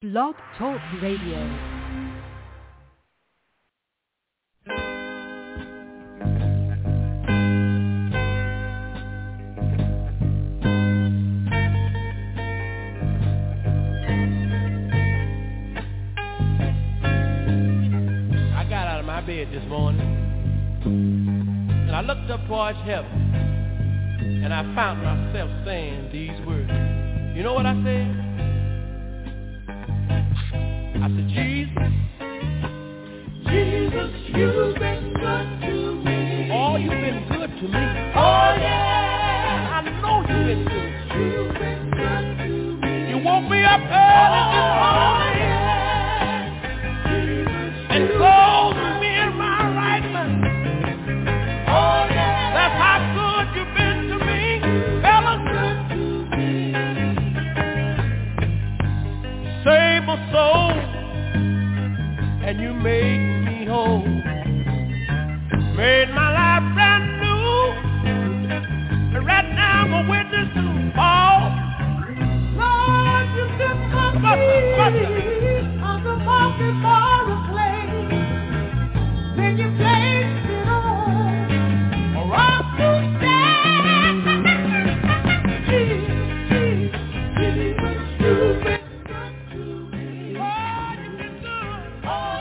Blog Talk Radio. Bed this morning, and I looked up towards heaven, and I found myself saying these words. You know what I said? I said, Jesus, Jesus, you've been good to me. Oh, you've been good to me. Oh, yeah. I know you've been good. You've been good to me. You woke me up early this morning. Yeah. And closed me in my right mind. Oh, yeah. That's how good you've been to me, fella. Good to me. Saved my soul, and you made me whole. Made my life brand new. And right now I'm a witness to all. Lord, you just come me on the market for a place. Then you placed it on a rock to stand. Jesus, Jesus, you've been good to me. Oh, you've been good. Oh,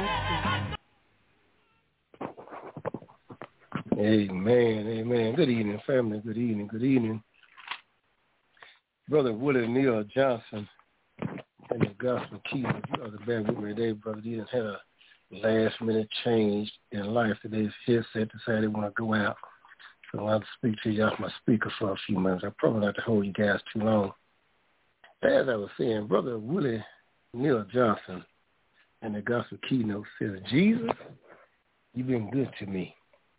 yeah. Amen, amen. Good evening, family. Good evening, good evening. Brother Willie Neal Johnson and the Gospel Key. You ought to bear with me today, brother. He had a last-minute change in life. Today's headset decided they want to go out. So I'll speak to you off my speaker for a few minutes. I probably not to hold you guys too long. As I was saying, Brother Willie Neal Johnson and the Gospel Keynote says, Jesus, you've been good to me.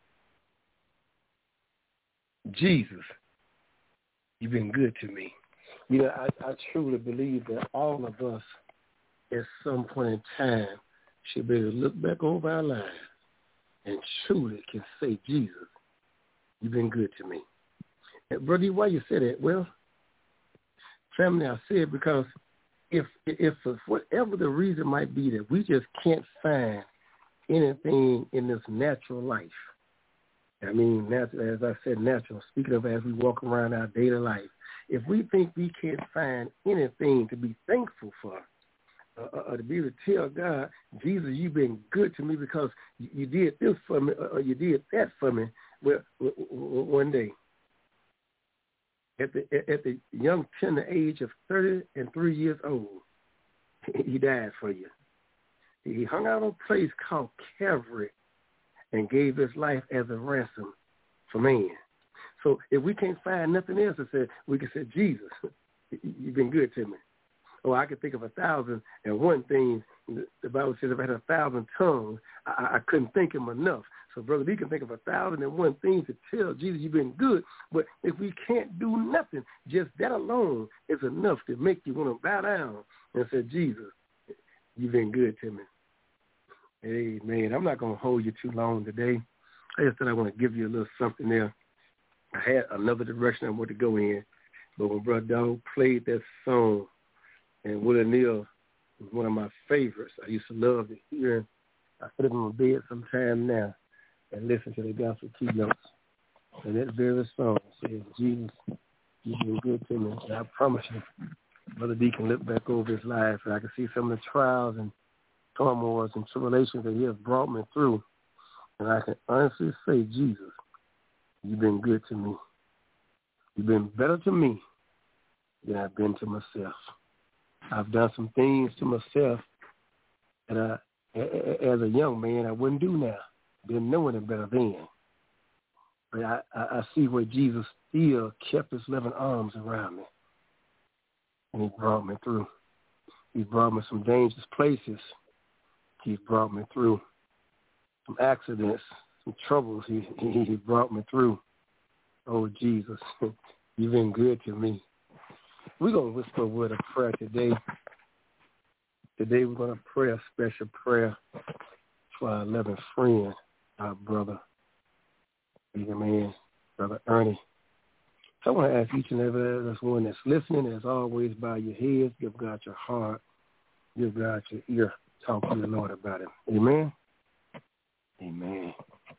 Jesus, you've been good to me. You know, I truly believe that all of us at some point in time should be able to look back over our lives and truly can say, Jesus, you've been good to me. And brother, why you say that? Well, family, I say it because if for whatever the reason might be that we just can't find anything in this natural life, I mean, as I said, natural, speaking of as we walk around our daily life, if we think we can't find anything to be thankful for, to be able to tell God, Jesus, you've been good to me because you did this for me or you did that for me, well, one day, at the young tender age of 33 years old, he died for you. He hung out on a place called Calvary and gave his life as a ransom for man. So if we can't find nothing else to say, we can say, Jesus, you've been good to me. Or I can think of 1,001 things. The Bible says if I had 1,000 tongues, I couldn't think him enough. So, brother, we can think of 1,001 things to tell Jesus you've been good. But if we can't do nothing, just that alone is enough to make you want to bow down and say, Jesus, you've been good to me. Amen. I'm not going to hold you too long today. I just thought I want to give you a little something there. I had another direction I wanted to go in, but when Brother Dog played that song, and Willie Neal was one of my favorites. I used to love to hear. I sit in my bed sometime now and listen to the Gospel Keynotes. And that very song says, Jesus, you've been good to me. And I promise you, Brother D can look back over his life, and I can see some of the trials and turmoils and tribulations that he has brought me through. And I can honestly say, Jesus, you've been good to me. You've been better to me than I've been to myself. I've done some things to myself that as a young man, I wouldn't do now. Didn't know any better then. But I see where Jesus still kept his loving arms around me. And he brought me through. He brought me some dangerous places. He brought me through some accidents, some troubles. He brought me through. Oh, Jesus, you've been good to me. We're going to whisper a word of prayer today. Today we're going to pray a special prayer for our loving friend, our brother, amen, Brother Ernie. So I want to ask each and every one that's listening, as always, bow your heads, give God your heart, Give God your ear. Talk to the Lord about it. Amen. Amen.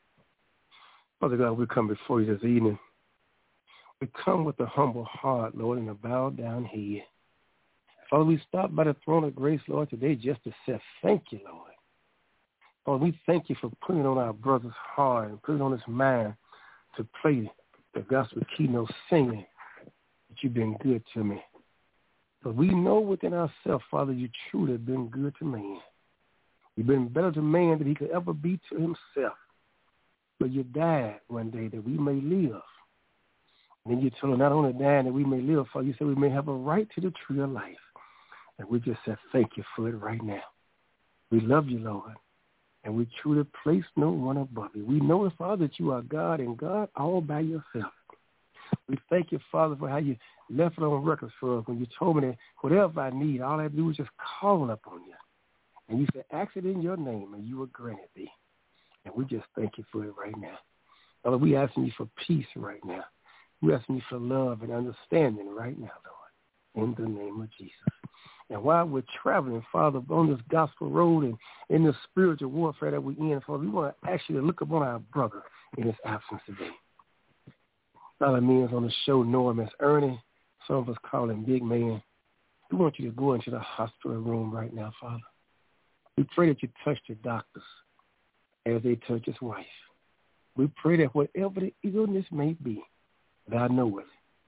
Father God, we come before you this evening. We come with a humble heart, Lord, and a bowed down head. Father, we stop by the throne of grace, Lord, today just to say thank you, Lord. Father, we thank you for putting on our brother's heart and putting on his mind to play the gospel keynote singing that you've been good to me. But we know within ourselves, Father, you truly have been good to man. You've been better to man than he could ever be to himself. But you died one day that we may live. And then you told us not only dying that we may live, Father, you said we may have a right to the tree of life. And we just said thank you for it right now. We love you, Lord. And we truly place no one above you. We know, Father, that you are God and God all by yourself. We thank you, Father, for how you left it on record for us when you told me that whatever I need, all I have to do is just call upon you. And you said, ask it in your name, and you will grant it thee. And we just thank you for it right now. Father, we asking you for peace right now. We asking you for love and understanding right now, Lord, in the name of Jesus. And while we're traveling, Father, on this gospel road and in the spiritual warfare that we're in, Father, we want to ask you to look upon our brother in his absence today. Father, me is on the show, know him as Ernie. Some of us call him Big Man. We want you to go into the hospital room right now, Father. We pray that you touch the doctors as they touch his wife. We pray that whatever the illness may be, thou know it.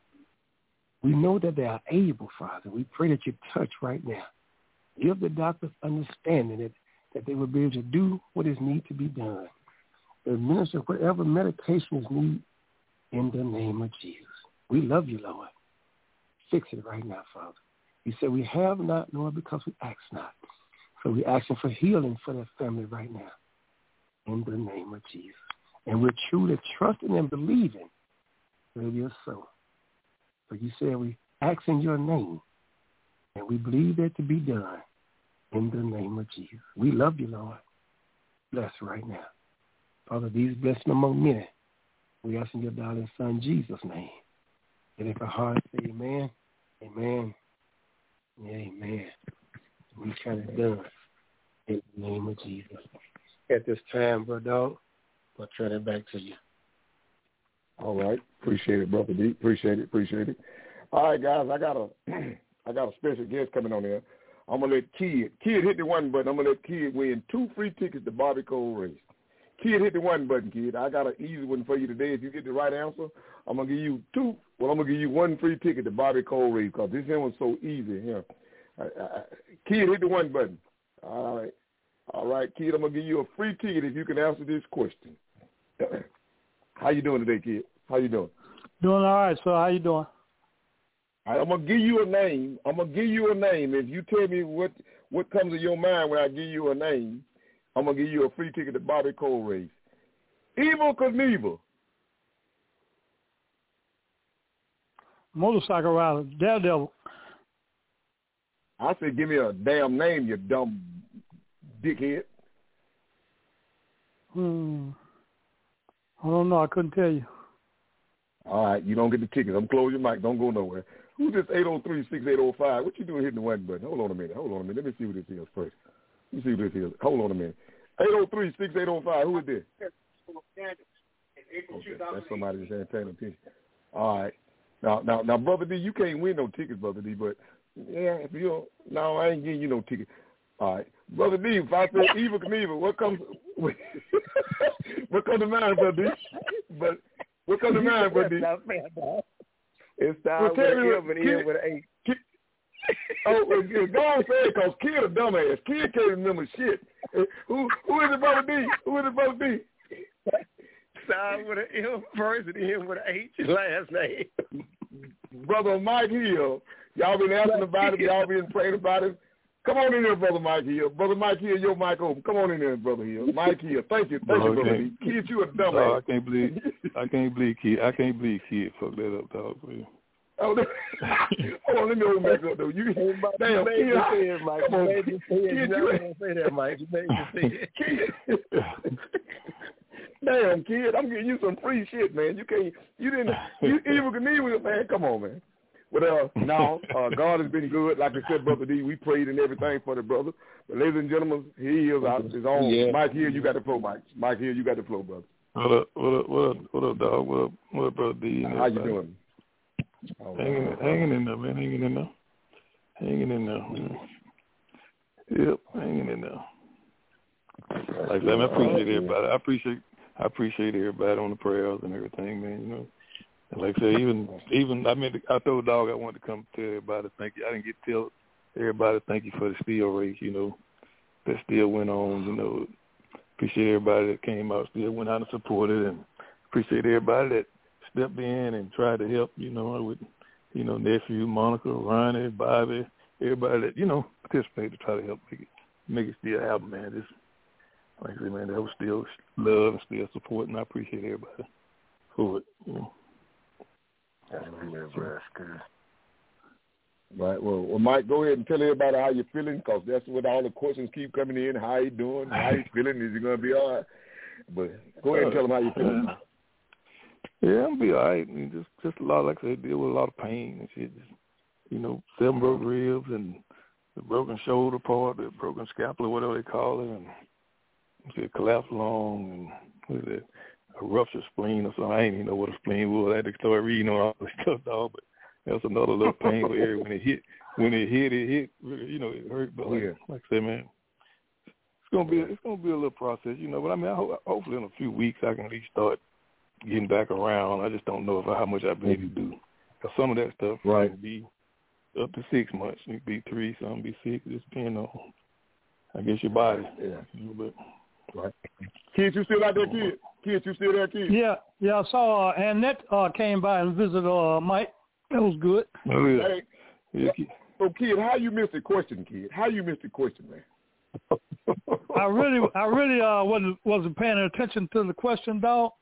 We know that they are able, Father. We pray that you touch right now. Give the doctors understanding that they will be able to do what is need to be done. Administer whatever medication is needed in the name of Jesus. We love you, Lord. Fix it right now, Father. You said we have not, Lord, because we ask not. So we're asking for healing for that family right now in the name of Jesus. And we're truly trusting and believing that it is so. For you said we ask in your name, and we believe that to be done in the name of Jesus. We love you, Lord. Bless right now. Father, these blessings among many, we ask in your darling Son, Jesus' name. And if our hearts say amen, amen, amen. We count it done in the name of Jesus. At this time, Brother Dog, I'll turn it back to you. All right. Appreciate it, Brother D. Appreciate it. All right, guys, I got a special guest coming on here. I'm going to let Kid hit the one button. I'm going to let Kid win 2 free tickets to Bobby Cole race. Kid, hit the one button, Kid. I got an easy one for you today. If you get the right answer, I'm going to give you 2. Well, I'm going to give you 1 free ticket to Bobby Cole race because this one was so easy. You know. Kid, hit the one button. All right, Kid, I'm going to give you a free ticket if you can answer this question. How you doing today, Kid? How you doing? Doing all right, sir. How you doing? All right, I'm going to give you a name. If you tell me what comes to your mind when I give you a name, I'm going to give you a free ticket to Bobby Cole race. Evel Knievel. Motorcycle rider, Daredevil. I said give me a damn name, you dumb dickhead. I don't know. I couldn't tell you. All right, you don't get the ticket. I'm close your mic. Don't go nowhere. Who's this 803-6805? What you doing hitting the one button? Hold on a minute. Let me see what this is first. Let me see what this is. Hold on a minute. 803-6805. Who is this? Okay, that's somebody that's ain't paying attention. All right. Now, Brother D, you can't win no tickets, Brother D, but yeah, if you don't, no, I ain't giving you no ticket. All right. Brother D, if I say Evel Knievel, what comes to mind, Brother D? But what comes to mind, Brother D? It starts with an M and end with an H. Oh, go on, say it, because Kid a dumbass. Kid can't remember shit. Who is it, Brother D? Start with an M first and end with an H last name. Brother Mike Hill. Y'all been asking about him. Y'all been praying about him. Come on in there, Brother Mike Hill. Brother Mike Hill, your mic open. Come on in there, Brother Hill. Mike Hill. Thank you, Brother D. Kid, you a dumbass. Oh, I can't believe Kid fucked that up, dog. Oh, hold on, let me open back up, though. You damn, Kid. Come on, Kid, you say that, Mike. You made me say it. Damn, Kid, I'm getting you some free shit, man. You Evel Knievel, man. Come on, man. But now, God has been good. Like I said, Brother D, we prayed and everything for the brother. But ladies and gentlemen, he is out his own. Yeah. Mike Hill, you got the flow, Mike. Mike Hill, you got the flow, brother. What up, dog? What up, Brother D? How you doing? Hanging in there, man. Hanging in there, man. Yep, hanging in there. Like that, man, I appreciate everybody. I appreciate everybody on the prayers and everything, man. You know, and like I said, even I told Dog I wanted to come tell everybody thank you. I didn't get to tell everybody thank you for the steel race. You know, that still went on. You know, appreciate everybody that came out, still went out and supported, and appreciate everybody that stepped in and tried to help. You know, with nephew Monica, Ronnie, Bobby, everybody that participated to try to help make it still happen, man. Just like I said, man, that was still love and still support, and I appreciate everybody for it. You know. That's good. Right. Well, Mike, go ahead and tell everybody how you're feeling, because that's what all the questions keep coming in. How you doing? How you feeling? Is you gonna be all right? But go ahead and tell them how you feeling. Yeah, I'm be all right. I mean, just a lot, like I said, deal with a lot of pain and shit. Just, 7 broken ribs and the broken shoulder part, the broken scapula, whatever they call it, and collapsed lung, and what is it, a ruptured spleen or something. I ain't even know what a spleen was. I had to start reading on all this stuff, dog. But that's another little painful area when it hit. It it hurt. But like I said, man, it's gonna be a little process, But I mean, hopefully in a few weeks I can at least start getting back around. I just don't know how much I believe to do. Because some of that stuff can be up to 6 months. It could be 3, some be 6. Just depending on, I guess, your body. But right. Kid, you still out there, kid? Kid, you still there, kid? Yeah. I saw Annette came by and visited Mike. That was good. Oh, yeah. Hey, so, kid, how you missed the question, kid? How you missed the question, man? I really wasn't paying attention to the question, dog.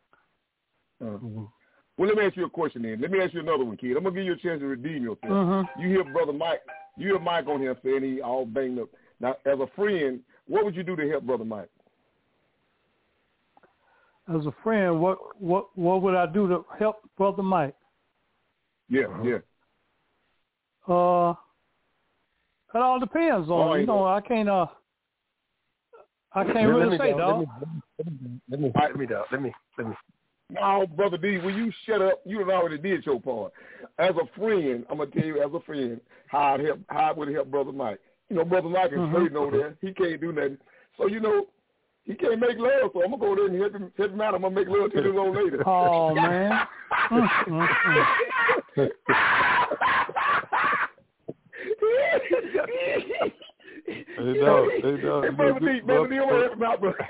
Well, let me ask you a question then. Let me ask you another one, kid. I'm gonna give you a chance to redeem yourself. Mm-hmm. You hear Brother Mike. You hear Mike on here saying he all banged up. Now, as a friend, what would you do to help Brother Mike? As a friend, what would I do to help Brother Mike? Yeah. It all depends on I can't really say, dog. Let me. No, Brother D, will you shut up? You have already did your part. As a friend, I'm gonna tell you, as a friend, how it would help Brother Mike. Brother Mike is hurting over there. He can't do nothing. So he can't make love. So I'm gonna go there and help him out. I'm gonna make love to this old lady. Oh man. Hey, dog. Brother D, I'm gonna help him out, brother.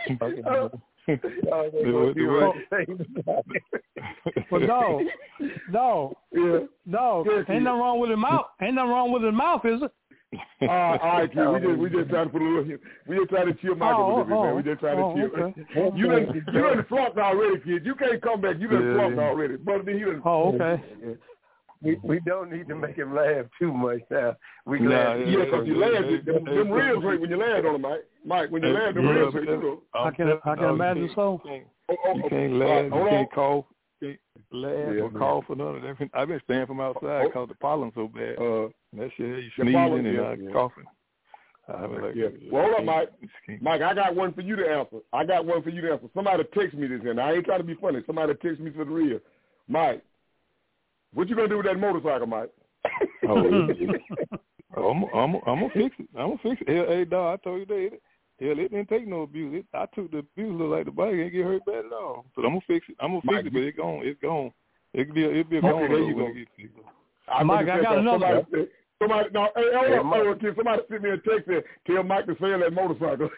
Well, dog. Ain't nothing wrong with his mouth. Ain't nothing wrong with his mouth, is it? All right, kid. We just trying to put a little. We just trying to chill Mike a little bit, man. We just trying to chill. Okay. You done flunked already, kid. You can't come back. You done flunked already. Brother D, you done. Oh, okay. We don't need to make him laugh too much now. Because you laugh. Them ribs hurt when you land on him, Mike. Mike, when you land, them ribs hurt. I can imagine so. You can't laugh. You can't cough. Laugh or cough or none of that. I've been staying from outside because the pollen's so bad. That shit, you sneezing and coughing. Well, hold up, Mike. Mike, I got one for you to answer. Somebody text me this, and I ain't trying to be funny. Somebody text me for the real. Mike, what you gonna do with that motorcycle, Mike? I'm gonna fix it. Hey, dog, I told you that. Hell, it didn't take no abuse. I took the abuse, look like the bike ain't get hurt bad at all. But I'm gonna fix it. But it's gone. It's gone. It'll be gone. There you go. Mike, I got another. Somebody sent me a text and tell Mike to sell that motorcycle.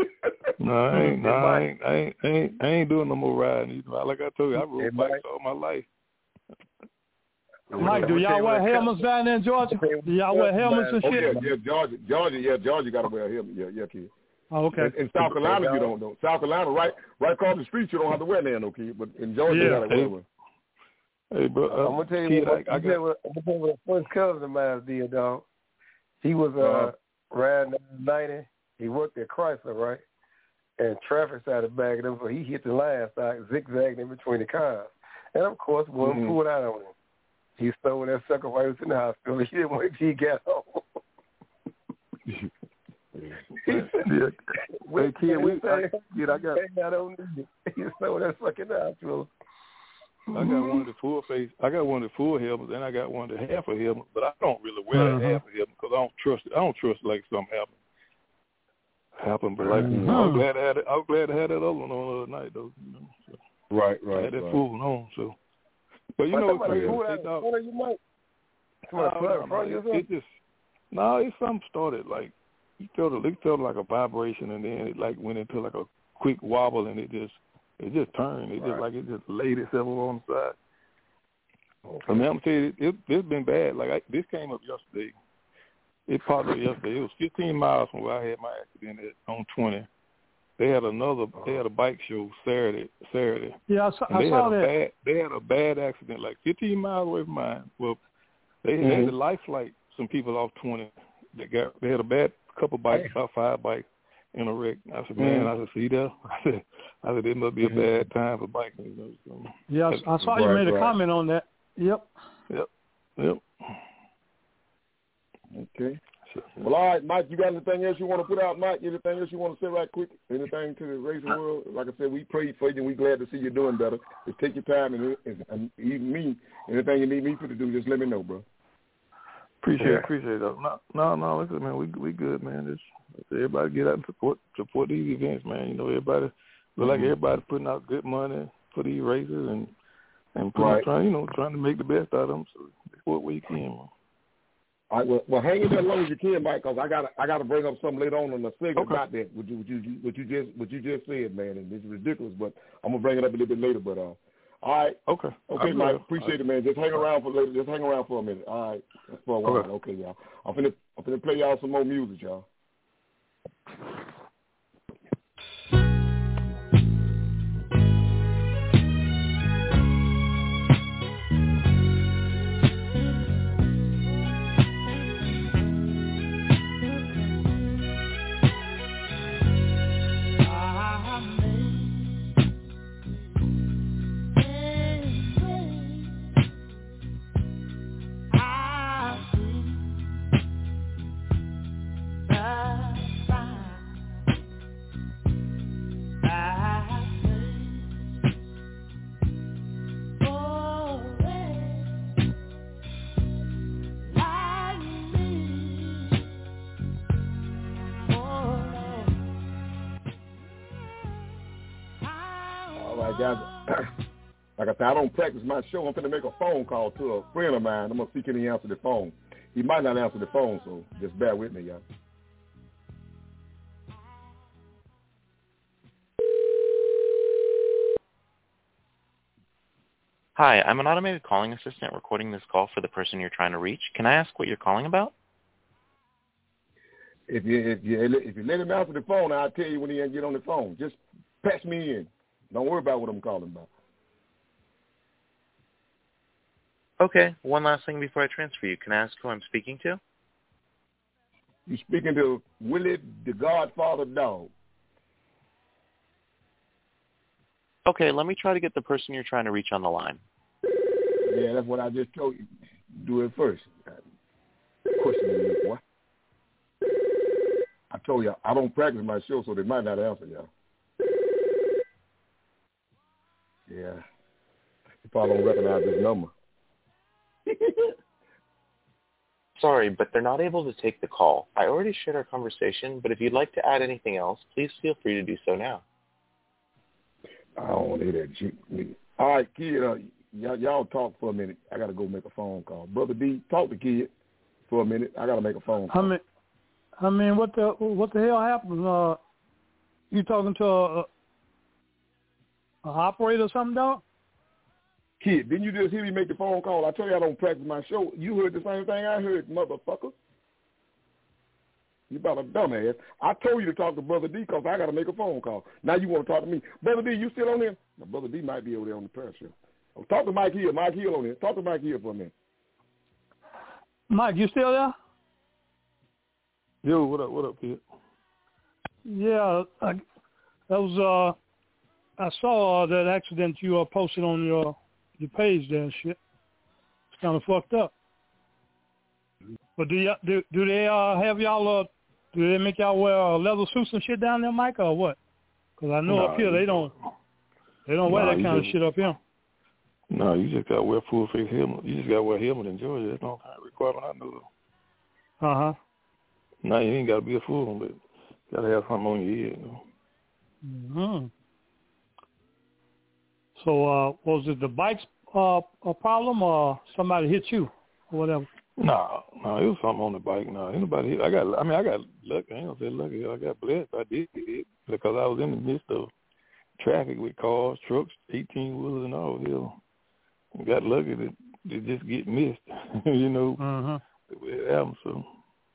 I ain't doing no more riding. Like I told you, I rode bikes all my life. Mike, do y'all wear helmets down there in Georgia? Do y'all wear helmets and shit? Georgia got to wear a helmet. Yeah, kid. Oh, okay. In South Carolina, you don't know. South Carolina, right across the street, you don't have to wear that, no kid. But in Georgia, you got to wear one. Hey, bro, I'm gonna tell you what the first cousin of mine did, dog. He was riding 90. He worked at Chrysler, right? And traffic started backing up, so he hit the line, started zigzagging in between the cars. And of course, one pulled out on him. He stole that sucker while he was in the hospital. He didn't wait till he got home. Yeah. Hey, kid, I got. He stole that sucker in the hospital. I got one of the full face. I got one of the full helmets, and I got one of the half a helmet. But I don't really wear the half a helmet because I don't trust it. I don't trust like something happened. But like, I'm glad I had it. I was glad I had that other one on the other night, though. You know, so. Right. I had that full one on. So, but you know, it's something started like it felt like a vibration, and then it like went into like a quick wobble, and it just turned. It just like it just laid itself on the side. Okay. I mean, I'm telling you, it's been bad. Like this came up yesterday. It popped up yesterday. It was 15 miles from where I had my accident on 20. They had a bike show Saturday. Yeah, I saw that. They had a bad accident like 15 miles away from mine. Well, they had to life flight some people off 20. They had a bad couple bikes, about 5 bikes in a wreck. I said, man, I said, see that? I said, it must be a bad time for biking. You know, so. Yeah, I saw you made a comment on that. Yep. Okay. Well, all right, Mike, you got anything else you want to put out, Mike? Anything else you want to say right quick? Anything to the racing world? Like I said, we prayed for you, and we're glad to see you doing better. Just take your time, and even me, anything you need me to do, just let me know, bro. Appreciate it. No, listen, man, we good, man. Just everybody get out and support these events, man. You know, everybody look like everybody putting out good money for these races and trying to make the best out of them. So support where you can, man. All right, well, hang in there as long as you can, Mike, because I gotta bring up something later on the segment about that. What you just said, man, and it's ridiculous, but I'm gonna bring it up a little bit later. But all right, okay, Mike, appreciate it, man. Just hang around for later. Just hang around for a minute. All right, for a while. Okay, y'all. I'm finna play y'all some more music, y'all. Guys, like I said, I don't practice my show. I'm going to make a phone call to a friend of mine. I'm going to see can he answer the phone. He might not answer the phone, so just bear with me, y'all. Hi, I'm an automated calling assistant recording this call for the person you're trying to reach. Can I ask what you're calling about? If you let him answer the phone, I'll tell you when he get on the phone. Just patch me in. Don't worry about what I'm calling about. Okay, one last thing before I transfer you. Can I ask who I'm speaking to? You're speaking to Willie the Godfather Dog. Okay, let me try to get the person you're trying to reach on the line. Yeah, that's what I just told you. Do it first. Question me, boy. I told you, I don't practice my show, so they might not answer y'all. Yeah. You probably don't recognize this number. Sorry, but they're not able to take the call. I already shared our conversation, but if you'd like to add anything else, please feel free to do so now. I don't want to hear that shit. All right, kid, y'all talk for a minute. I got to go make a phone call. Brother D, talk to kid for a minute. I got to make a phone call. I mean, what the hell happened? You talking to a operator or something, dog? Kid, didn't you just hear me make the phone call? I tell you I don't practice my show. You heard the same thing I heard, motherfucker. You about a dumbass. I told you to talk to Brother D because I got to make a phone call. Now you want to talk to me. Brother D, you still on there? Now, Brother D might be over there on the prayer show. Oh, talk to Mike Hill. Mike Hill on there. Talk to Mike Hill for a minute. Mike, you still there? Yo, what up, kid? Yeah, I saw that accident you posted on your page there and shit. kind of fucked up. But do they have y'all? Do they make y'all wear leather suits and shit down there, Mike, or what? Because I know up here they don't wear that kind of shit up here. No, you just got to wear full face helmet. You just got to wear a helmet in Georgia. That's no kind of requirement I know of. No, you ain't got to be a fool, but you got to have something on your head. So was it the bike's a problem, or somebody hit you, or whatever? No, it was something on the bike. No, anybody hit. I got lucky. I ain't gonna say lucky. I got blessed. I did get hit because I was in the midst of traffic with cars, trucks, 18-wheelers, and all. I got lucky that it just get missed. It happened. So,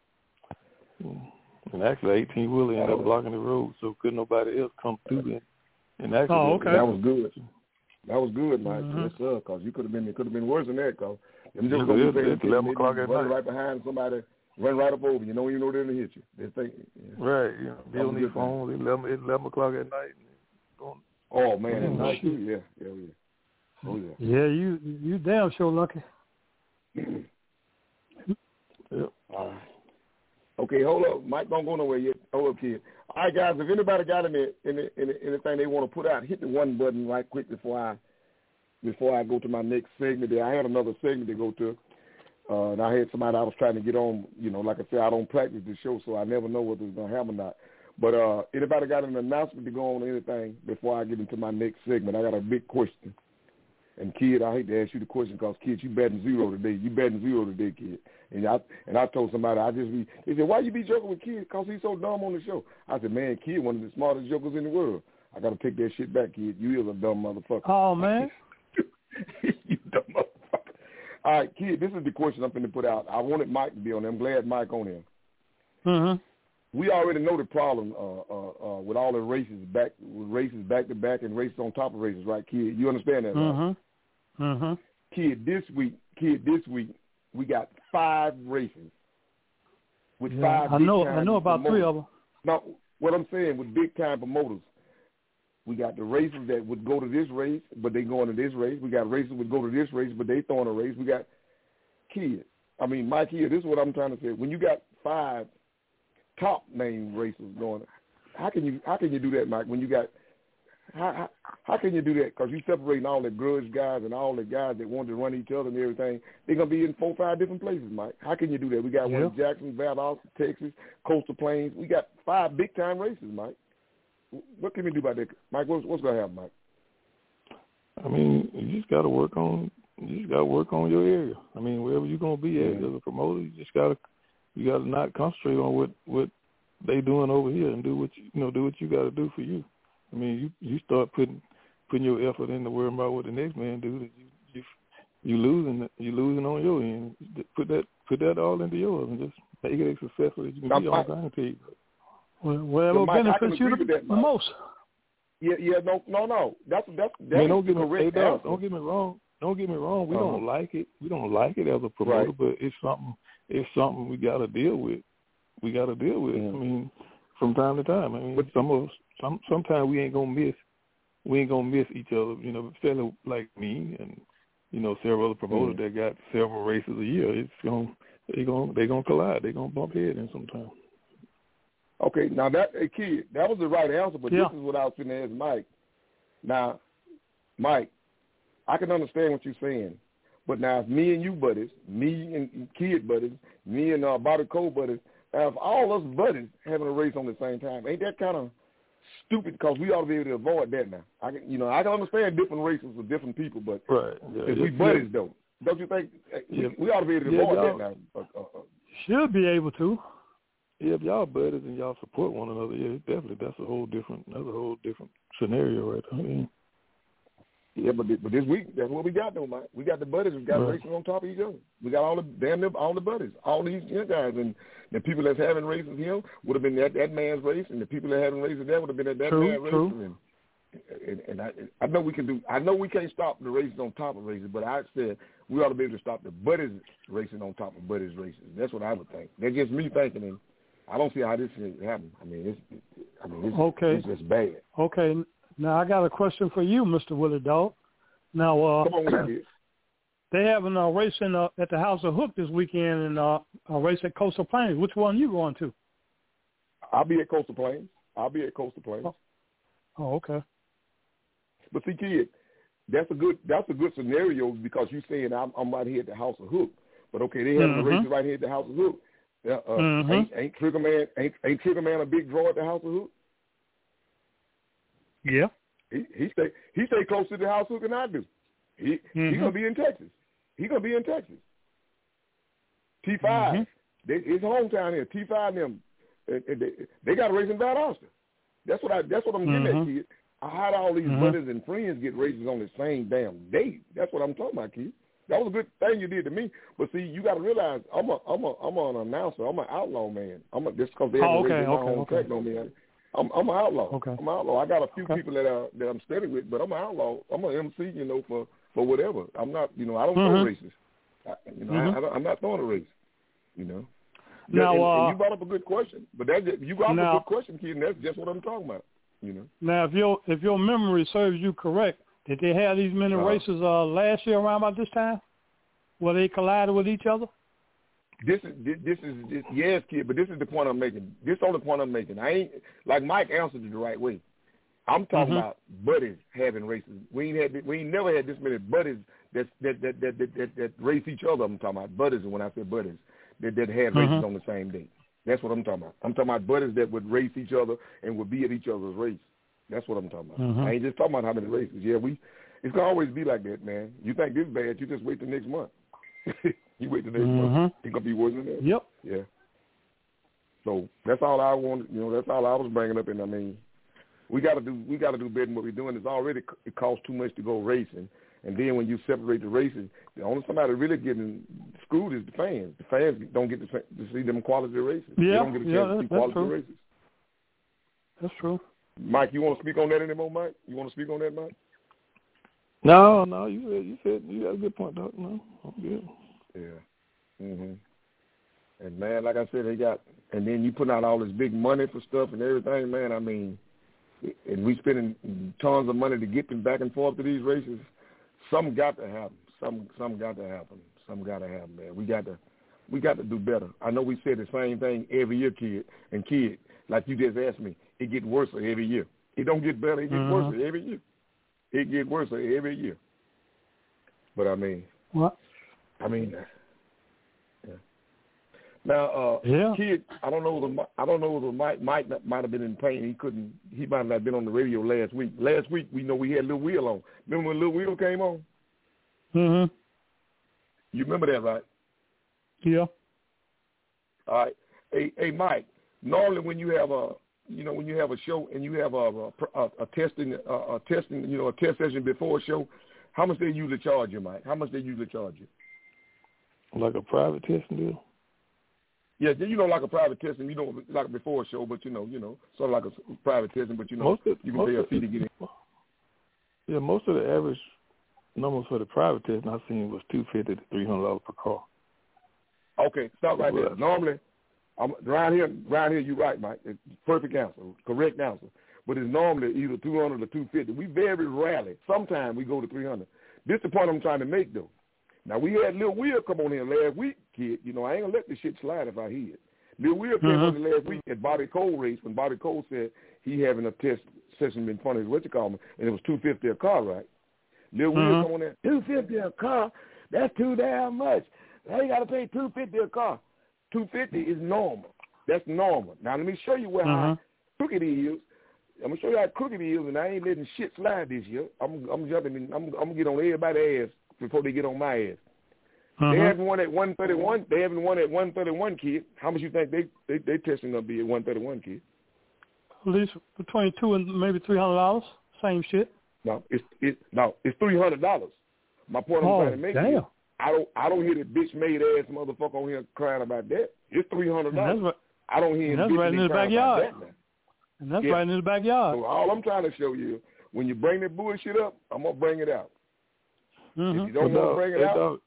and actually, 18-wheeler ended up blocking the road, so couldn't nobody else come through it. And actually, that was good. That was good, Mike. Yes, sir. Because it could have been worse than that. Because them just going to be 11 o'clock at night, right behind somebody, run right up over you. You don't even know they're going to hit you. They think, right. They don't need phones. It's 11 o'clock at night. Oh man, at night too. Yeah. Oh yeah. Yeah, you damn sure lucky. Yep. Okay, hold up. Mike don't go nowhere yet. Hold up, kid. All right, guys, if anybody got anything they want to put out, hit the one button right quick before I go to my next segment there. I had another segment to go to, and I had somebody I was trying to get on. Like I said, I don't practice the show, so I never know whether it's going to happen or not. But anybody got an announcement to go on anything before I get into my next segment? I got a big question. And, kid, I hate to ask you the question because, kid, you batting zero today. You batting zero today, kid. And I told somebody, they said, why you be joking with Kid? Because he's so dumb on the show. I said, man, Kid, one of the smartest jokers in the world. I got to take that shit back, kid. You is a dumb motherfucker. Oh, man. You dumb motherfucker. All right, kid, this is the question I'm going to put out. I wanted Mike to be on there. I'm glad Mike on here. We already know the problem with all the races back to back and races on top of races, right, kid? You understand that, right? Kid, this week, we got 5 races with 5. I know about promoters. 3 of them. Now, what I'm saying with big time promoters, we got the races that would go to this race, but they go into this race. We got races that would go to this race, but they throw in a race. We got Mike here. This is what I'm trying to say. When you got 5 top name races going, how can you do that, Mike? When you got how can you do that? Because you separating all the grudge guys and all the guys that want to run each other and everything. They're gonna be in 4 or 5 different places, Mike. How can you do that? We got one in Jackson, Valdosta, Texas, Coastal Plains. We got 5 big time races, Mike. What can we do about that, Mike? What's gonna happen, Mike? I mean, you just gotta work on your area. I mean, wherever you're gonna be at as a promoter, you gotta not concentrate on what they doing over here and do what you gotta do for you. I mean, you start putting your effort into worrying about what the next man do. You losing on your end. Put that all into yours and just make it as successful as you can be on time to you. Well, it benefits you the most. Yeah, no. That's man, don't get me wrong. We Uh-huh. don't like it. We don't like it as a promoter, but it's something we got to deal with. I mean, from time to time. I mean, sometimes we ain't gonna miss each other. You know, fellow like me and several other promoters that got several races a year. They're gonna collide. They're gonna bump heads in sometime. Okay, now that kid, that was the right answer, but this is what I was going to ask Mike. Now, Mike, I can understand what you're saying, but now if me and you buddies, me and Kid buddies, me and Bobby Cole buddies, if all us buddies having a race on the same time, ain't that kind of stupid? Because we ought to be able to avoid that now. I can understand different races with different people, but if we buddies though, don't you think we ought to be able to avoid that now? Should be able to. Yeah, if y'all buddies and y'all support one another, definitely that's a whole different scenario right there. I mean, yeah, but this week that's what we got though, Mike. We got the buddies. We got racing on top of each other. We got all the buddies, all these young guys, and the people that's having races here would have been at that man's race, and the people that having races there would have been at that man's race. And I know we can do. I know we can't stop the races on top of races, but I said we ought to be able to stop the buddies racing on top of buddies races. That's what I would think. That's just me thinking, and I don't see how this should happen. I mean, it's just bad. Okay, now I got a question for you, Mr. Willie Dog. Now, come on with it. they having a race at the House of Hook this weekend and a race at Coastal Plains. Which one are you going to? I'll be at Coastal Plains. Oh, okay. But see, kid, that's a good scenario because you're saying I'm right here at the House of Hook. But okay, they having the races right here at the House of Hook. Ain't Trigger Man a big draw at the House of Hook? Yeah. He stay closer to the House of Hook than I do. He gonna be in Texas. T5, his hometown here. T5 them, they got a race in Valdosta. That's what I'm getting at, kid. How do all these brothers and friends get races on the same damn day? That's what I'm talking about, kid. That was a good thing you did to me. But see, you got to realize I'm an announcer. I'm an outlaw, man. Just because they have a race in my home track, don't mean I'm an outlaw. Okay. I'm an outlaw. I got a few people that I'm studying with, but I'm an outlaw. I'm an MC, for whatever. I'm not, I don't throw races. I'm not throwing a race, Now, and you brought up a good question, but you brought up a good question, kid, and that's just what I'm talking about, Now, if your memory serves you correct, did they have these many races last year around about this time, where they collided with each other? This is yes, kid, but this is the point I'm making. This is the only point I'm making. I ain't like Mike answered it the right way. I'm talking about buddies having races. We ain't never had this many buddies that race each other. I'm talking about buddies, and when I say buddies, that had races on the same day. That's what I'm talking about. I'm talking about buddies that would race each other and would be at each other's race. That's what I'm talking about. I ain't just talking about how many races. Yeah, it's gonna always be like that, man. You think this bad, you just wait the next month. You wait the next month. It's gonna be worse than that. Yep. Yeah. So that's all I wanted. That's all I was bringing up. And I mean, we got to do better than what we're doing. It costs too much to go racing. And then when you separate the races, the only somebody really getting screwed is the fans. The fans don't get to see them quality races. Yeah, they don't get a chance to see quality races. That's true. Mike, you want to speak on that anymore, Mike? You want to speak on that, Mike? No, you said you got a good point, Doc. No, I'm good. Yeah. And man, like I said, and then you putting out all this big money for stuff and everything, man. I mean, and we spending tons of money to get them back and forth to these races. Something got to happen. Something got to happen. Something got to happen, man. We got to do better. I know we say the same thing every year, kid. And kid, like you just asked me, it gets worse every year. It don't get better. It gets worse every year. It gets worse every year. But I mean, what? I mean, yeah. Now, kid, I don't know. Mike might have been in pain. He might not have been on the radio last week. Last week, we know we had Lil Will on. Remember when Lil Will came on? You remember that, right? Yeah. All right. Hey, Mike. Normally, when you have a show and you have a testing, a test session before a show, how much they usually charge you, Mike? How much they usually charge you? Like a private testing deal? Yeah, like a private testing, like before a show, but sort of like a private testing, but you can pay a fee to get in. Yeah, most of the average numbers for the private testing I've seen was $250 to $300 per car. Okay, stop right there. Normally, around here, you're right, Mike. It's perfect answer, correct answer. But it's normally either $200 or $250. We very rarely, sometimes we go to $300. This is the point I'm trying to make, though. Now, we had Lil Will come on here last week, kid. I ain't going to let this shit slide if I hear it. Lil Will came on here last week at Bobby Cole race when Bobby Cole said he having a test session in front of his and it was $250 a car, right? Lil Will come on there, $250 a car? That's too damn much. Now you got to pay $250 a car. $250 is normal. That's normal. Now, let me show you where crooked is. I'm going to show you how crooked is, and I ain't letting shit slide this year. I'm jumping in. I'm going to get on everybody's ass before they get on my ass. They haven't won at 131. They haven't won at 131, kid. How much you think they testing going to be at 131, kid? At least between $200 and maybe $300. Same shit. No, it's $300. My point I'm trying to make is I don't hear the bitch made ass motherfucker on here crying about that. It's $300. I don't hear him right in his backyard. About that, man. And that's right in his backyard. So all I'm trying to show you, when you bring that bullshit up, I'm gonna bring it out. If you don't want to bring it out,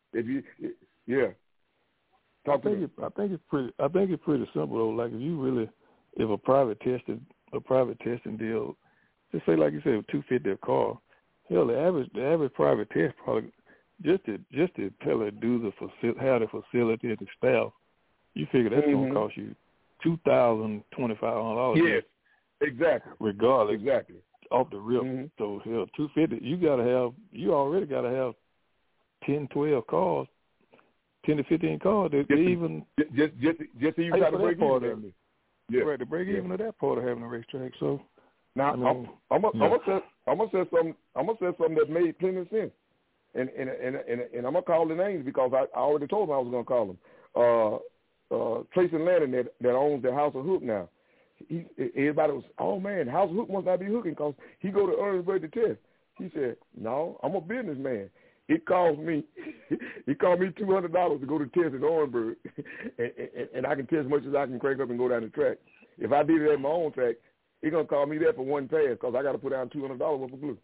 talk to me. I think it's pretty simple though. Like if a private testing deal, just say like you said, $250 a car. Hell, the average private test probably to tell her have the facility and the staff, you figure that's gonna cost you $2,000-$2,500. Yes, exactly. Regardless, exactly. Off the rip. So hell, $250. You already gotta have 10, 12 cars, 10 to 15 cars. Just to even try to break even. Yeah, right, to break even of that part of having a racetrack. So now I'm gonna say something that made plenty of sense, and I'm gonna call the names because I already told them I was gonna call them. Tracy Lannon that owns the House of Hook now. Everybody was, oh man, House of Hook must not be hooking because he go to Owensboro to test. He said, no, I'm a businessman. It cost me $200 to go to test in Orangeburg, and I can test as much as I can crank up and go down the track. If I did it at my own track, it's gonna cost me that for one pass because I got to put down $200 worth of glue.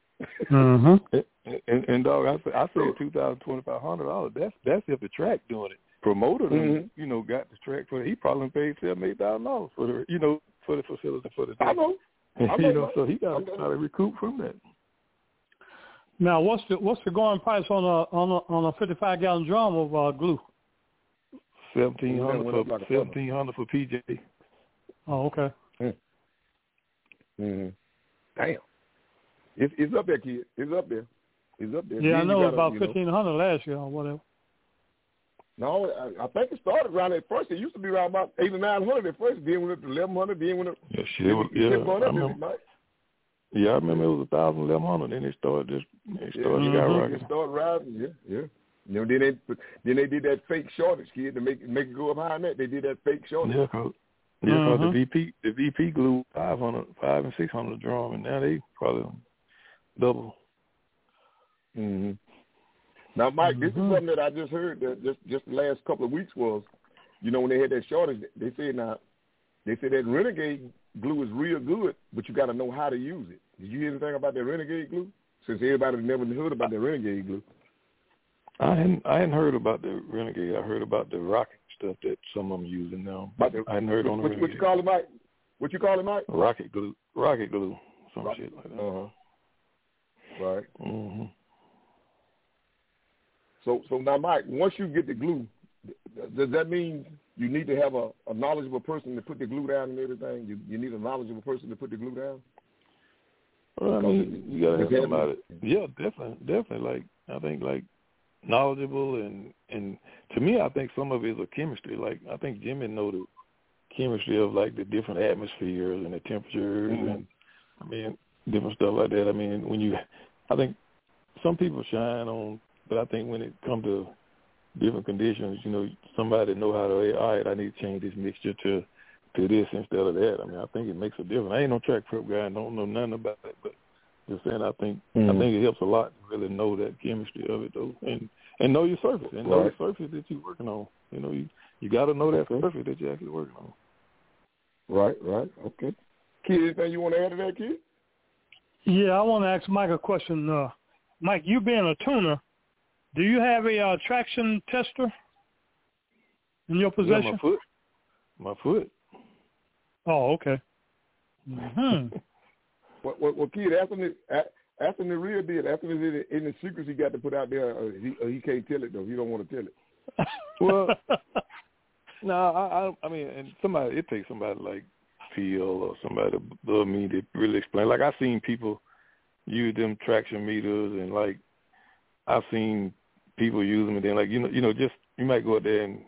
And dog, I said $2,000-$2,500. That's if the track doing it. Promoter, got the track for it. He probably paid $7,000-$8,000 for the for the facility for the track. I know. So he got to try to recoup from that. Now, what's the going price on a 55-gallon drum of glue? $1,700 for PJ. Oh, okay. Damn. It's up there, kid. It's up there. Yeah, I know about $1,500 last year or whatever. No, I think it started around at first. It used to be around about $800 or $900 at first. Then went up to $1,100. Then went up. I remember it was $1,000, $1,100. Then it started skyrocketing. It started rising. Yeah. Then they did that fake shortage, kid, to make it go up higher than that. They did that fake shortage. Cause the VP glue $500 and $600 drum, and now they probably double. Now, Mike, this is something that I just heard that just the last couple of weeks was, when they had that shortage, they said that Renegade glue is real good, but you got to know how to use it. Did you hear anything about that Renegade glue? Since everybody never heard about that Renegade glue. I hadn't heard about the Renegade. I heard about the rocket stuff that some of them using now. I hadn't heard on the Renegade. What you call it, Mike? What you call it, Mike? Rocket glue. Some shit like that. Right. So now, Mike, once you get the glue, does that mean you need to have a knowledgeable person to put the glue down and everything? You need a knowledgeable person to put the glue down? Well, I mean, you got to have somebody. Yeah, definitely. I think knowledgeable and to me, I think some of it is a chemistry. Like, I think Jimmy know the chemistry of the different atmospheres and the temperatures and different stuff like that. I think some people shine on. But I think when it comes to different conditions, somebody know how to, all right, I need to change this mixture to this instead of that. I think it makes a difference. I ain't no track prep guy and don't know nothing about it, but just saying I think it helps a lot to really know that chemistry of it, though, and know your surface, and know the surface that you're working on. You got to know that surface that you're actually working on. Right. Okay. Kid, anything you want to add to that, kid? Yeah, I want to ask Mike a question. Mike, you being a tuner, do you have a traction tester in your possession? Yeah, my foot. Oh, okay. Well, kid, ask him the real deal. Ask him any secrets he got to put out there. He can't tell it though. He don't want to tell it. Well, no, I mean, and it takes somebody like Phil or somebody above me to really explain. Like, I've seen people use them traction meters, and I've seen people use them, and then just you might go out there and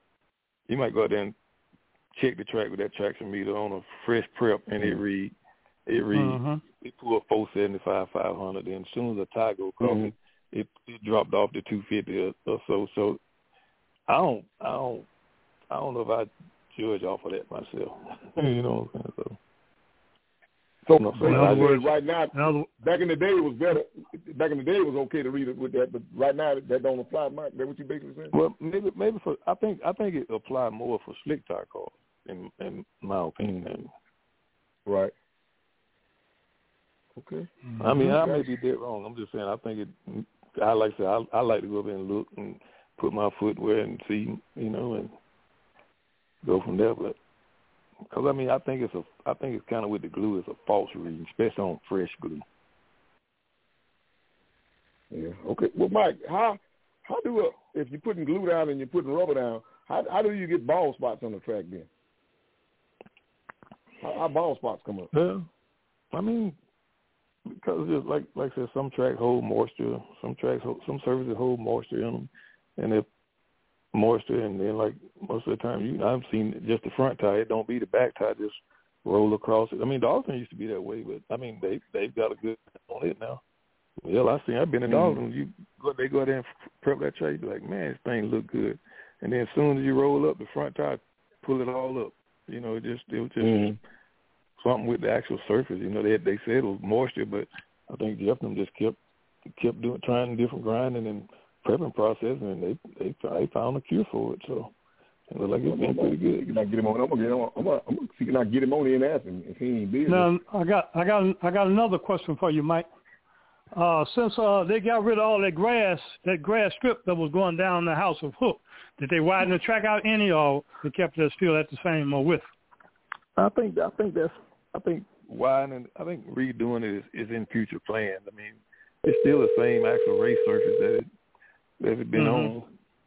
check the track with that traction meter on a fresh prep, and it read it pulled 475, 500, and as soon as the tire go across it dropped off to 250 or so. So I don't know if I judge off of that myself. You know what I'm saying? So in other words, right now, back in the day it was better. Back in the day it was okay to read it with that, but right now that don't apply, Mike. Is that what you basically saying? Well, maybe for I think it applies more for slick tire cars, in my opinion. Right. Okay. I mean, I may be dead wrong. I'm just saying I think I like to say I like to go up and look and put my footwear and see, and go from there. But because I think it's kind of with the glue, it's a false reading, especially on fresh glue. Yeah. Okay. Well, Mike, how do if you're putting glue down and you're putting rubber down, how do you get bald spots on the track then? How bald spots come up? Yeah. I mean, because just like I said, some tracks hold moisture, some surfaces hold moisture in them, and if moisture, and then like most of the time, I've seen just the front tire. It don't be the back tire just roll across it. I mean, Dalton used to be that way, but I mean they've got a good on it now. Well, I've been in Dalton. They go out there and prep that track. You be like, man, this thing look good. And then as soon as you roll up, the front tire pull it all up. You know, it was just something with the actual surface. You know, they said it was moisture, but I think Jeff and them just kept trying different grinding and prepping process, and they found a cure for it. So it looked like it's been pretty good. Can I get him on? I'm gonna see can I get him on here and ask him if he ain't busy. Now I got another question for you, Mike. Since they got rid of all that grass strip that was going down the House of Hook, did they widen the track out any, or they kept it still at the same width? I think widening. I think redoing it is in future plans. I mean, it's still the same actual race surface that it's been on,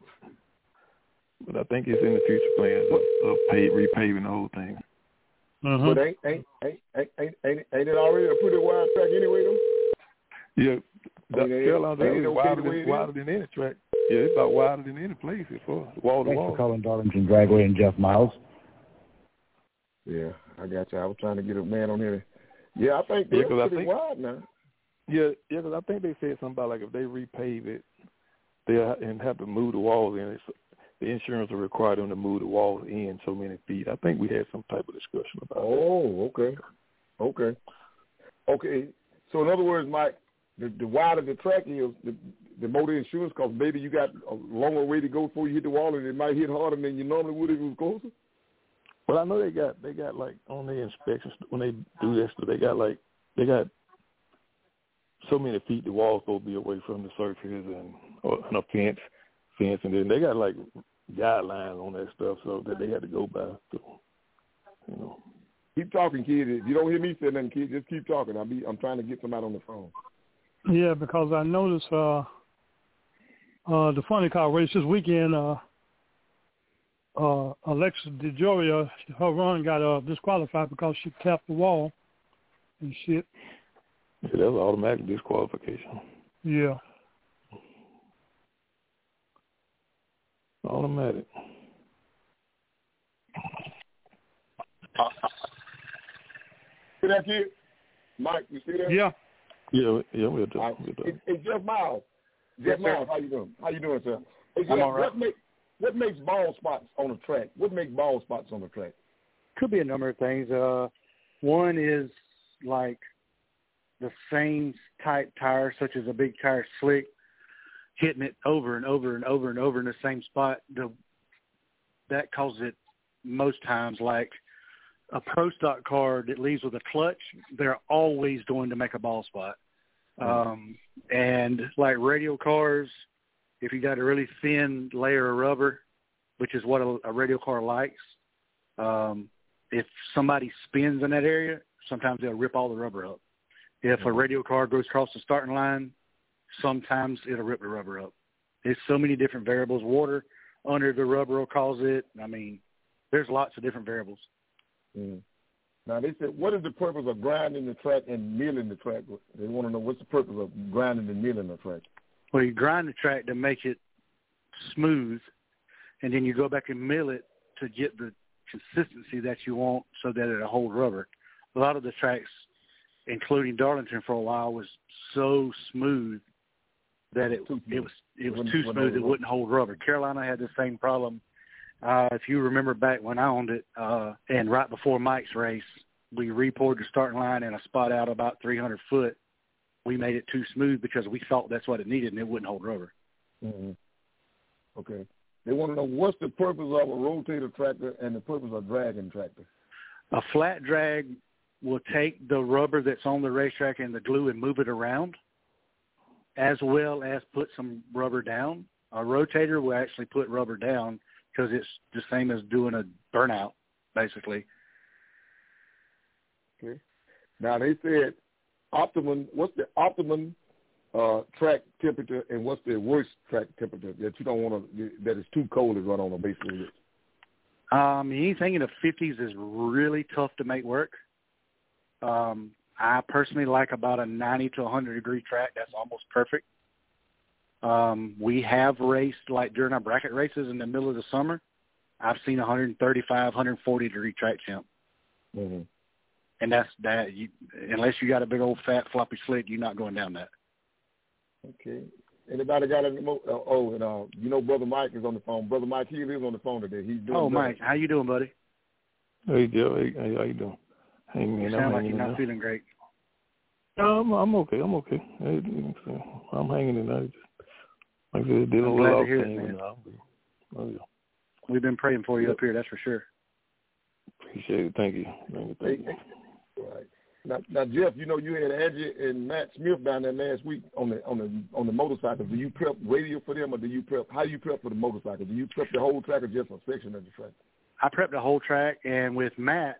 but I think it's in the future plans of repaving the whole thing. But ain't it already a pretty wide track anyway though? Yeah, Carolina's wider than any track. Yeah, it's about wider than any place as far as wall to wall. Thanks for calling Darlington Dragway and Jeff Miles. Yeah, I got you. I was trying to get a man on here. Yeah, I think they're pretty wide now. Yeah, because I think they said something about like if they repave it, they'll have to move the walls in. The insurance will require them to move the walls in so many feet. I think we had some type of discussion about that. Oh, okay. So in other words, Mike, the wider the track is, the more the insurance costs. Maybe you got a longer way to go before you hit the wall, and it might hit harder than you normally would if it was closer. Well, I know they got like on the inspections when they do this, they got so many feet the wall's supposed to be away from the surface and a fence, and then they got like guidelines on that stuff so that they had to go by. So, you know. Keep talking, kid. If you don't hear me say nothing, kid, just keep talking. I'm trying to get somebody on the phone. Yeah, because I noticed the funny car race this weekend. Alexis DeJoria, her run got disqualified because she tapped the wall and shit. Yeah, that was automatic disqualification. Yeah. Automatic. See that, kid? Mike, you see that? Yeah. Yeah, we're done. Hey, Jeff Miles. Miles, how you doing? Sir? Hey, Jeff, I'm all right. What makes bald spots on the track? What makes bald spots on the track? Could be a number of things. One is like the same type tire, such as a big tire slick, hitting it over and over and over and over in the same spot. That causes it most times. Like a pro stock car that leaves with a clutch, they're always going to make a bald spot. And like radial cars, if you got a really thin layer of rubber, which is what a radial car likes, if somebody spins in that area, sometimes they'll rip all the rubber up. If a radial car goes across the starting line, sometimes it'll rip the rubber up. There's so many different variables. Water under the rubber will cause it. I mean, there's lots of different variables. Mm-hmm. Now, they said, what is the purpose of grinding the track and milling the track? They want to know what's the purpose of grinding and milling the track. Well, you grind the track to make it smooth, and then you go back and mill it to get the consistency that you want so that it'll hold rubber. A lot of the tracks, including Darlington for a while, was so smooth that it was too smooth it wouldn't hold rubber. Carolina had the same problem. If you remember back when I owned it, and right before Mike's race, we re-poured the starting line in a spot out about 300 foot. We made it too smooth because we thought that's what it needed, and it wouldn't hold rubber. Mm-hmm. Okay. They want to know what's the purpose of a rotator tractor and the purpose of a dragging tractor. A flat drag will take the rubber that's on the racetrack and the glue and move it around, as well as put some rubber down. A rotator will actually put rubber down because it's the same as doing a burnout, basically. Okay. Now, they said what's the optimum track temperature, and what's the worst track temperature that you don't want to, that is too cold to run on a basically? Anything in the 50s is really tough to make work. I personally like about a 90 to 100 degree track. That's almost perfect. We have raced, like during our bracket races in the middle of the summer, I've seen 135, 140 degree track temp. Mm-hmm. And that's that. Unless you got a big old fat floppy slick, you're not going down that. Okay. Anybody got any more? You know, Brother Mike is on the phone. Brother Mike, he is on the phone today. He's doing. Oh, Mike, how you doing, buddy? Hey, Joe. Hey, how you doing? You sound like you're not feeling great. I'm okay. I'm hanging in there. Like I said, dealing I'm with glad a lot to of hear pain. it, man. Oh, yeah. We've been praying for you up here, that's for sure. Appreciate it. Thank you. Thank you. Right. Now, Jeff, you know you had Angie and Matt Smith down there last week on the motorcycles. Do you prep radio for them, or do you prep? How do you prep for the motorcycle? Do you prep the whole track or just a section of the track? I prep the whole track, and with Matt,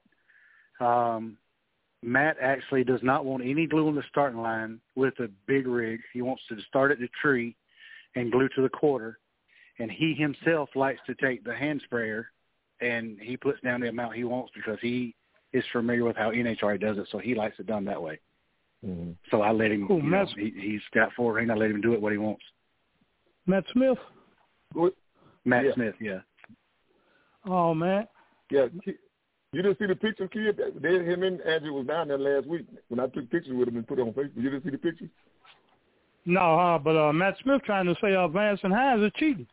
Matt actually does not want any glue on the starting line with a big rig. He wants to start at the tree and glue to the quarter, and he himself likes to take the hand sprayer, and he puts down the amount he wants because he is familiar with how NHRA does it, so he likes it done that way. Mm-hmm. So I let him, he's got 4 ring, I let him do it what he wants. Matt Smith? Matt Smith, yeah. Oh, man. Yeah. You didn't see the picture, kid? Him and Andrew was down there last week when I took pictures with him and put it on Facebook. You didn't see the pictures? No, but Matt Smith trying to say Vance and Hines are cheating.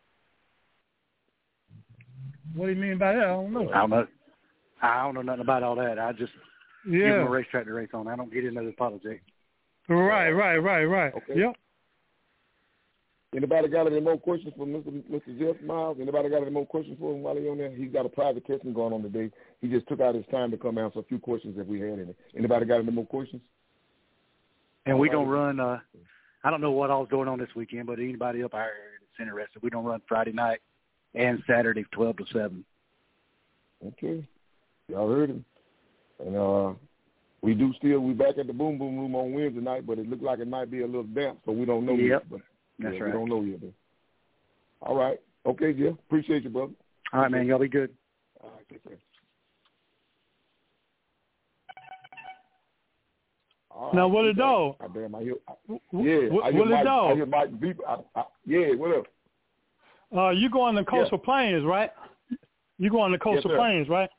What do you mean by that? I don't know. I don't know nothing about all that. I just give them a racetrack to race on. I don't get into the politics. Right. Okay. Yep. Anybody got any more questions for Mr. Jeff Miles? Anybody got any more questions for him while he's on there? He's got a private testing going on today. He just took out his time to come answer a few questions if we had any. Anybody got any more questions? And we don't run, I don't know what all's going on this weekend, but anybody up our area that's interested, we don't run Friday night and Saturday 12 to 7. Okay. Y'all heard him. And we back at the Boom Boom Room on Wednesday night, but it looked like it might be a little damp, so we don't know yet. But that's right. We don't know yet. All right. Okay, Jeff. Appreciate you, brother. All right, man. Y'all be good. All right. Take care. Now, what it do? Damn, I hear. What it do? I hear Mike beep. Yeah, what up? You go on the coastal plains, right? You go on the coastal plains, right?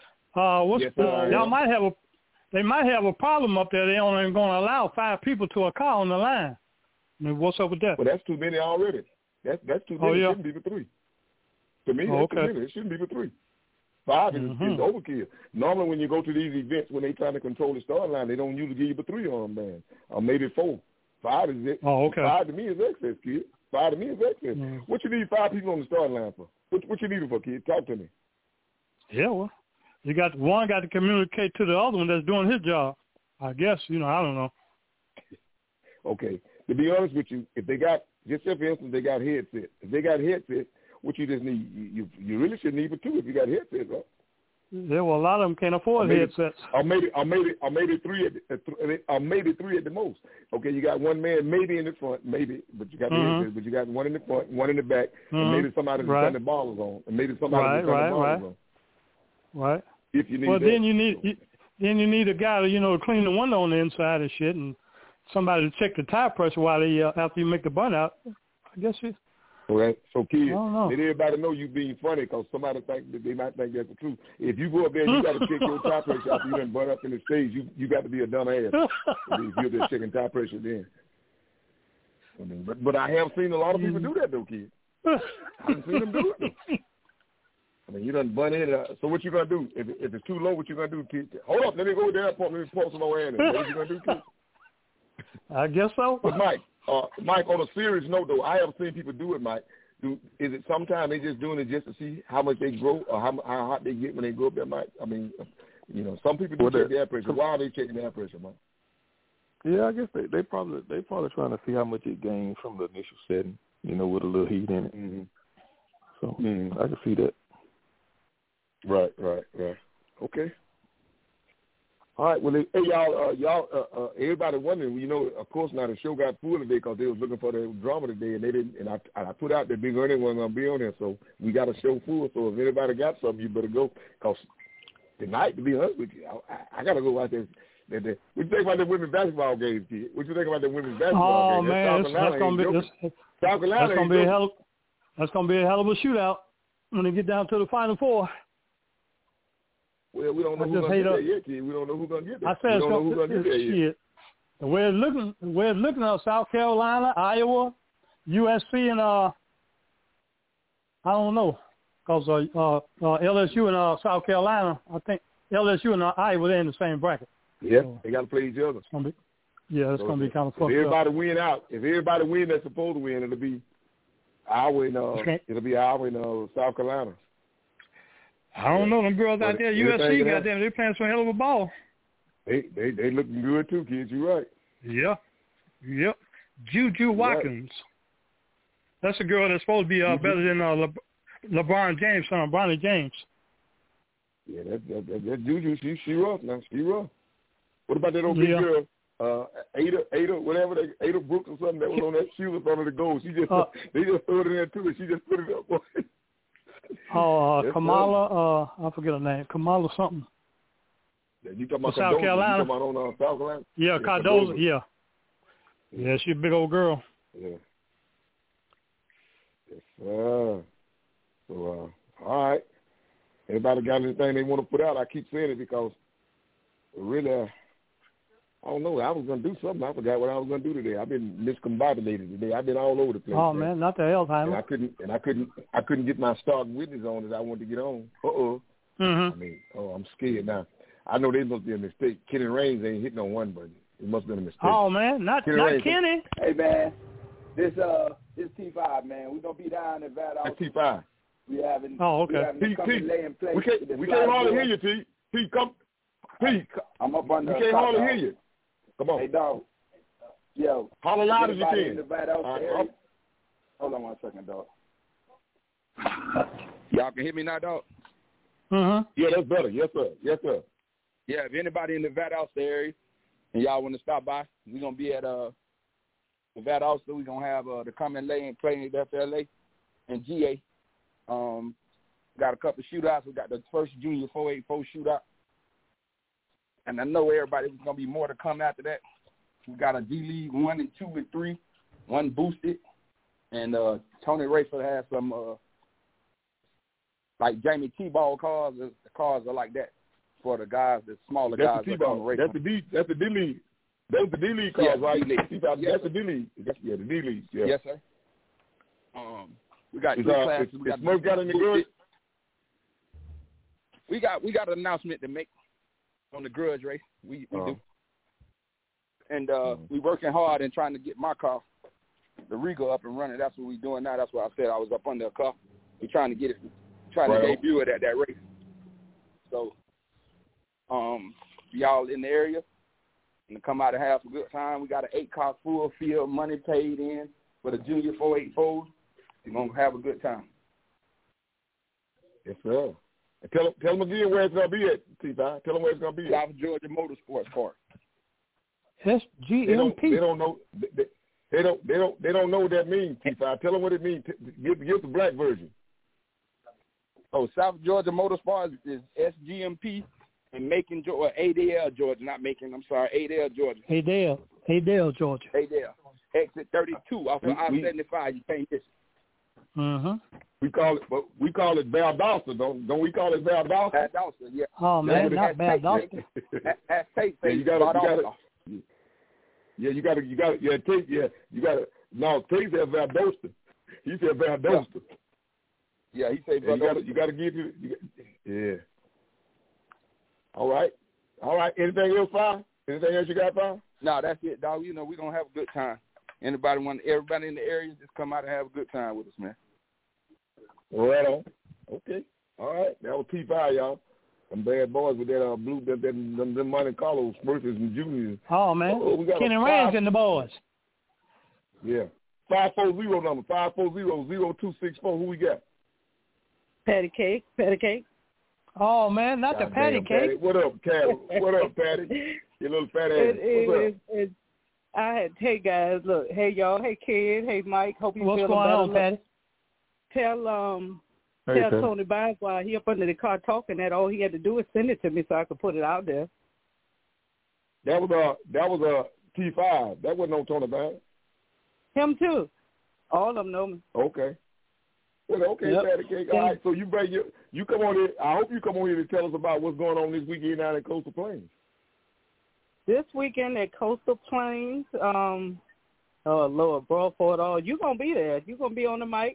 Y'all might have they might have a problem up there. They only going to allow 5 people to a car on the line. I mean, what's up with that? Well, that's too many already. That's too many. It shouldn't be for 3. To me, that's too many. It shouldn't be for 3. 5 is overkill. Normally, when you go to these events, when they trying to control the start line, they don't usually give you but 3 on them, man, or maybe 4. 5 is it. 5 to me is excess, kid. 5 to me is excess. What you need 5 people on the starting line for? What you need it for, kid? Talk to me. Yeah, well, you got one got to communicate to the other one that's doing his job. I guess, I don't know. Okay. To be honest with you, if they got, just say for instance, they got headsets. If they got headsets, what you just need, you really should need for 2 if you got headsets, right? Yeah, well, a lot of them can't afford headsets. Or maybe 3 at the most. Okay, you got one man maybe in the front, but you got the headsets, but you got one in the front, one in the back, and maybe somebody to turn the ballers on, and maybe somebody to turn the ballers on. Right. If you need well, that. then you need a guy to clean the window on the inside and shit, and somebody to check the tire pressure while after you make the burnout. I guess it. All right. So, kids, let everybody know you being funny because somebody they might think that's the truth. If you go up there and you got to check your tire pressure after you done burn up in the stage, you got to be a dumb ass if you're just checking tire pressure then. I mean, but I have seen a lot of people do that, though, kids. I haven't seen them do it, though. I mean, you done burn in. So what you going to do? If it's too low, what you going to do, kids? Hold up. Let me go to the airport. Let me pour some more air in it. What you going to do, kids? I guess so. But Mike, on a serious note, though, I have seen people do it, Mike. Is it sometimes they just doing it just to see how much they grow or how hot they get when they go up there, Mike? I mean, some people do check the air pressure. Why are they checking the air pressure, Mike? Yeah, I guess they probably trying to see how much it gains from the initial setting, with a little heat in it. Mm-hmm. So I can see that. Right. Okay. All right, well, hey, y'all, everybody wondering, you know, of course now the show got full today because they was looking for the drama today, and they didn't, and I put out that Big Ernie wasn't going to be on there, so we got a show full, so if anybody got something, you better go, because tonight, to be honest with you, I got to go watch this. What you think about the women's basketball games, kid? What you think about the women's basketball games? Man, that's going to be a hell of a shootout when they get down to the Final Four. Well, we don't know who's going to get there yet, kid. We don't know who's going to get there. I said we don't know who's going to get there yet. The way it's looking at South Carolina, Iowa, USC, and I don't know, because LSU and South Carolina, I think LSU and Iowa, they're in the same bracket. Yeah, they got to play each other. It's going to be kind of fucked up. If everybody win out, if everybody win that's supposed to win, it'll be Iowa and South Carolina. I don't know them girls out there. USC, goddamn, they playing some hell of a ball. They looking good too, kids. You right. Yeah. Yep. Juju Watkins. Right. That's a girl that's supposed to be better than LeBron James, son, Bronny James. Yeah, that Juju, she rough now. She rough. What about that old big girl, Ada Brooks or something that was on that shoe up under the goal? She just they just threw it in there too, and she just put it up. Kamala, I forget her name. Kamala something. You talking about South Carolina? You talking about on South Carolina? Yeah, Cardozo. Yeah. Yeah, she's a big old girl. Yeah. Yes, So, all right. Everybody got anything they want to put out? I keep saying it because really, I don't know. I was going to do something. I forgot what I was going to do today. I've been miscombobulated today. I've been all over the place. Oh, man, not the Alzheimer's. I couldn't get my starting witness on that I wanted to get on. Mm-hmm. I mean, I'm scared now. I know there must be a mistake. Kenny Raines ain't hitting on one button. It must have been a mistake. Oh, man, not Kenny. Hey, man, this T5, man. We're going to be down at Vat. That's T5. We having. Oh, okay. T, we can't hardly hear you, T. T, come. T. I'm up on the. We can't hardly hear you. Come on. Hey, dog. Yo. Holler loud as you can. In the Vat area? Hold on 1 second, dog. Y'all can hear me now, dog? Mm-hmm. Yeah, that's better. Yes, sir. Yes, sir. Yeah, if anybody in the Vat area and y'all want to stop by, we're going to be at the Vat Ulster. We're going to have the Come and Lay and Play at FLA and GA. Got a couple of shootouts. We got the first Junior 484 shootout. And I know everybody's going to be more to come after that. We got a D-League 1 and 2 and 3, one boosted. And Tony Rayford has some, like Jamie T-ball cars. The cars are like that for the guys, the smaller guys. That's the D-League. That's the D-League cars, yeah, right? D-League. That's the D-League. Yeah, the D-League. Yeah. Yes, sir. We got two classes. Is Smurf got any good? We got an announcement to make on the grudge race. We do. And we working hard and trying to get my car, the Regal, up and running. That's what we doing now. That's why I said I was up under a car. We trying to get it, to debut it at that race. So, y'all in the area and to come out and have a good time. We got an 8-car full field, money paid in for the Junior 484. We're going to have a good time. Yes, sir. And tell them again where it's going to be at, T5. Tell them where it's going to be at. South Georgia Motorsports Park. SGMP. They don't know. They don't know what that means, T5. Tell them what it means. Give the black version. Oh, South Georgia Motorsports is SGMP in Macon, Georgia, Adel, Georgia. Not Macon, I'm sorry, Adel, Georgia. Adel, Georgia. Adel. Exit 32 off of I-75. You can't miss it. Mm-hmm. We call it Valdosta, don't we call it Valdosta? Valdosta, yeah. Oh man, not Valdosta. That's Tate. You got to. No, Tate said Valdosta. He said Valdosta. Yeah, he said Valdosta. You got to give it. Yeah. All right. Anything else, Fire? Anything else you got, Fire? No, that's it, dog. You know we're gonna have a good time. Everybody in the area, just come out and have a good time with us, man. Right on. Okay. All right. That was T5, y'all. Them bad boys with that blue, them Monte Carlo Smurfers and Juniors. Oh, man. Kenny Raines and the boys. Yeah. 540 number, 540-0264. Who we got? Patty Cake. Oh, man, not God the patty damn, cake. Patty. What up, Patty? What up, Patty? You little fat ass. What's up? Hey, guys, look. Hey, y'all. Hey, Kid. Hey, Mike. Hope you What's feeling going better. on, Patty? Tell Tony Bynes while he up under the car talking that all he had to do was send it to me so I could put it out there. That was a T5. That wasn't on Tony Bynes. Him too. All of them know me. Okay. Well, okay, Yep. Patty Cake. All right, so you come on here. I hope you come on here to tell us about what's going on this weekend down in Coastal Plains. This weekend at Coastal Plains, oh, Lord, bro, for it all. You're going to be there. You're going to be on the mic.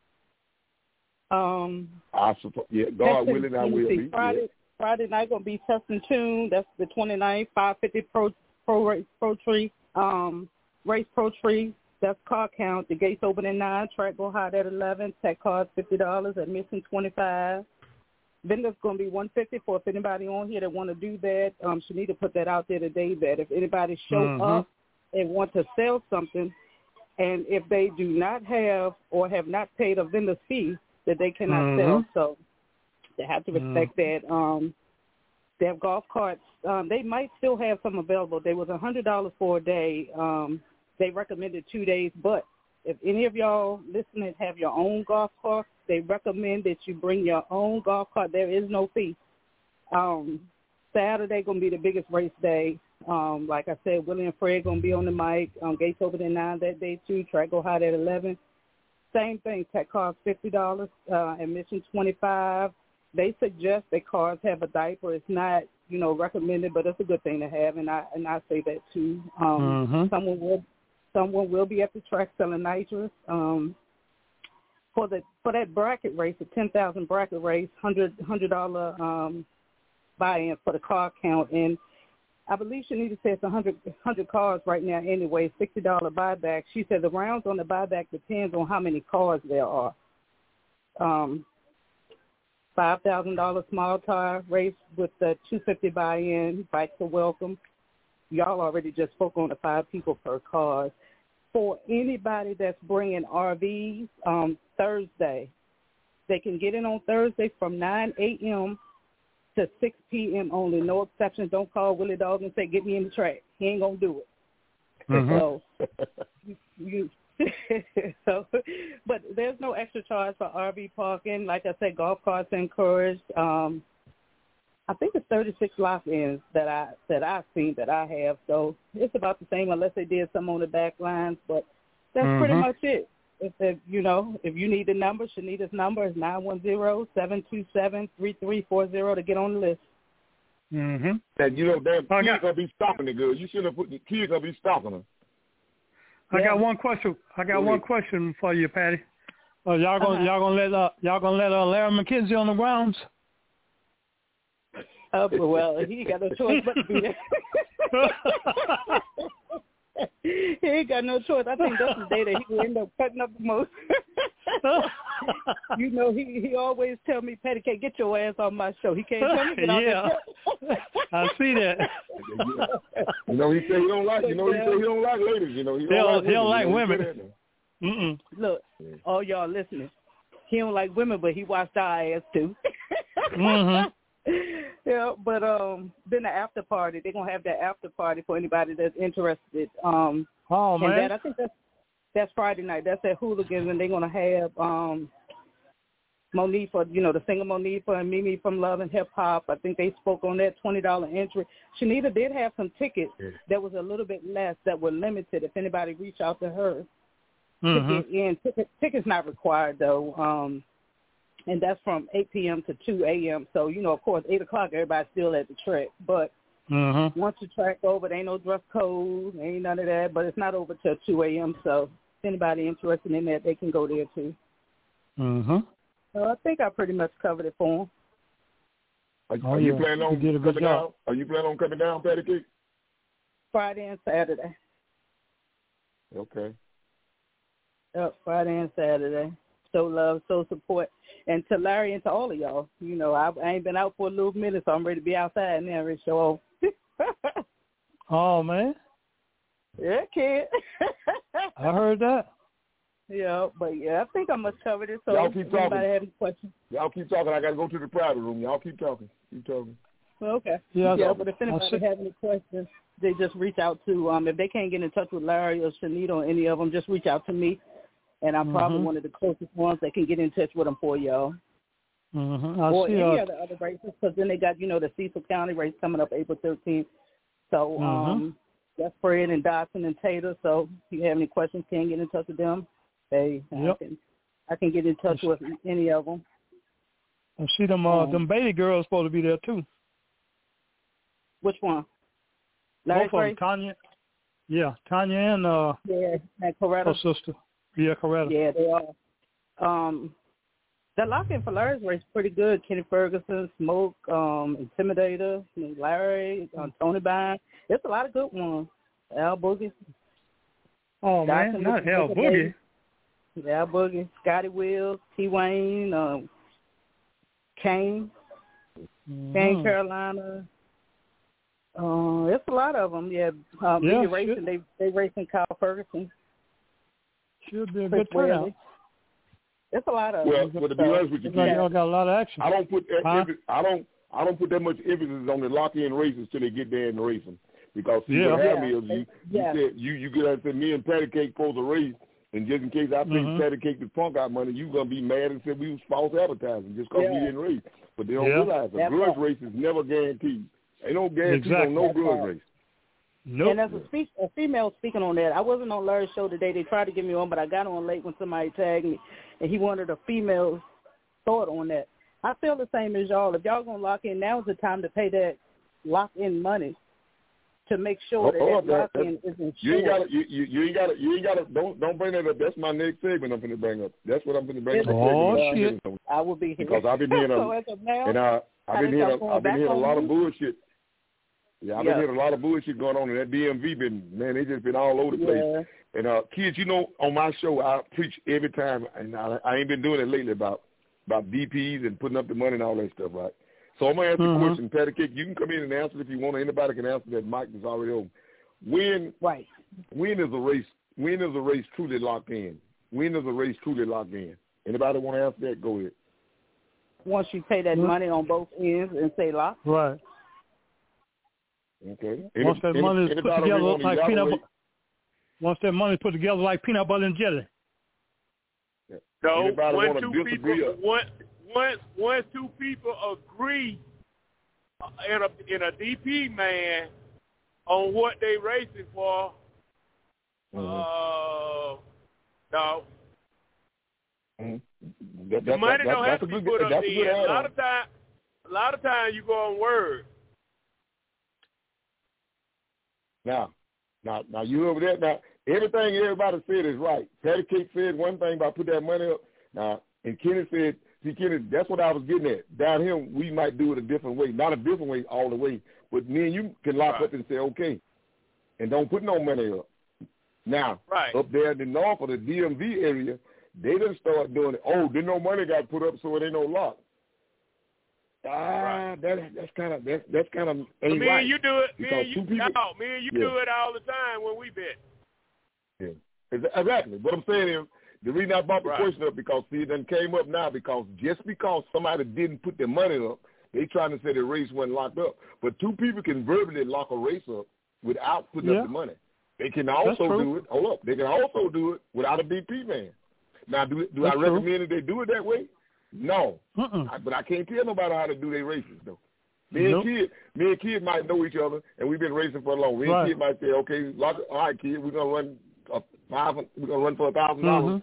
I suppose, yeah, God willing, I will be. Friday night going to be Test and Tune. That's the 29th, 550 Pro Tree, Race Pro Tree. That's car count. The gates open at 9. Track go hot at 11. Tech cars $50. Admission $25. Vendor's going to be $150 for if anybody on here that want to do that. She need to put that out there today that if anybody show up and want to sell something, and if they do not have or have not paid a vendor's fee, that they cannot sell. So they have to respect that. They have golf carts. They might still have some available. They was $100 for a day. They recommended 2 days, but if any of y'all listening have your own golf cart, they recommend that you bring your own golf cart. There is no fee. Saturday going to be the biggest race day. Like I said, Willie and Fred going to be on the mic. Gates open at 9 that day too. Track go hot at 11. Same thing. Tech cars $50. Admission $25. They suggest that cars have a diaper. It's not, recommended, but it's a good thing to have, and I say that too. Someone will be at the track selling nitrous. For that bracket race, the 10,000 bracket race, $100 buy-in for the car count, and I believe Shanita says 100 cars right now anyway, $60 buyback. She said the rounds on the buyback depends on how many cars there are. $5,000 small tire race with the $250 buy-in, bikes are welcome. Y'all already just spoke on the 5 people per car. For anybody that's bringing RVs, Thursday, they can get in on Thursday from 9 a.m. to 6 p.m. only. No exceptions. Don't call Willie Dog and say, get me in the track. He ain't going to do it. So, but there's no extra charge for RV parking. Like I said, golf carts encouraged. I think it's 36 lock-ins that I've seen that I have. So it's about the same unless they did some on the back lines. But that's pretty much it. If you need the number, Shanita's number is 910-727-3340 to get on the list. And damn kids gonna be stopping the girl. You shouldn't have put the kids gonna be stopping her. I got one question. One question for you, Patty. Y'all gonna let Larry McKenzie on the grounds? Well, he got no choice but to be there. He ain't got no choice. I think that's the day that he will end up cutting up the most. He always tell me, Patty, can't get your ass on my show. He can't tell me get on the show. I see that. He say he don't like. He don't like ladies. He don't like women. Look, all y'all listening. He don't like women, but he watched our ass too. Yeah, but then the after party, they're gonna have that after party for anybody that's interested. Man! And I think that's Friday night. That's at Hooligans, and they're gonna have Monifa, the singer Monifa and Mimi from Love and Hip Hop. I think they spoke on that $20 entry. Shanita did have some tickets that was a little bit less that were limited. If anybody reached out to her to get in, tickets not required though. And that's from 8 p.m. to 2 a.m. So, of course, 8 o'clock, everybody's still at the track. But once the track over, there ain't no dress code, ain't none of that. But it's not over till 2 a.m. So if anybody interested in that, they can go there, too. So I think I pretty much covered it for them. Are you planning on coming down? Are you planning on coming down, Patty Cake? Friday and Saturday. Okay. Yep, Friday and Saturday. Show love, show support. And to Larry and to all of y'all, I ain't been out for a little minute, so I'm ready to be outside now and show off. Oh, man. Yeah, kid. I heard that. Yeah, but I think I must cover this. So y'all keep talking. Anybody have any questions? Y'all keep talking. I got to go to the private room. Y'all keep talking. Keep talking. Okay. Yeah, but if anybody have any questions, they just reach out to, if they can't get in touch with Larry or Shanita or any of them, just reach out to me. And I'm probably one of the closest ones that can get in touch with them for y'all. Or any of the other races, because then they got, the Cecil County race coming up April 13th. So that's Fred and Dodson and Tater. So if you have any questions, can get in touch with them. I can get in touch with any of them. I see them Beatty girls supposed to be there too. Which one? Both of them, Tanya. Yeah, Tanya and and Coretta. Her sister. Yeah, Coretta. Yeah, they are. The lock-in for Larry's race is pretty good. Kenny Ferguson, Smoke, Intimidator, Larry, Tony Bine. There's a lot of good ones. Al Boogie. Oh, man, not Al Boogie. Al Boogie, Scotty Wills, T. Wayne, Kane, Kane Carolina. It's a lot of them. Yeah, racing. They racing Kyle Ferguson. Should be a good turnout. It's a lot of. Well, to be honest with you, y'all got a lot of action. I don't put I don't put that much emphasis on the lock-in races till they get there and race them, because what happened is you said you get out and say me and Patty Cake supposed to race, and just in case I paid Patty Cake the punk out money, you gonna be mad and say we was false advertising just because we didn't race. But they don't realize a grudge race is never guaranteed. Ain't no guarantee on no grudge race. Nope. And as a female speaking on that, I wasn't on Larry's show today. They tried to get me on, but I got on late when somebody tagged me, and he wanted a female's thought on that. I feel the same as y'all. If y'all gonna lock in, now's the time to pay that lock-in money to make sure that lock-in is insured. You ain't got to. Don't bring that up. That's my next segment. I'm going to bring up. That's what I'm going to bring up. Oh shit! I will be here because I've been hearing I've been hearing a lot of bullshit. Yeah, I've been hearing a lot of bullshit going on, and that DMV they just been all over the place. And kids, on my show I preach every time, and I ain't been doing it lately about DPs and putting up the money and all that stuff, right? So I'm gonna ask you a question, Patty Cake. You can come in and answer it if you want. Anybody can answer that. Mike is already open. When is a race? When is a race truly locked in? When is a race truly locked in? Anybody want to answer that? Go ahead. Once you pay that money on both ends and say lock. Right. Okay. Once that money is put together like peanut butter. Once that money is put together like peanut butter and jelly. So once two people agree in a DP man on what they racing for, no. The money don't have to be put up there. A lot of times you go on word. Now you over there. Now everything everybody said is right. Patty Cake said one thing about put that money up. Now, and Kenny said, see, Kenny, that's what I was getting at. Down here, we might do it a different way. Not a different way all the way, but me and you can lock up and say, okay, and don't put no money up. Now, up there in the north of the DMV area, they done start doing it. Oh, then no money got put up, so it ain't no lock. That's kind of ain't right. Me and you do it. Me and you do it all the time when we bet. Yeah, exactly. What I'm saying is, the reason I brought the question up because it done came up now because just because somebody didn't put their money up, they trying to say the race wasn't locked up. But two people can verbally lock a race up without putting up the money. They can also do it. Hold up, they can also do it without a DP man. Now, do I recommend that they do it that way? No, but I can't tell nobody how to do their races though. Me and Kid might know each other, and we've been racing for long. Me and Kid might say, okay, all right, Kid, we're gonna run. We're gonna run for $1,000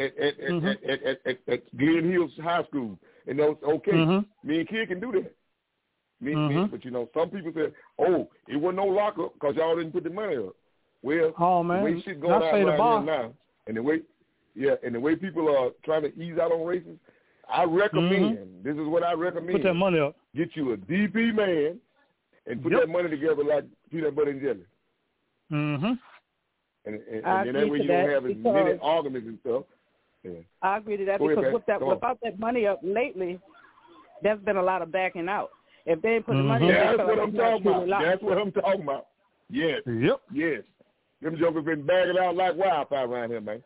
at Glen Hills High School, and those me and Kid can do that. But some people say, "Oh, it wasn't no lockup because y'all didn't put the money up." Well, the way shit going out right now, and the way people are trying to ease out on races, I recommend. This is what I recommend: put that money up. Get you a DP man, and put that money together like peanut butter and jelly. And then that way you don't have as many arguments and stuff. Yeah. I agree to that because without that money up lately, there's been a lot of backing out. If they put the money up, that's what I'm talking about. That's what I'm talking about. Yes. Yep. Yes. Them jokers been bagging out like wildfire around here, man.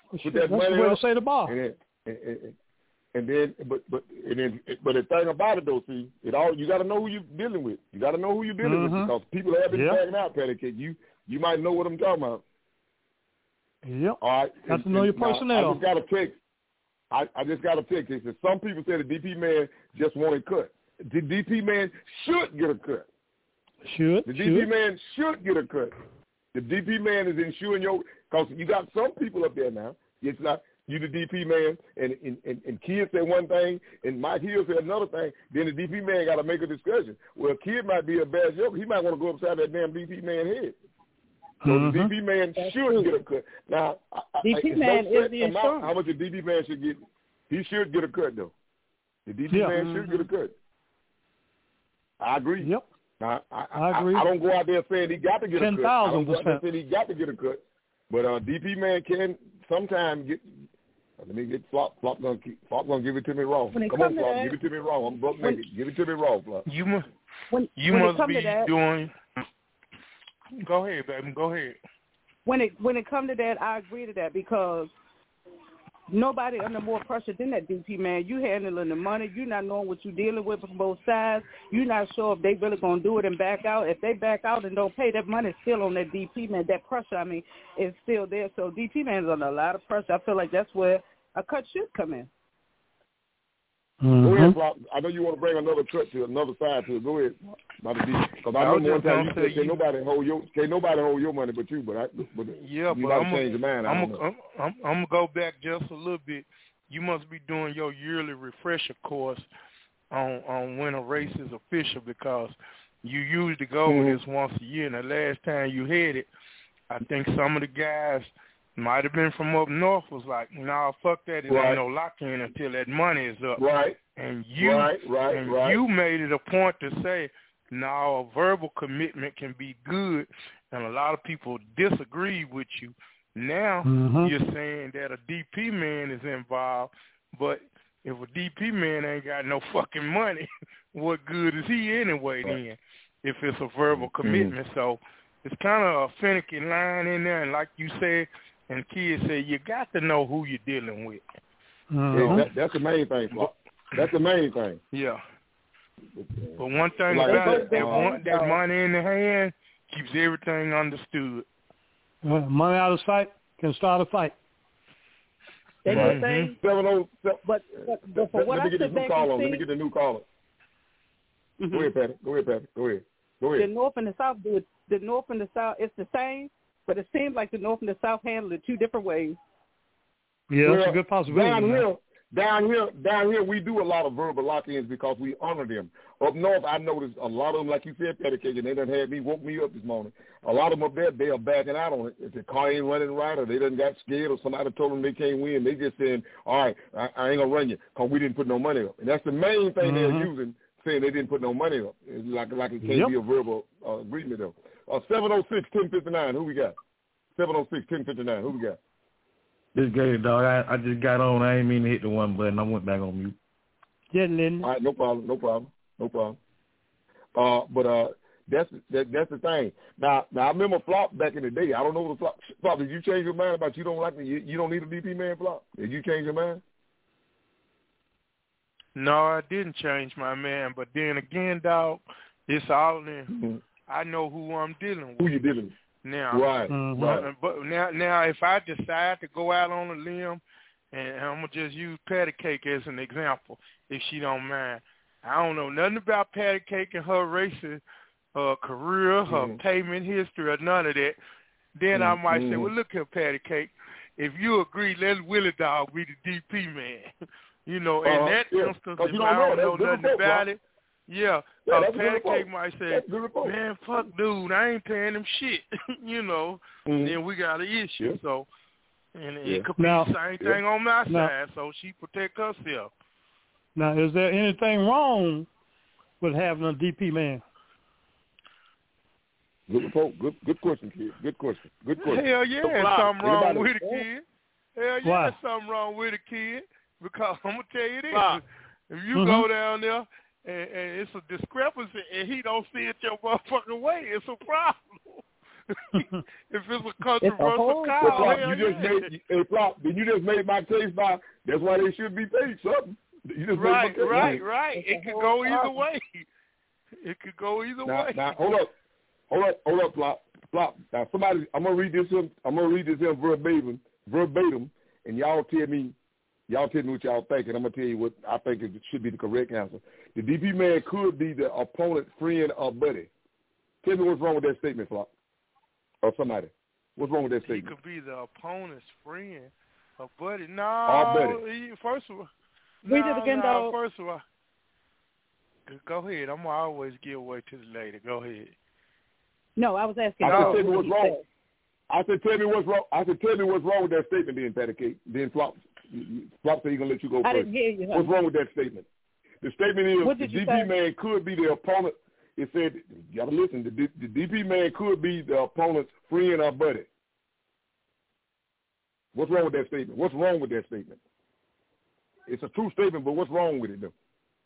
put that money that's the way up, to say the bar. And then but the thing about it though, see, you got to know who you're dealing with. You got to know who you're dealing with because people have been backing out, Patty Cake. You might know what I'm talking about. Yep. All right. Have to know your personnel. I just got a text. I just got a text. It says some people say the DP man just wanted cut. The DP man should get a cut. The DP man should get a cut. The DP man is ensuring because you got some people up there now. It's not you, the DP man, and Kid said one thing, and Mike Hill said another thing. Then the DP man got to make a discussion. Well, Kid might be a bad joke. He might want to go upside that damn DP man head. So the DP man should get a cut. Now, DP man is the insurance. How much the DP man should get? He should get a cut, though. The DP man should get a cut. I agree. Yep. Now, I agree. I don't go out there saying he got to get a cut. I don't go out there 10,000%. saying he got to get a cut. But DP man can sometimes get. Let me get Flop. Flop gonna give it to me raw. Come on, Flop, give it to me raw. I'm broke naked. Give it to me raw, Flop. You must be doing. Go ahead, baby. Go ahead. When it comes to that, I agree to that because nobody under more pressure than that DP man. You handling the money. You're not knowing what you're dealing with from both sides. You're not sure if they really going to do it and back out. If they back out and don't pay, that money's still on that DP man. That pressure, is still there. So DP man is under a lot of pressure. I feel like that's where a cut should come in. Go ahead, Flop. I know you want to bring another cut to another side to it. Go ahead, because I know one time you said can't nobody hold your money but you. But I'm gonna go back just a little bit. You must be doing your yearly refresher course on when a race is official because you usually go over this once a year. And the last time you had it, I think some of the guys might have been from up north was like, nah, fuck that. It ain't no lock-in until that money is up. Right. And you made it a point to say, no, a verbal commitment can be good. And a lot of people disagree with you. Now you're saying that a DP man is involved, but if a DP man ain't got no fucking money, what good is he anyway then if it's a verbal commitment? So it's kind of a finicky line in there. And like you said, and Kids say you got to know who you're dealing with. That's the main thing, Flo. That's the main thing. Yeah. But one thing about it, that money in the hand keeps everything understood. Money out of sight can start a fight. They can say, but for what I said back in let me get the new caller. Go ahead, Patty. Go ahead. The North and the South do it. The North and the South, it's the same. But it seems like the North and the South handle it two different ways. Yeah, that's a good possibility. Down here, we do a lot of verbal lock-ins because we honor them. Up north, I noticed a lot of them, like you said, Patty Cake, and they done had me, woke me up this morning. A lot of them up there, they are backing out on it. If the car ain't running right or they done got scared or somebody told them they can't win, they just saying, all right, I ain't going to run you because we didn't put no money up. And that's the main thing they're using, saying they didn't put no money up. It's like it can't be a verbal agreement, though. 706-1059, who we got? 706-1059, who we got? This Gator, dog. I just got on. I ain't mean to hit the one button. I went back on mute. Getting in. All right, no problem. But that's the thing. Now I remember Flop back in the day. I don't know what Flop. Did you change your mind about you don't like you don't need a DP man, Flop? Did you change your mind? No, I didn't change my mind. But then again, dog, it's all in. I know who I'm dealing with. Who you dealing with? Now, right. But now, if I decide to go out on a limb, and I'm gonna just use Patty Cake as an example, if she don't mind, I don't know nothing about Patty Cake and her racing career, her payment history, or none of that. Then I might say, well, look here, Patty Cake, if you agree, let Willie Dog be the DP man. In that instance, if I don't know nothing about it. Yeah, Patty Cake might say, man, fuck dude, I ain't paying him shit, and then we got an issue. Yeah. So, and it could be the same thing on my side, so she protect herself. Now, is there anything wrong with having a DP man? Good question, kid. Good question. Hell yeah, there's something wrong with it, kid. Hell yeah, there's something wrong with it, kid, because I'm going to tell you this. If you go down there, and it's a discrepancy, and he don't see it your motherfucking way, it's a problem. If it's a controversial call, Flop, then you just made my case by. That's why they should be paid something. You just right. It could go either way. It could go either way. Now, hold up, Flop. Now, somebody, I'm gonna read this in verbatim, and y'all tell me what y'all think, and I'm gonna tell you what I think it should be the correct answer. The DP man could be the opponent's friend or buddy. Tell me what's wrong with that statement, Flop, or somebody. What's wrong with that statement? He could be the opponent's friend or buddy. No, first of all. Read it again, dog. First of all, go ahead. I'm gonna always give way to the lady. Go ahead. No, I was asking. I said, tell me what's wrong. I said, tell me what's wrong. I said, tell me what's wrong with that statement, then, Patty Cake. Then Flop said he's gonna let you go first. I didn't hear you. What's wrong with that statement? The statement is the DP man could be the opponent. It said, you gotta listen. The DP man could be the opponent's friend or buddy. What's wrong with that statement? What's wrong with that statement? It's a true statement, but what's wrong with it, though?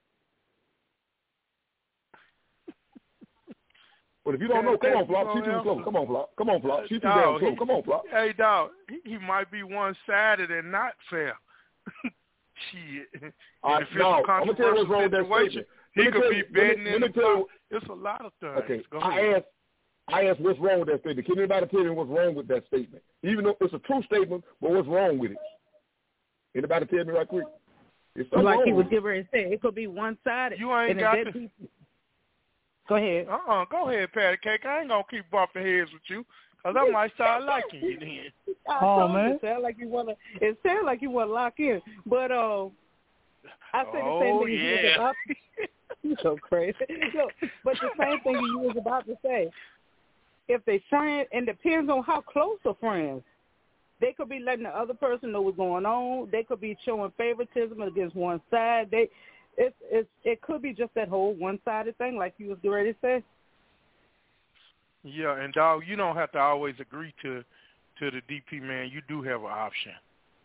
But if you don't know, come on, Flop. She too slow. Come on, Flop. Come on, Flop. She too damn slow. Come on, Flop. Hey, dog. He might be one-sided and not fair. Shit. I'm gonna tell you what's wrong with that statement. He could be betting in the It's a lot of things. Okay. Go ahead. I asked what's wrong with that statement. Can anybody tell me what's wrong with that statement? Even though it's a true statement, but what's wrong with it? Anybody tell me right quick? Like he was getting ready to say, it could be one-sided. You ain't got to. Go ahead. Go ahead, Patty Cake. I ain't gonna keep bumping heads with you, cause I might start liking you then. Man, it sounds like you wanna lock in, but I said the same thing you was about. You're so crazy. But the same thing you was about to say. If they friend, and depends on how close are friends. They could be letting the other person know what's going on. They could be showing favoritism against one side. It could be just that whole one-sided thing, like you was ready to say. Yeah, and dog, you don't have to always agree to the DP man. You do have an option.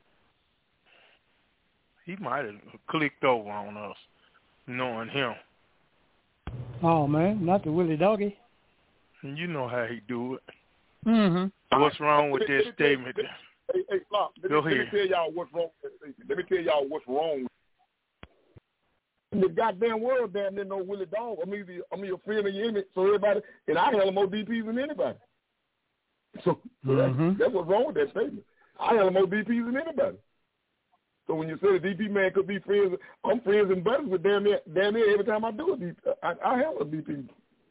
He might have clicked over on us, knowing him. Oh man, not the Willie Doggy. And you know how he do it. Mm-hmm. What's wrong with that statement? Hey, Flop, let me tell y'all what's wrong with that statement. Let me tell y'all what's wrong with in the goddamn world, damn near no Willie Dog. I'm your friend or your enemy, so everybody, and I hell more DPs than anybody. So that's what's wrong with that statement. I hell more DPs than anybody. So when you say the DP man could be friends, I'm friends and buddies with damn near every time I do a DP. I hell a DP.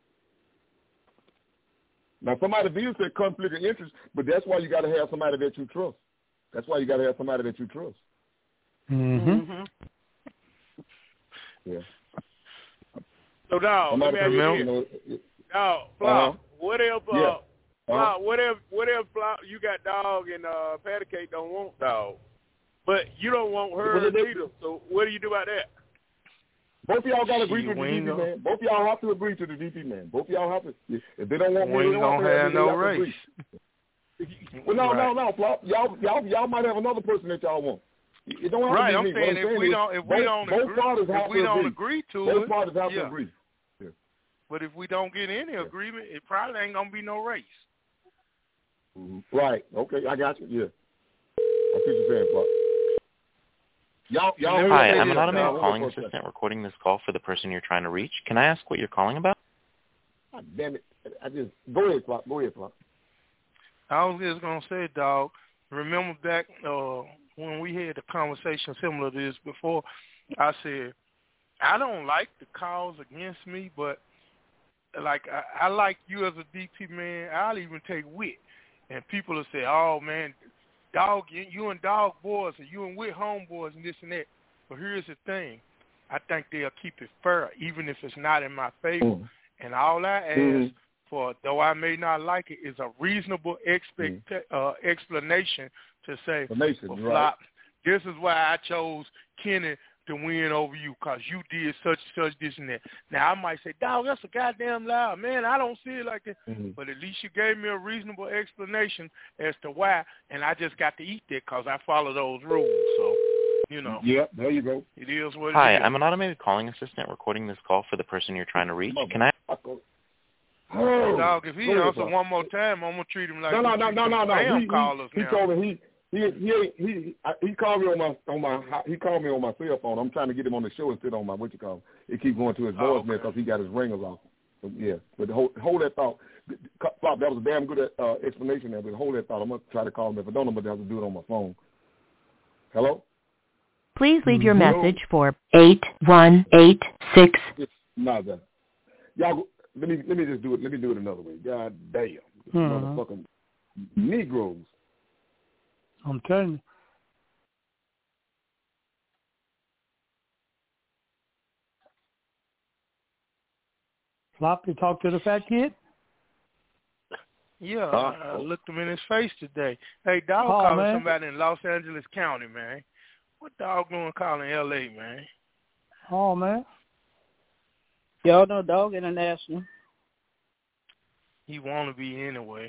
Now somebody will say conflict of interest, but that's why you got to have somebody that you trust. That's why you got to have somebody that you trust. Yeah. So dog, let me ask you this. Dog, Flop, what if Flop, you got dog and Patty Cake don't want dog, but you don't want her either. So what do you do about that? Both of y'all got to agree to the DP man. Both of y'all have to agree to the DP man. Both of y'all have to. If they don't want me, they don't want have no race. Well, no, Flop. Y'all might have another person that y'all want. It don't have to be me. I'm saying if we don't agree to it, both parties have to agree. Yeah. But if we don't get any agreement, it probably ain't gonna be no race. Right. Okay, I got you. Yeah. I see what you're saying, Flop. Hi, I'm an automated calling assistant recording this call for the person you're trying to reach. Can I ask what you're calling about? God damn it. Go ahead, Flop. I was just going to say, dog, remember back when we had a conversation similar to this before, I said, I don't like the calls against me, but like I like you as a DP man. I'll even take wit. And people will say, oh, man, dog, you and dog boys or you and wit homeboys and this and that. But here's the thing. I think they'll keep it fair, even if it's not in my favor. And all I ask for, though I may not like it, is a reasonable explanation to say, well, Flop, this is why I chose Kenny to win over you, because you did such and such, this and that. Now, I might say, dog, that's a goddamn lie. Man, I don't see it like that. But at least you gave me a reasonable explanation as to why, and I just got to eat that because I follow those rules. So, you know. Yeah, there you go. It is what it is. Hi, I'm an automated calling assistant recording this call for the person you're trying to reach. Can I? Oh, dog, if he answer one more time, I'm gonna treat him like no. spam callers He now. told me he called me on my cell phone. I'm trying to get him on the show instead on my It keeps going to his voicemail because he got his ringers off. So, yeah, but hold that thought. Pop, that was a damn good explanation there. But hold that thought. I'm gonna try to call him. If I don't know, but I have to do it on my phone. Hello. Please leave your message for 8186. Nada. Y'all, let me just do it. Let me do it another way. God damn, motherfucking Negroes. I'm telling you. Flop, you talk to the fat kid? Yeah, I looked him in his face today. Hey, dog calling somebody in Los Angeles County, man. What dog doing calling L.A., man? Oh, man. Y'all know Dog International. He want to be anyway.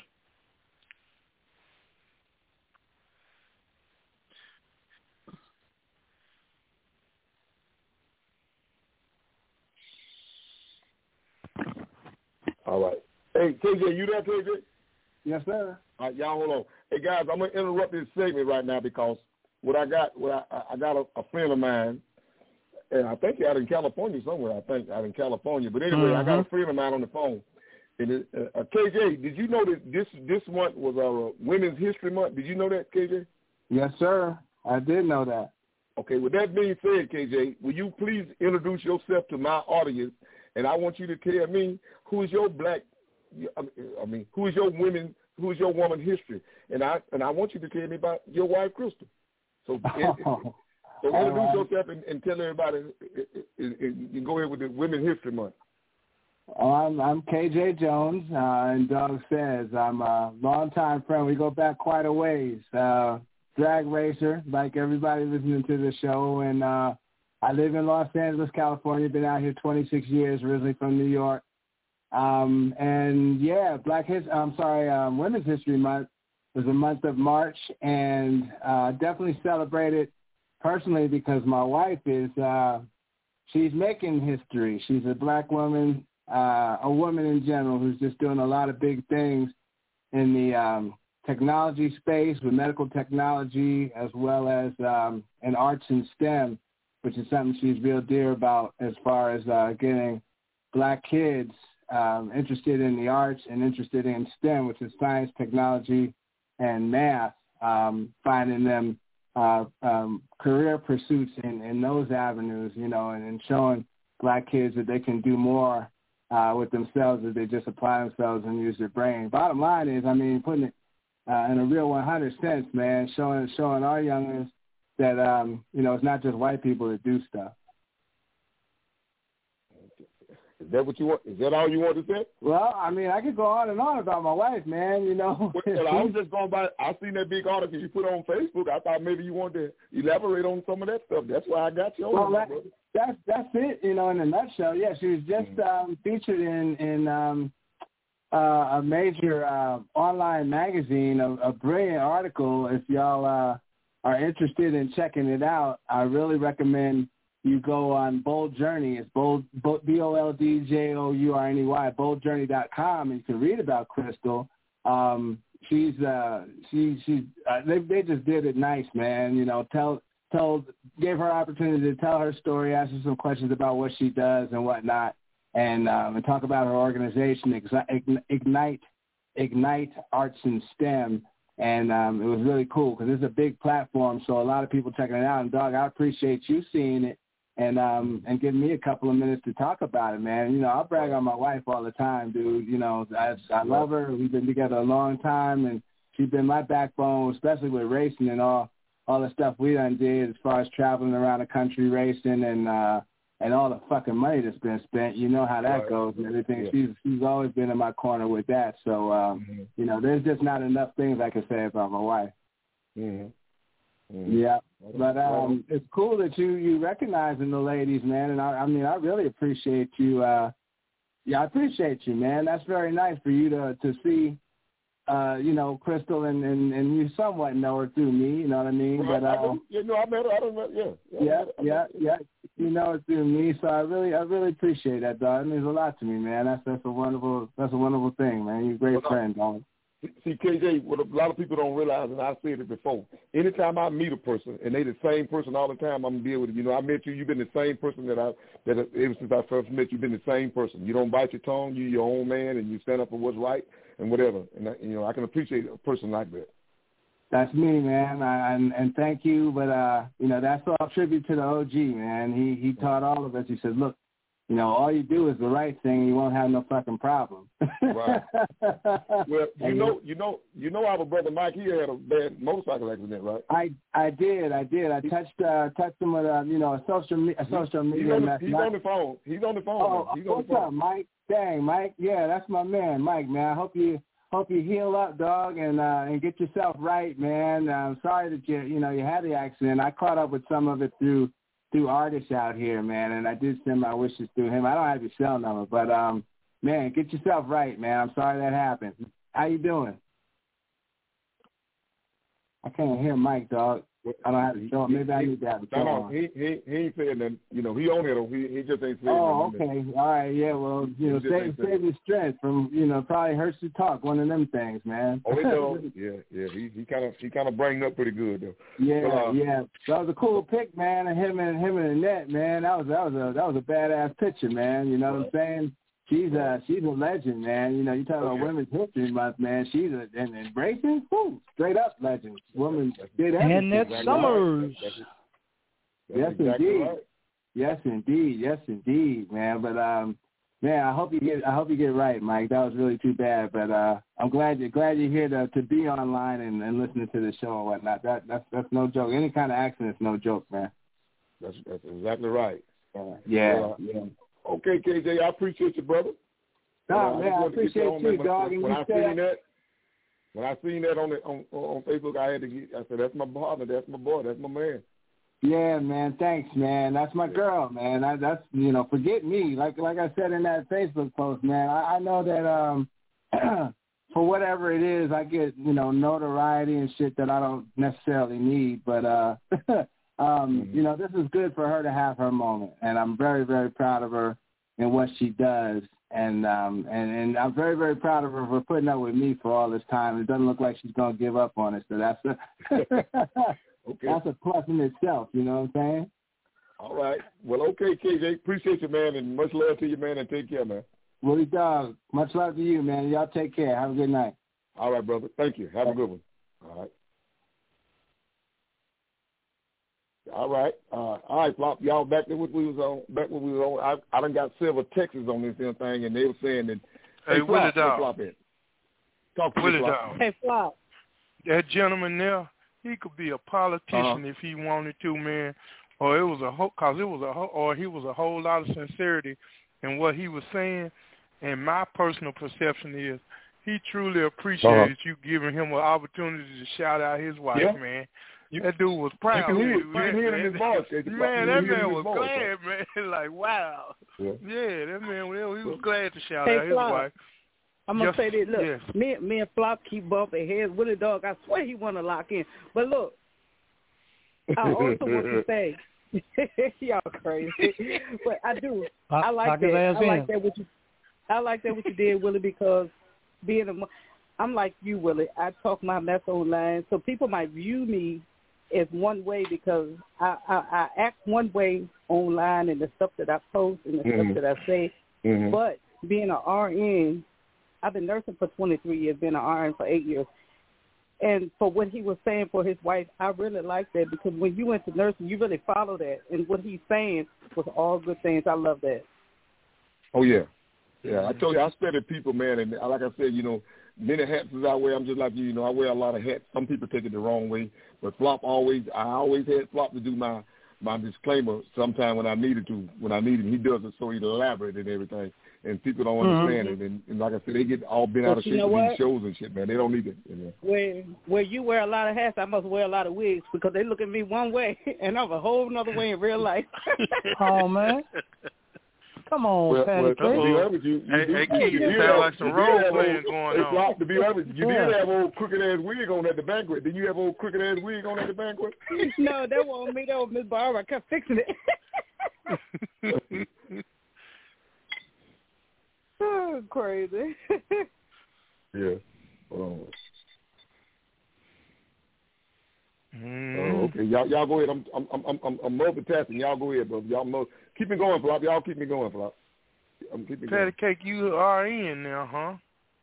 All right. Hey, KJ, you there, KJ? Yes, sir. All right, y'all hold on. Hey, guys, I'm going to interrupt this segment right now because I got a friend of mine, and I think he's out in California somewhere, But anyway, I got a friend of mine on the phone. And KJ, did you know that this month was Women's History Month? Did you know that, KJ? Yes, sir. I did know that. Okay, with that being said, KJ, will you please introduce yourself to my audience? And I want you to tell me who is your who is your woman history? And I want you to tell me about your wife, Crystal. So introduce yourself and tell everybody. You go ahead with the Women's History Month. I'm KJ Jones, and Doug says I'm a longtime friend. We go back quite a ways. Drag racer, like everybody listening to the show, and I live in Los Angeles, California. Been out here 26 years, originally from New York. And yeah, Women's History Month was the month of March, and definitely celebrated personally because my wife is she's making history. She's a black woman, a woman in general who's just doing a lot of big things in the technology space with medical technology as well as in arts and STEM, which is something she's real dear about as far as getting black kids interested in the arts and interested in STEM, which is science, technology, and math, finding them career pursuits in those avenues, and showing black kids that they can do more with themselves if they just apply themselves and use their brain. Bottom line is, putting it in a real 100 sense, man, showing our youngins that, it's not just white people that do stuff. Is that what you want? Is that all you want to say? Well, I could go on and on about my wife, man, Well, I was just going by. I seen that big article you put on Facebook. I thought maybe you wanted to elaborate on some of that stuff. That's why I got you on. Well, that's it, in a nutshell. Yeah, she was just featured in a major online magazine, a brilliant article. If y'all are interested in checking it out, I really recommend you go on Bold Journey. It's BOLDJOURNEY, boldjourney.com, and you can read about Crystal. They just did it nice, man. Gave her opportunity to tell her story, ask her some questions about what she does and whatnot, and talk about her organization, Ignite Arts and STEM. And it was really cool because it's a big platform, so a lot of people checking it out. And, Doug, I appreciate you seeing it and giving me a couple of minutes to talk about it, man. I'll brag on my wife all the time, dude. I love her. We've been together a long time, and she's been my backbone, especially with racing and all the stuff we done did as far as traveling around the country racing and all the fucking money that's been spent. You know how that goes and everything. Yeah. She's always been in my corner with that. So, there's just not enough things I can say about my wife. Mm-hmm. Yeah, but it's cool that you recognizing the ladies, man, and I really appreciate you. I appreciate you, man. That's very nice for you to see Crystal and you somewhat know her through me, you know what I mean? Right, But I met her. I don't know. Yeah. You know it through me, so I really appreciate that, dog. It means a lot to me, man. That's a wonderful thing, man. You're a great friend, dog. See, KJ, what a lot of people don't realize, and I said it before, anytime I meet a person, and they the same person all the time, I'm going to deal with it. I met you, you've been the same person that ever since I first met you, you've been the same person. You don't bite your tongue, you're your own man, and you stand up for what's right and whatever. And, I can appreciate a person like that. That's me, man, and thank you. But, that's all tribute to the OG, man. He taught all of us. He said, look, all you do is the right thing, and you won't have no fucking problem. Right. Well, you know, our brother Mike, he had a bad motorcycle accident, right? I did. I touched him with a social media. He's on the phone. Oh, what's up, Mike? Dang, Mike. Yeah, that's my man, Mike. Man, I hope you heal up, dog, and get yourself right, man. I'm sorry that you had the accident. I caught up with some of it through artists out here, man, and I did send my wishes through him. I don't have your cell number, but man, get yourself right, man. I'm sorry that happened. How you doing? I can't hear Mike, dog. I don't have to show. Maybe I need to have a show on. He ain't saying that. He on it. He just ain't saying. Oh, okay. All right. Yeah. Well, save your strength from probably hurts to talk. One of them things, man. Oh, it does. Yeah. He kind of bring up pretty good though. Yeah. Yeah. That was a cool pic, man. And him and Annette, man. That was a badass picture, man. You know what I'm saying? She's a legend, man. You talk about Women's History Month, man. She's and embracing, straight up legend. Woman did everything. And that Summers. Yes, indeed. Right. Yes, indeed, man. But man, I hope you get right, Mike. That was really too bad, but I'm glad you're here to be online and listening to the show and whatnot. That's no joke. Any kind of accident's no joke, man. That's exactly right. Yeah. Okay, KJ, I appreciate you, brother. No, man, I appreciate you, dog. When I seen that on Facebook, I said, that's my partner, that's my boy, that's my man. Yeah, man, thanks, man. That's my girl, man. That's forget me. Like I said in that Facebook post, man. I know that for whatever it is, I get notoriety and shit that I don't necessarily need, but this is good for her to have her moment, and I'm very, very proud of her and what she does, and I'm very, very proud of her for putting up with me for all this time. It doesn't look like she's gonna give up on it, so that's that's a plus in itself. You know what I'm saying? All right. Well, okay, KJ, appreciate you, man, and much love to you, man, and take care, man. Willie Dog, much love to you, man. Y'all take care. Have a good night. All right, brother. Thank you. Have a good one. All right. All right, Flop. Y'all back to what we was on. I done got several texts on this damn thing, and they were saying that. Hey, Willie Dog. Flop in. Talk to Willie Flop. Dog. Hey, Flop. That gentleman there, he could be a politician if he wanted to, man. Or he was a whole lot of sincerity in what he was saying. And my personal perception is he truly appreciated you giving him an opportunity to shout out his wife, man. That dude was proud. You can hear it in his voice. Man, that man was glad, man. Like, wow. Yeah, that man, he was glad to shout out his wife. I'm going to say this. Look, me and Flop keep bumping heads. Willie Dog, I swear he want to lock in. But look, I also want to say, y'all crazy. But I do. I like that. I like that what you did, Willie, because I'm like you, Willie. I talk my mess online, so people might view me as one way because I act one way online and the stuff that I post and the stuff that I say. But being an RN, I've been nursing for 23 years, been an RN for 8 years. And for what he was saying for his wife, I really like that because when you went to nursing, you really follow that. And what he's saying was all good things. I love that. Oh, yeah. Yeah, I told you, I study people, man, and like I said, many hats is I wear. I'm just like you, I wear a lot of hats. Some people take it the wrong way, but I always had Flop to do my disclaimer sometime when I needed him. He does it so elaborate and everything, and people don't understand it. And like I said, they get all bent out of shape with these shows and shit, man. They don't need it. Where you wear a lot of hats, I must wear a lot of wigs because they look at me one way, and I'm a whole another way in real life. Oh, man. Come on, Patty Cake. To be honest with you, Kid, you sound like some role playing going on. To be honest, you did have old crooked ass wig on at the banquet. Did you have old crooked ass wig on at the banquet? No, that wasn't me. That was Miss Barbara. I kept fixing it. Oh, crazy. Yeah. Okay, y'all go ahead. I'm multitasking. Y'all go ahead, brother. Keep me going, Flop. Y'all keep me going, Flop. I'm keeping Patty Cake, you are in now,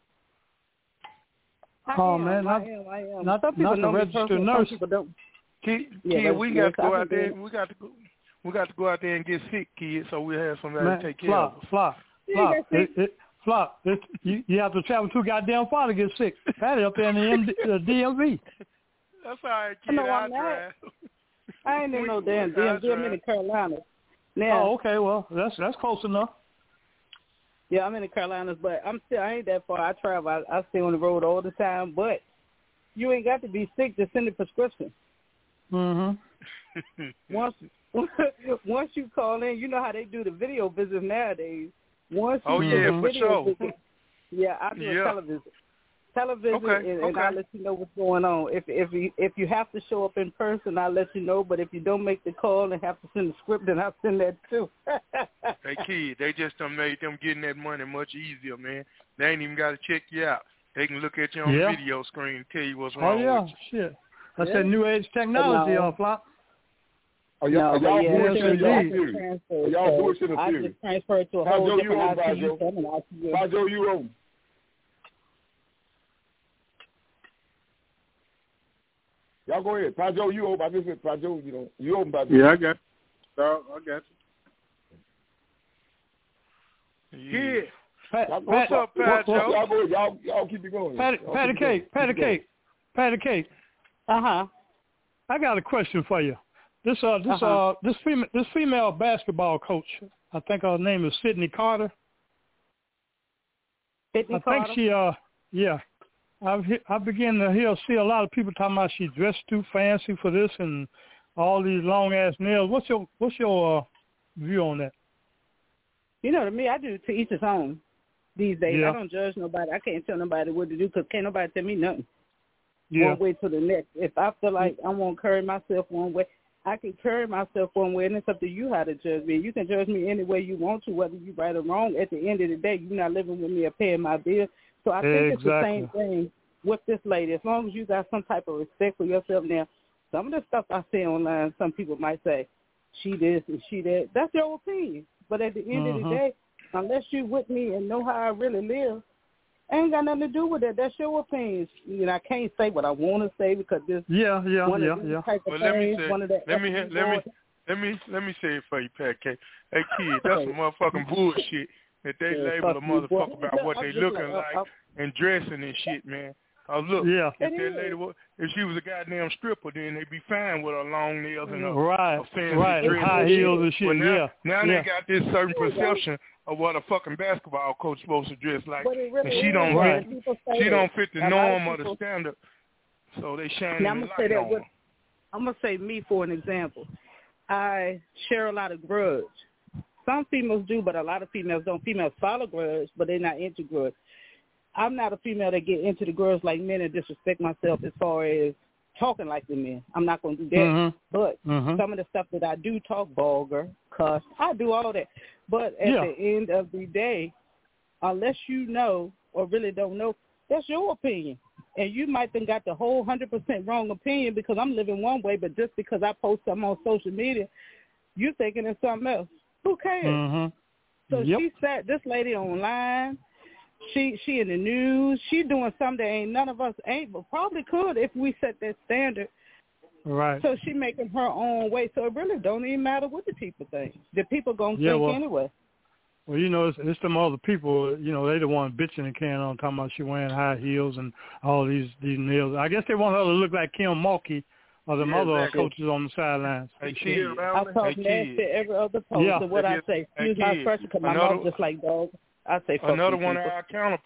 huh? Oh man, I am. Not the registered nurse. Kid, we got to go out there. We got to go out there and get sick, kid, so we'll have somebody to take care of us. Flop. You have to travel too goddamn far to get sick. Patty up there in the DMV. That's all right, kid. I'll drive. I ain't in no damn DMV. I'm in the Carolinas. Now, okay. Well, that's close enough. Yeah, I'm in the Carolinas, but I ain't that far. I travel. I stay on the road all the time. But you ain't got to be sick to send a prescription. Mm-hmm. Once you call in, you know how they do the video visits nowadays. Once you for sure. Visit, I do a television, and I'll let you know what's going on. If you have to show up in person, I'll let you know. But if you don't make the call and have to send the script, then I'll send that too. Hey, kid, they just done made them getting that money much easier, man. They ain't even got to check you out. They can look at you on the video screen and tell you what's wrong with you. Shit. That's that new age technology, Flop. Y'all bullshitting serious? Y'all bullshitting I just transferred to a whole different ICU. Pajo, you own. Y'all go ahead. Pajo, you own. I just said Pajo, you own by this. Yeah, I got you. I got you. Yeah. What's up, Pajo? Y'all keep it going. Patty Cake. I got a question for you. This female basketball coach, I think her name is Sydney Carter. I think she I begin to see a lot of people talking about she dressed too fancy for this and all these long ass nails. What's your view on that? You know, to me, I do to each his own these days. I don't judge nobody. I can't tell nobody what to do because can't nobody tell me nothing. One way to the next. If I feel like I want to carry myself one way, I can carry myself one way, and it's up to you how to judge me. You can judge me any way you want to, whether you right or wrong. At the end of the day, you're not living with me or paying my bills. So I think it's the same thing with this lady. As long as you got some type of respect for yourself. Now, some of the stuff I see online, some people might say, she this and she that. That's your opinion. But at the end of the day, unless you with me and know how I really live, ain't got nothing to do with that. That's your opinion. You know, I can't say what I want to say because this one of these type of things, let me say it for you, Pat K. Hey, kid, that's some motherfucking bullshit that they label a motherfucker about what they looking like and dressing and shit, man. Look, if that lady if she was a goddamn stripper, then they'd be fine with her long nails and her fancy dress high heels and shit. Well, now they got this certain perception of what a fucking basketball coach supposed to dress like, and she don't fit the norm or the standard, so they shine the light on her. I'm gonna say me for an example. I share a lot of grudge. Some females do, but a lot of females don't. Females follow grudge, but they're not into grudge. I'm not a female that get into the grudge like men and disrespect myself as far as talking like the men. I'm not going to do that. But some of the stuff that I do talk, vulgar, cuss, I do all that. But at the end of the day, unless you know or really don't know, that's your opinion. And you might think got the whole 100% wrong opinion because I'm living one way, but just because I post something on social media, you're thinking it's something else. Who cares? So she sat this lady online. She in the news. She doing something that ain't none of us ain't, but probably could if we set that standard. Right. So she making her own way. So it really don't even matter what the people think. The people gonna think anyway. Well, you know, it's them other people. You know, they the one bitching and carrying on, talking about she wearing high heels and all these nails. I guess they want her to look like Kim Mulkey or the other coaches on the sidelines. Hey, kid, I talk nasty every other post. So what I say, excuse my expression, because my mouth just like dog. I say fuck another one of our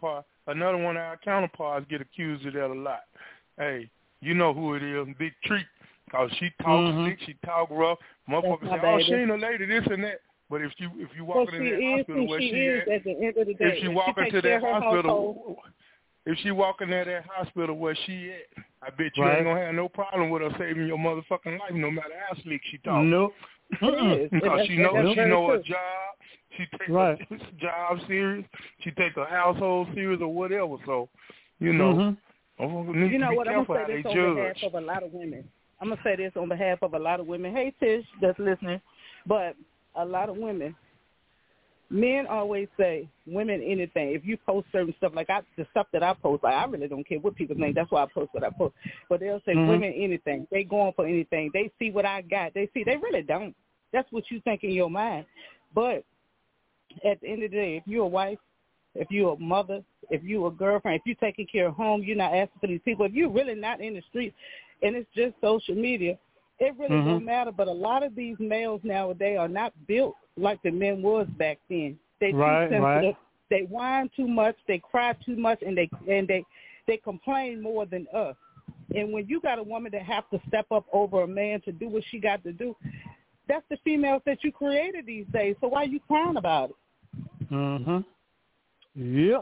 counterparts get accused of that a lot. Hey, you know who it is, Big Treat, because she talks slick, she talk rough. Motherfuckers say, she ain't a lady, this and that. But if you walking in that hospital where she at the end of the day, if she walking to that hospital, if she walking at that hospital where she at, I bet you ain't gonna have no problem with her saving your motherfucking life, no matter how slick she talk. Nope. Because she know her job. She take her job serious. She take her household serious or whatever. So, you know, you know what? I'm gonna say this on behalf of a lot of women. I'm gonna say this on behalf of a lot of women. Hey, Tish, that's listening, but a lot of women. Men always say, women anything. If you post certain stuff, like the stuff that I post, like I really don't care what people think. That's why I post what I post. But they'll say women anything. They going for anything. They see what I got. They really don't. That's what you think in your mind. But at the end of the day, if you're a wife, if you're a mother, if you're a girlfriend, if you're taking care of home, you're not asking for these people. If you're really not in the streets and it's just social media, it really don't matter. But a lot of these males nowadays are not built like the men was back then. They too sensitive. Right. They whine too much. They cry too much, and they complain more than us. And when you got a woman that have to step up over a man to do what she got to do, that's the females that you created these days. So why are you crying about it? Yep.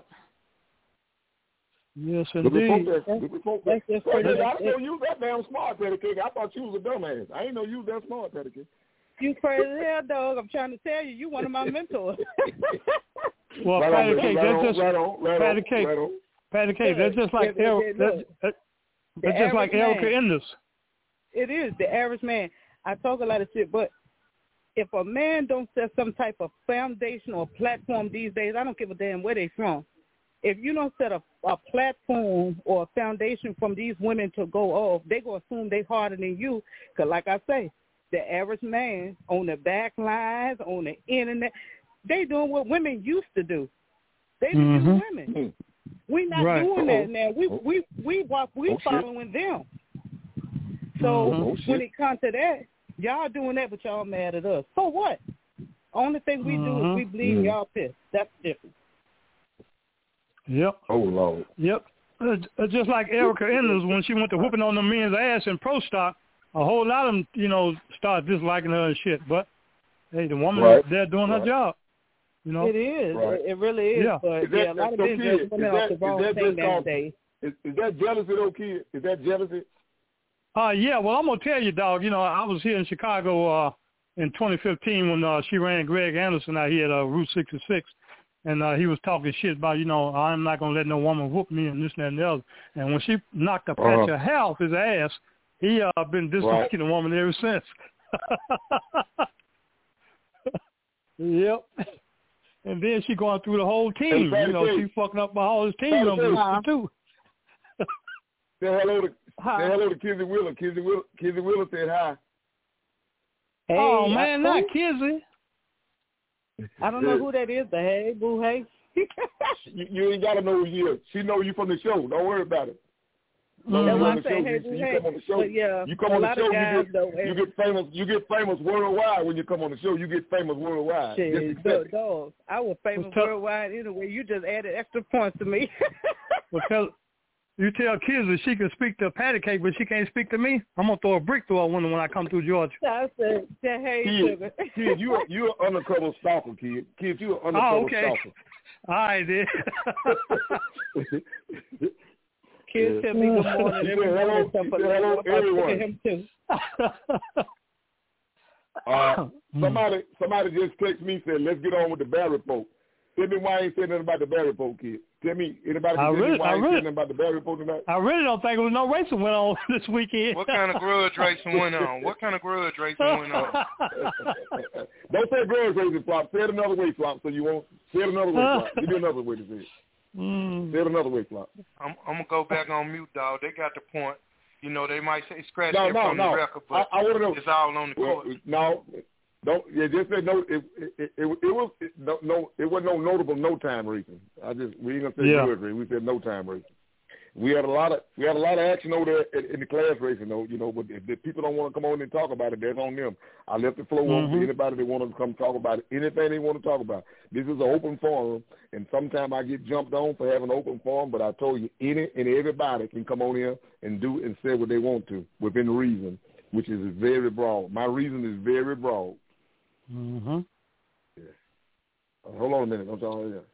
Yes, indeed. I didn't know you was that damn smart, Petty Cake. I thought you was a dumbass. I didn't know you was that smart, Petty Cake. You crazy as hell, dog. I'm trying to tell you, you one of my mentors. Well, Patty Cake, that's just Patty Cake. Patty Cake, that's just like that's just like Erica Enders. It is the average man. I talk a lot of shit, but if a man don't set some type of foundation or platform these days, I don't give a damn where they from. If you don't set a platform or a foundation from these women to go off, they going to assume they harder than you. Because like I say, the average man on the back lines, on the internet, they doing what women used to do. They do women. We not doing that now. We following them. So when it comes to that, y'all doing that, but y'all mad at us. So what? Only thing we do is we bleed y'all pissed. That's different. Yep. Oh, Lord. Yep. Just like Erica Enders, when she went to whooping on the men's ass in Pro Stock, a whole lot of them, started disliking her and shit. But, hey, the woman they're doing her job. It is. It really is. Yeah. But a lot of men just went off the wrong thing nowadays. Is that jealousy, though, kid? Is that jealousy? Yeah. Well, I'm going to tell you, dog, I was here in Chicago in 2015 when she ran Greg Anderson out here at Route 66. And he was talking shit about, I'm not going to let no woman whoop me and this, that, and the other. And when she knocked a patch of hair off his ass, he been disliking the woman ever since. Yep. And then she going through the whole team. She fucking up my whole team members too. Say hello to Kizzy Wheeler. Kizzy Wheeler said hi. Hey, oh, man, not Kizzy. I don't know who that is, but hey, boo, hey. You ain't got to know who you is. She know you from the show. Don't worry about it. That's why I say, hey, boo, hey. Come on the show. But yeah, you come on the show, guys, you get famous. You get famous worldwide when you come on the show. You get famous worldwide. Shit, dog. I was famous worldwide anyway. You just added extra points to me. Well, you tell Kizzy she can speak to Patty Cake, but she can't speak to me. I'm gonna throw a brick through her window when I come through Georgia. I said, hey, sugar. Kid, you're an undercover stalker, kid. Kid, you're an undercover stalker. All right, then. Kid tell me good morning every morning. Hello, everyone. Him too. Somebody just texted me and said, let's get on with the Bear Report. Tell me why I ain't saying nothing about the Bear Report, kid. Tell me, anybody can tell me why I ain't saying nothing about the Bear Report tonight? I really don't think there was no racing went on this weekend. What kind of grudge racing went on? Don't say grudge racing, Flop. Say it another way, Flop, so you won't. Say it another way, Flop. Give me another way to say it. Say it another way, Flop. I'm going to go back on mute, dog. They got the point. They might say scratch it from the record, but I want to know. It's all on the court. Don't just say no. It wasn't no notable no time racing. We ain't gonna say grudge racing. We said no time racing. We had a lot of action over there in the class racing, though. But if people don't want to come on and talk about it, that's on them. I left the floor open to anybody that want to come talk about it. Anything they want to talk about. This is an open forum, and sometimes I get jumped on for having an open forum. But I told you, any and everybody can come on here and do and say what they want to within reason, which is very broad. My reason is very broad. Hold on a minute. I'm sorry. Yeah.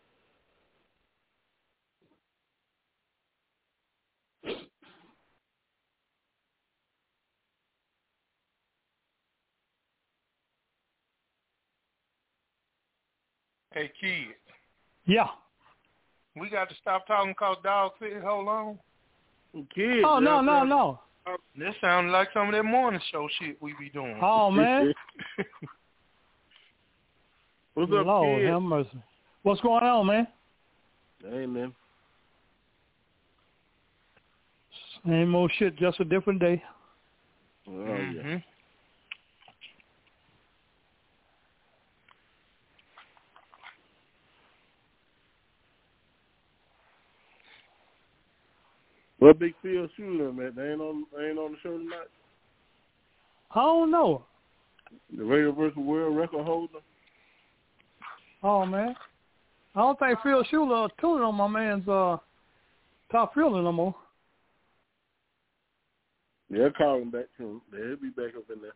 Hey, kid. Yeah. We got to stop talking because Dog City. Hold on. Kid. Oh, no. This sounds like some of that morning show shit we be doing. Oh, man. What's up, Lord, kid? have mercy. What's going on, man? Hey, man. Same old shit, just a different day. Oh, yeah. What Big Phil shooting, man? They ain't on the show tonight. I don't know. The Radio versus World record holder. Oh, man. I don't think Phil Schuler tuning on my man's top fielder no more. Yeah, call him back soon. He'll be back up in there.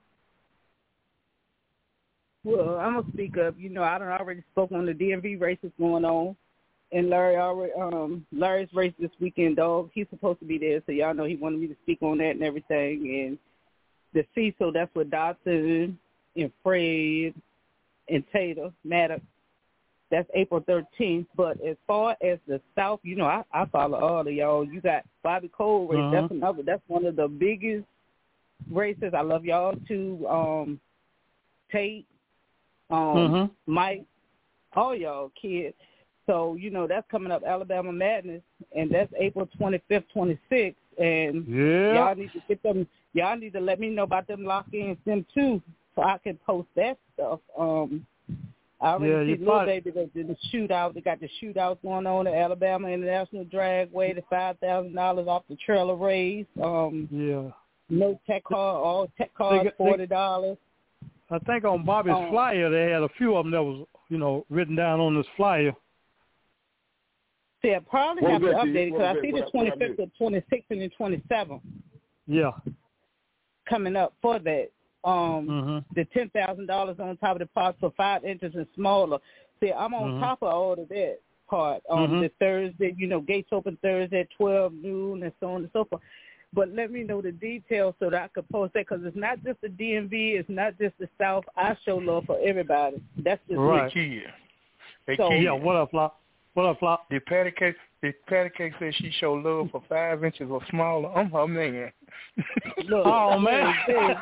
Well, I'm gonna speak up. You know, I done already spoke on the DMV races going on, and Larry's race this weekend, dog. He's supposed to be there, so y'all know he wanted me to speak on that and everything. And the Cecil, that's with Dotson and Fred and Tater Maddox. That's April 13th. But as far as the South, you know, I follow all of y'all. You got Bobby Cole race. Uh-huh. That's one of the biggest races. I love y'all too. Tate, Mike, all y'all kids. So, you know, that's coming up, Alabama Madness, and that's April 25th, 26th. And y'all need to get them. Y'all need to let me know about them lock-ins, them too, so I can post that stuff. I already see Lil Baby that did the shootout. They got the shootouts going on at Alabama International Dragway, the $5,000 off the trailer race. No tech card, all tech cards, $40. I think on Bobby's flyer they had a few of them that was, you know, written down on this flyer. See, I probably have to update it because I see the 25th, the 26th, and the 27th. Yeah. Coming up for that. The $10,000 on top of the parts for 5 inches and smaller. See, I'm on top of all of that part. The Thursday, you know, gates open Thursday at 12 noon and so on and so forth. But let me know the details so that I could post that because it's not just the DMV, it's not just the South. I show love for everybody. That's just right. Hey, so, yeah, what up, Flop? What up, Flop? The Patty Cake says she show love for 5 inches or smaller. I'm her man. Look, oh, man.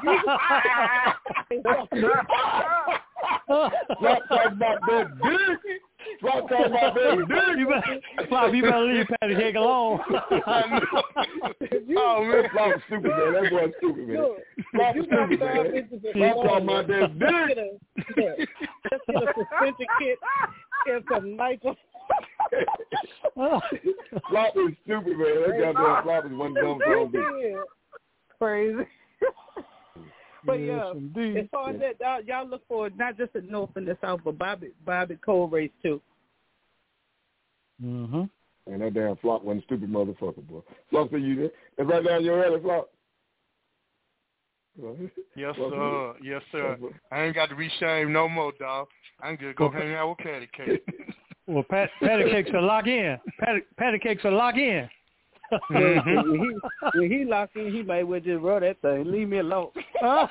Flop talking about that dick. Flop talking about that dick. Flop, you better leave Patty Cake alone. Oh, man. Flop's stupid, man. That boy's stupid, man. Flop's stupid, man. Flop talking about that dick. Let's get a suspension kit and some nitro. Flop is stupid, man. That goddamn Flop is one dumb song. Crazy. But yeah, as far as that, y'all look for not just the North and the South, but Bobby Cole race too. And that damn Flop wasn't stupid motherfucker, boy. Flop, see you there? That's right down your alley, Flop. Yes, sir. Yes, sir. I ain't got to be shamed no more, dog. I can just go hang out with Patty Cake. Well, Patty Cakes are lock in. Patty Cakes are lock in. When he lock in, he might well just roll that thing. Leave me alone. Oh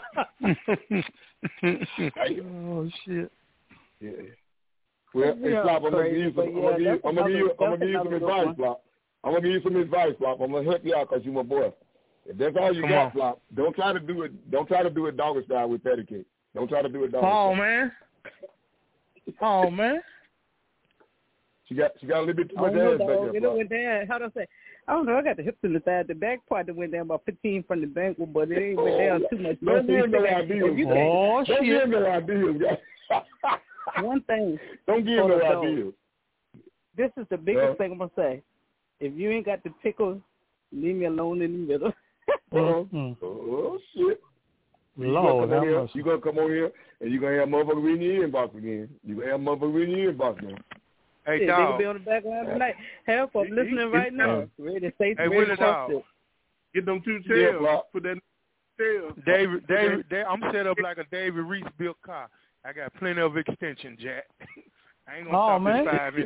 shit. Yeah. Well, hey, Flop, I'm gonna give you some advice, Flop. I'm gonna give you some advice, Flop. I'm gonna help you out because you my boy. If that's all you got, Flop, don't try to do it doggy style with Patty Cake. Don't try to do it doggy style. Oh man. She got a little bit too much ass back there. It went down. How do I say? I don't know. I got the hips in the side. The back part that went down about 15 from the bank, but it ain't went down too much. Don't give him no ideas. Oh, shit. Don't give him no ideas, guys. One thing. Don't give him no ideas. This is the biggest thing I'm going to say. If you ain't got the pickles, leave me alone in the middle. Oh, shit. Lord, you going to come on here, and you're going to have motherfuckers reading your inbox again. You're going to have motherfuckers reading your inbox again. Hey, they dog. can be on the background tonight. Help, I'm listening right now. Ready to say hey, Willie, dog. Get them 2 tails. Put that tail. David, I'm set up like a David Reese built car. I got plenty of extension, Jack. I ain't gonna stop at 5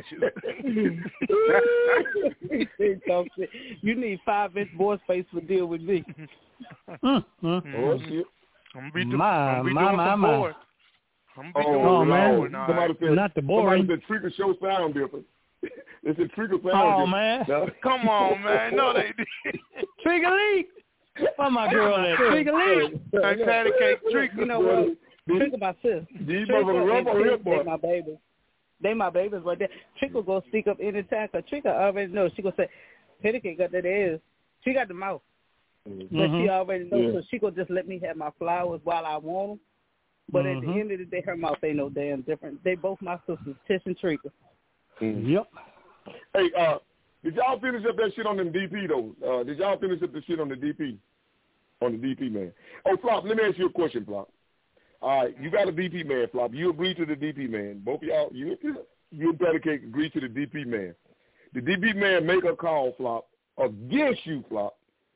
inches. You need 5-inch board space to deal with me. Oh shit! I'm gonna be doing some board. I'm gonna be doing man. Somebody said, not the boring. Somebody said Trigger show sound different. It's a Trigger sound Oh different. man! No. Come on, man. No, they did. Trigger Lee. Where my girl at? Trigger Lee. Like patty cake Trigger. You know what? Trigger my sis. These motherfuckers They my babies. They my babies right there. Trigger go speak up anytime. Cause Trigger already knows. She gonna say, Patty cake got that ass. She got the mouth. But she already knows. So she gonna just let me have my flowers while I want them. But at the end of the day, her mouth ain't no damn different. They both my sisters, Tish and Trigger. Yep. Hey, did y'all finish up that shit on them DP though? Did y'all finish up the shit on the DP? On the DP man. Oh, Flop, let me ask you a question, Flop. All right, you got a DP man, Flop. You agree to the DP man. Both of y'all, you and Patty Cake agree to the DP man. The DP man make a call, Flop, against you, Flop.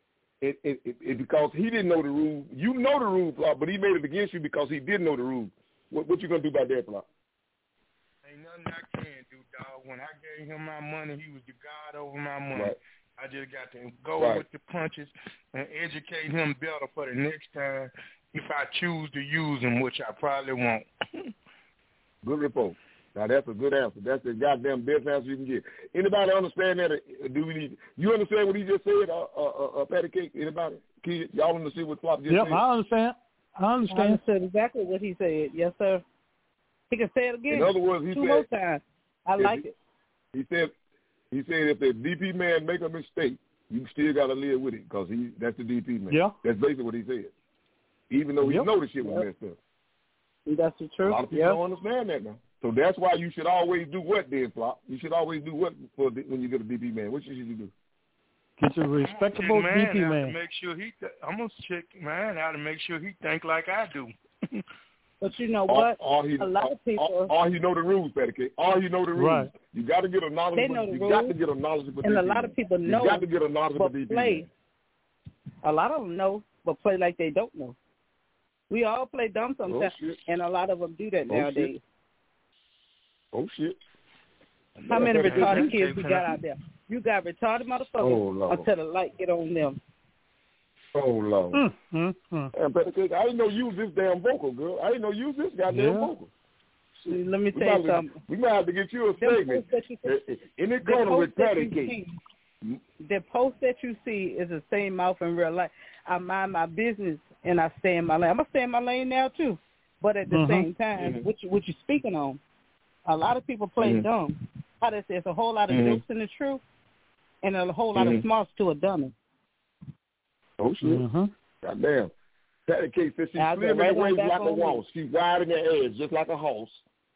It because he didn't know the rule. You know the rule, Flop, but he made it against you because he didn't know the rule. What you gonna do about that, Flop? Ain't nothing I can do, dog. When I gave him my money, he was the god over my money. Right. I just got to go with the punches and educate him better for the next time if I choose to use him, which I probably won't. Good report. Now, that's a good answer. That's the goddamn best answer you can get. Anybody understand that? You understand what he just said, Patty Cake? Anybody? Y'all understand what Flop just said? Yep, I understand. I understand exactly what he said. Yes, sir. He can say it again. In other words, he two said, more times. I like it. He said if the DP man make a mistake, you still got to live with it because that's the DP man. Yeah. That's basically what he said. Even though he know the shit was messed up. That's the truth. A lot of people don't understand that now. So that's why you should always do what then, Flop? You should always do what when you get a DP man? What should you do? Get a respectable DP man. To make sure I'm going to check man out to make sure he think like I do. But you know what? A lot of people. All you know the rules, Patty Cake. All you know the rules. Right. You got to get a knowledgeable. They know the you rules. got to get a knowledgeable. And DP a lot of people know. You got to get a knowledgeable DP play. A lot of them know, but play like they don't know. We all play dumb sometimes, and a lot of them do that nowadays. Oh shit! How many retarded kids we got out there? You got retarded motherfuckers until the light get on them. Oh Lord! And Patty Cake, I didn't know you was this damn vocal, girl. I didn't know you was this goddamn vocal. Let me tell you something. We might have to get you a segment in the corner with Patty Cake. The post that you see is the same mouth in real life. I mind my business and I stay in my lane. I'm gonna stay in my lane now too, but at the same time, what you speaking on? A lot of people play dumb. How they say it's a whole lot of jokes in the truth, and a whole lot of smarts to a dummy. Oh shit! Goddamn! Patty Cake says she's slim in the waist like a waltz. She's wide in the edge just like a horse.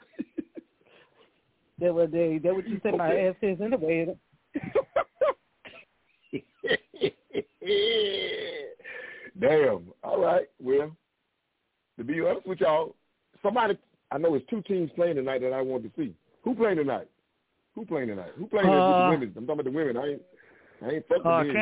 That what you said my ass is anyway. Damn. All right. Well, to be honest with y'all, I know it's two teams playing tonight that I want to see. Who playing tonight? Who playing with the women? I'm talking about the women. I ain't fucking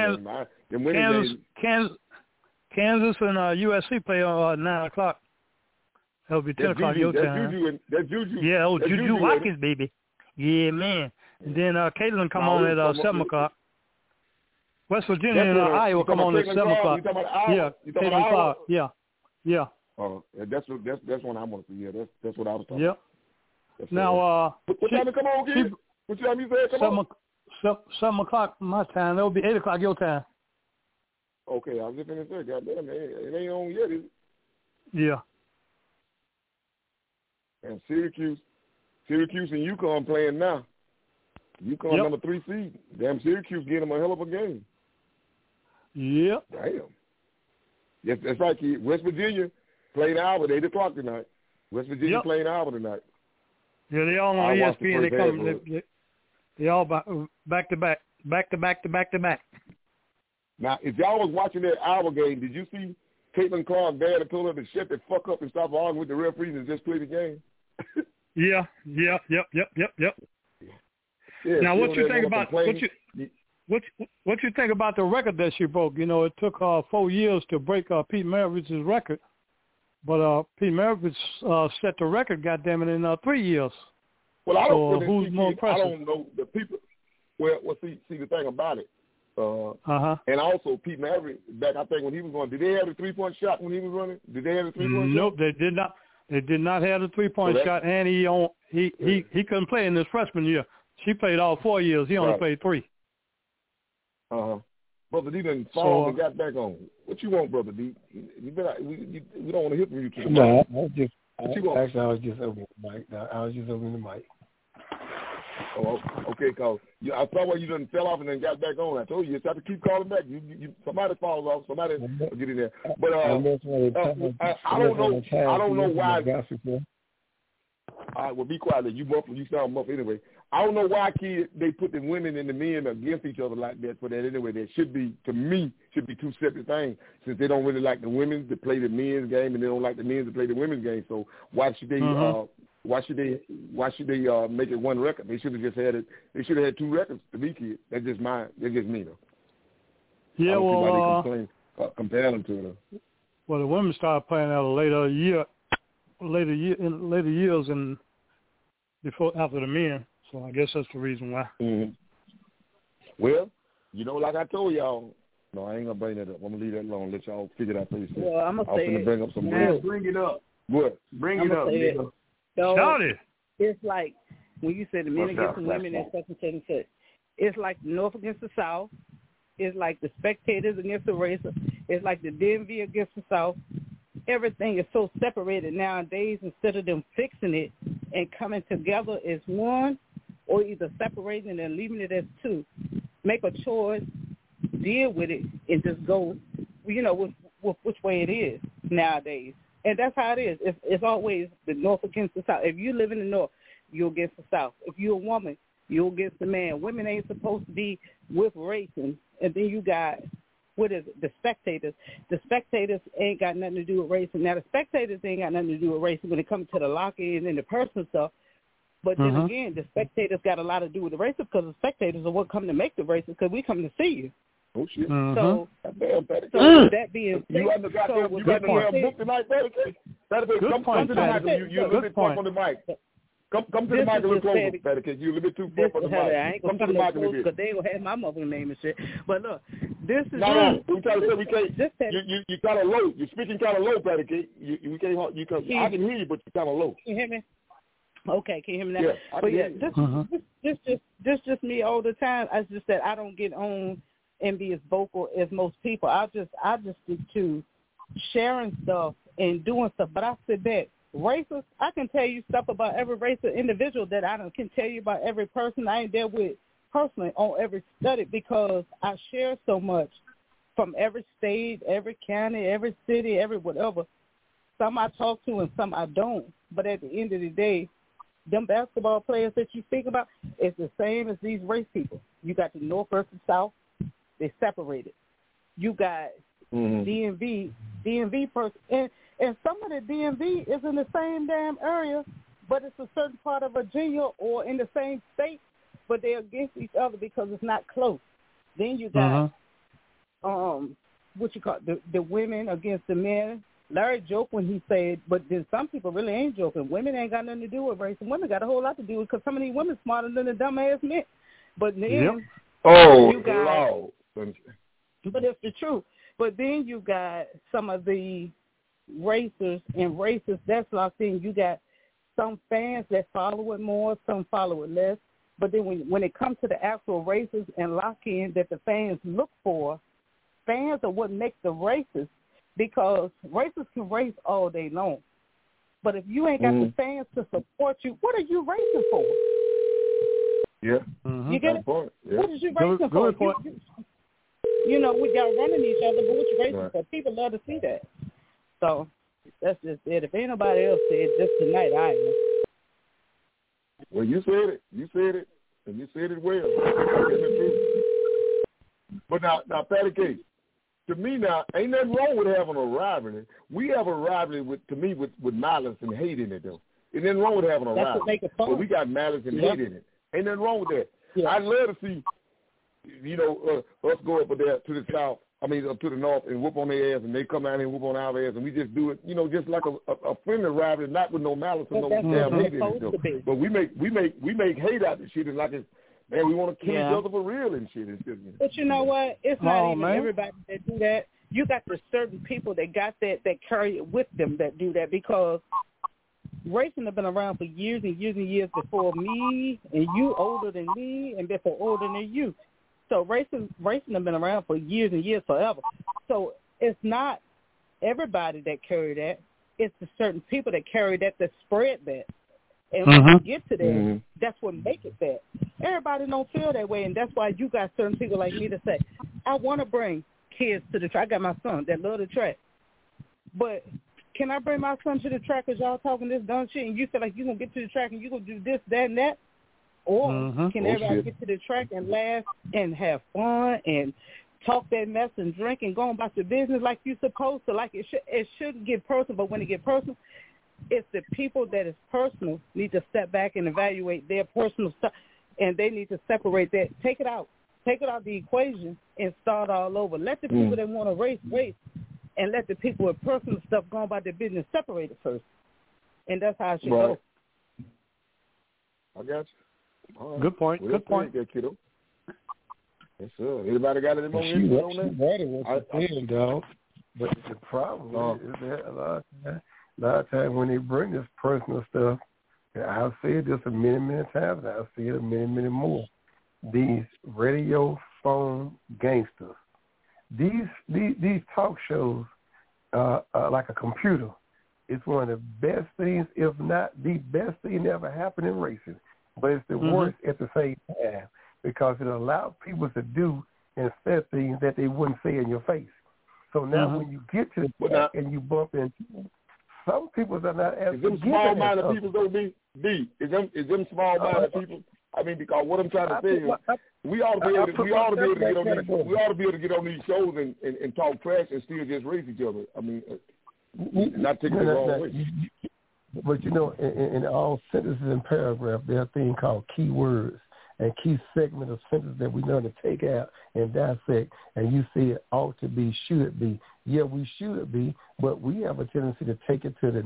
Kansas and USC play on 9 o'clock. That'll be 10 o'clock your time. That's Juju. Yeah, Juju Watkins, baby. Yeah, man. And then Caitlin come on at 7 o'clock. West Virginia and Iowa come on at 7 o'clock. Yeah, Caitlin Clark. Yeah. Oh, that's one I want to see. Yeah, that's what I was talking about. Now, what time to come on, kid? What time you said come on? 7 o'clock my time. That'll be 8 o'clock your time. Okay, I was just going to say, goddamn, it ain't on yet, is it? Yeah. And Syracuse and UConn playing now. UConn number 3 seed. Damn, Syracuse getting them a hell of a game. Yep. Damn. Yes, that's right, kid. West Virginia playing Albert 8 o'clock tonight. West Virginia playing Albert tonight. Yeah, they all on ESPN. They all back to back. Now, if y'all was watching that Albert game, did you see Caitlin Clark dad and told her to shut the fuck up and stop arguing with the referees and just play the game? Yeah. Yeah, now, what you think about what you think about the record that she broke? You know, it took 4 years to break Pete Maravich's record, But Pete Maravich set the record, goddamn it, in 3 years. Well, I don't. So who's more impressive? I don't know the people. Well, see the thing about it. And also Pete Maverick back. I think when he was going, did they have the 3-point shot when he was running? Did they have the 3-point shot? Nope, they did not. They did not have the 3-point shot, and he couldn't play in his freshman year. She played all 4 years. He only played 3. Brother D done fall and got back on. What you want, Brother D? You better. We don't want to hear from you today. No, I was just. Actually, I was just opening the mic. I was just opening the mic. Oh, okay, cause I saw where you done fell off and then got back on. I told you have to keep calling back. You somebody falls off, somebody will get in there. But I don't know why. All right, well, be quiet. You muffled. You sound muffled anyway. I don't know why they put the women and the men against each other like that. For that anyway, that should be, to me, two separate things. Since they don't really like the women to play the men's game and they don't like the men to play the women's game, so why should they? Why should they make it one record? They should have just had it. They should have had 2 records to be kids. That's just me though. Yeah, well, compare them to them. Well, the women started playing at a later years and after the men. So I guess that's the reason why. Mm-hmm. Well, like I told y'all, no, I ain't gonna bring that up. I'm gonna leave that alone. Let y'all figure it out for yourself. Well, I'm gonna say it. Bring up some bring it up. What? Bring it up. So shout it. It's like when you said the men against the women and such and such and such. It's like the North against the South. It's like the spectators against the racer. It's like the DMV against the South. Everything is so separated nowadays. Instead of them fixing it and coming together as one, or either separating and then leaving it as 2, make a choice, deal with it, and just go, with which way it is nowadays. And that's how it is. It's always the North against the South. If you live in the North, you're against the South. If you're a woman, you're against the man. Women ain't supposed to be with racing. And then you got, the spectators. The spectators ain't got nothing to do with racing. Now, the spectators ain't got nothing to do with racing when it comes to the lock-in and the personal stuff. But then again, the spectators got a lot to do with the races because the spectators are what come to make the races because we come to see you. Oh, shit. So that being said, you got the book tonight, Patty Cake? Come to the mic. You're a little bit far from the mic. Come to the mic a little closer, Patty Cake. You're a little bit too far from the mic. I ain't going to come to the mic because they ain't going to have my mother's name and shit. But look, this is... No, we trying to say we can't... You kind of low. You're speaking kind of low, Patty Cake. I can hear you, but you're kind of low. Can you hear me? Okay, can you hear me now? Yeah, but yeah, this just me all the time. I just said I don't get on and be as vocal as most people. I just stick to sharing stuff and doing stuff. But I said that racist, I can tell you stuff about every racist individual that I can tell you about every person I ain't there with personally on every study because I share so much from every state, every county, every city, every whatever. Some I talk to and some I don't. But at the end of the day, them basketball players that you speak about, it's the same as these race people. You got the North versus South. They separated. You got DMV person. And some of the DMV is in the same damn area, but it's a certain part of Virginia or in the same state, but they're against each other because it's not close. Then you got, the women against the men. Larry joked when he said, but then some people really ain't joking. Women ain't got nothing to do with race, and women got a whole lot to do with it because some of these women smarter than the dumbass men. But then you got, but it's the truth. But then you got some of the racers and racists that's locked in. You got some fans that follow it more, some follow it less. But then when it comes to the actual races and lock-in that the fans look for, fans are what make the races. Because racists can race all day long. But if you ain't got the fans to support you, what are you racing for? Yeah. You get it? Yeah. What is you racing for? We got running each other, but what you racing for? People love to see that. So that's just it. If ain't nobody else said just tonight, I am. Well, you said it. And you said it well. But now, Patty Cake, to me now, ain't nothing wrong with having a rivalry. We have a rivalry with malice and hate in it, though. Ain't nothing wrong with having a rivalry. But we got malice and hate in it. Ain't nothing wrong with that. Yeah. I'd love to see, us go up there to the South up to the north and whoop on their ass, and they come out and whoop on our ass, and we just do it, just like a friendly rivalry, not with no malice and no damn hate in it. But we make hate out of shit, and like it's, man, we want to kill each other for real and shit. But you know what? It's not even everybody that do that. You got the certain people that got that carry it with them that do that, because racing have been around for years and years and years before me, and you older than me, and before older than you. So racing have been around for years and years, forever. So it's not everybody that carry that. It's the certain people that carry that spread that. And when you get to that, that's what make it that. Everybody don't feel that way, and that's why you got certain people like me to say, I want to bring kids to the track. I got my son that love the track. But can I bring my son to the track because y'all talking this dumb shit, and you feel like you're going to get to the track and you're going to do this, that, and that? Or can everybody get to the track and laugh and have fun and talk that mess and drink and go about your business like you're supposed to? Like it shouldn't get personal, but when it get personal, it's the people that is personal need to step back and evaluate their personal stuff, and they need to separate that. Take it out the equation and start all over. Let the people that want to race, and let the people with personal stuff go about their business separate it first. And that's how it should go. I got you. Right. Good point. Well, Good point. There, kiddo. Yes, sir. Anybody got any more She on that? ready with the dog. But the problem is that a lot of times when they bring this personal stuff, I've said this many times, and I'll say it many more. These radio phone gangsters, these talk shows are like a computer. It's one of the best things, if not the best thing that ever happened in racing. But it's the worst at the same time, because it allowed people to do and say things that they wouldn't say in your face. So now when you get to the track and you bump into them, some people are not as them small-minded people go be is them small-minded people. I mean, because what I'm trying to say is we ought to be able to get on these shows and talk trash and still just race each other. I mean, not taking it the wrong way. But in all sentences and paragraphs, there are things called key words and key segment of sentences that we know to take out and dissect. And you see it ought to be, should be. Yeah, we should be, but we have a tendency to take it to the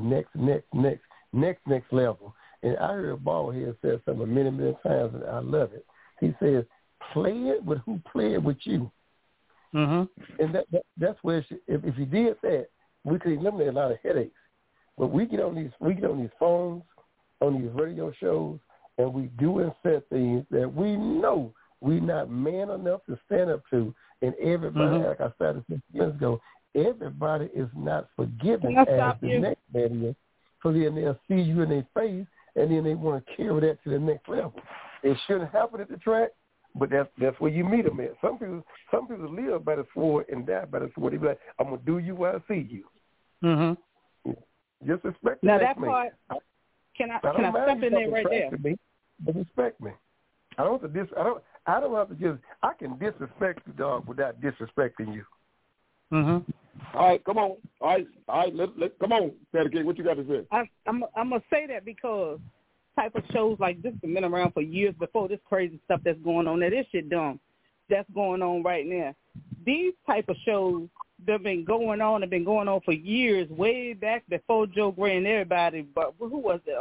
next level. And I heard Ballhead say something many times, and I love it. He says, "Play it with who play it with you." And that's where if you did that, we could eliminate a lot of headaches. But we get on these phones, on these radio shows, and we do and say things that we know we're not man enough to stand up to. And everybody, like I started 6 years ago, everybody is not forgiving as the next man is. So then they'll see you in their face, and then they want to carry that to the next level. It shouldn't happen at the track, but that's where you meet them at. Some people live by the sword and die by the sword. They be like, "I'm gonna do you while I see you." Just respect now the that part. Can I step in there right there? Me, but respect me. I don't have to just. I can disrespect you, dog, without disrespecting you. All right, come on. All right. Let come on, Patty. What you got to say? I'm gonna say that because type of shows like this have been around for years before this crazy stuff that's going on. Now this shit dumb. That's going on right now. These type of shows that have been going on for years, way back before Joe Gray and everybody. But who was it?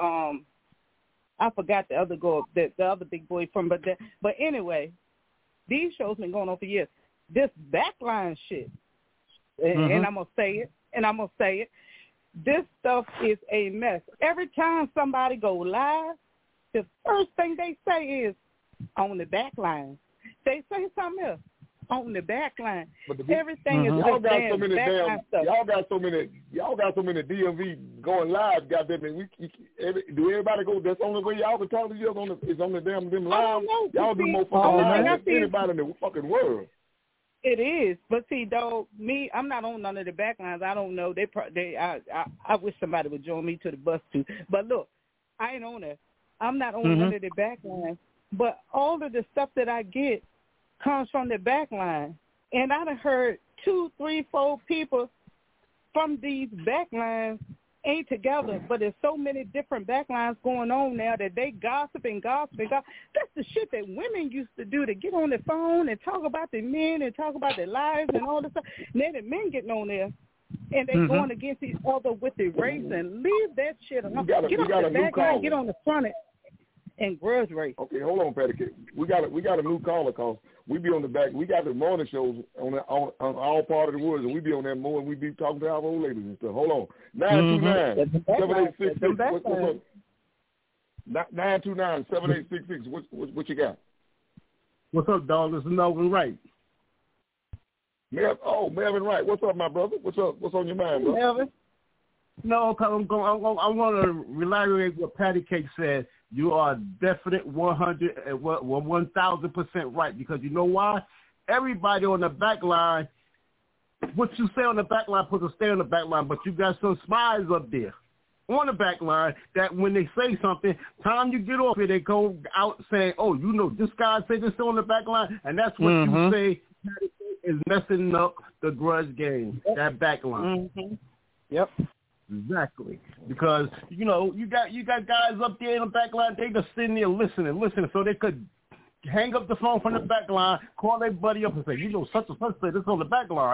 I forgot the other girl, the other big boy from. But anyway, these shows been going on for years. This backline shit, and I'm gonna say it. This stuff is a mess. Every time somebody go live, the first thing they say is on the back line. They say something else on the back line. Everything is y'all got so many stuff. Y'all got so many DMV going live. Goddamn it! Do everybody go? That's the only way y'all can talk to you is on the damn them live. Y'all do more fucking live than anybody in the fucking world. It is, but see, though, I'm not on none of the backlines. I don't know. I wish somebody would join me to the bus too. But look, I ain't on it. I'm not on none of the backlines. But all of the stuff that I get comes from the backline, and I done heard 2, 3, 4 people from these backlines ain't together, but there's so many different backlines going on now that they gossip. That's the shit that women used to do, to get on the phone and talk about their men and talk about their lives and all this stuff. Now the men getting on there and they going against each other with their race, and leave that shit alone. Get on the backline, get on the front and grudge race. Okay, hold on, Patty. We got a new caller, cause we be on the back. We got the morning shows on all part of the woods, and we be on that more, and we be talking to our old ladies and stuff. Hold on, 929-7866. 929-7866. What you got? What's up, dog? This is Melvin Wright. Melvin Wright. What's up, my brother? What's up? What's on your mind, bro? Melvin? No, I want to elaborate what Patty Cake said. You are definite 1,000% right, because you know why? Everybody on the back line, what you say on the back line supposed to stay on the back line, but you got some spies up there on the back line that when they say something, time you get off here, they go out saying, oh, you know, this guy said this on the back line, and that's what you say is messing up the grudge game, that back line. Yep. Exactly, because you know you got guys up there in the back line. They just sitting there listening, so they could hang up the phone from the back line, call their buddy up and say, you know, such and such said this on the back line.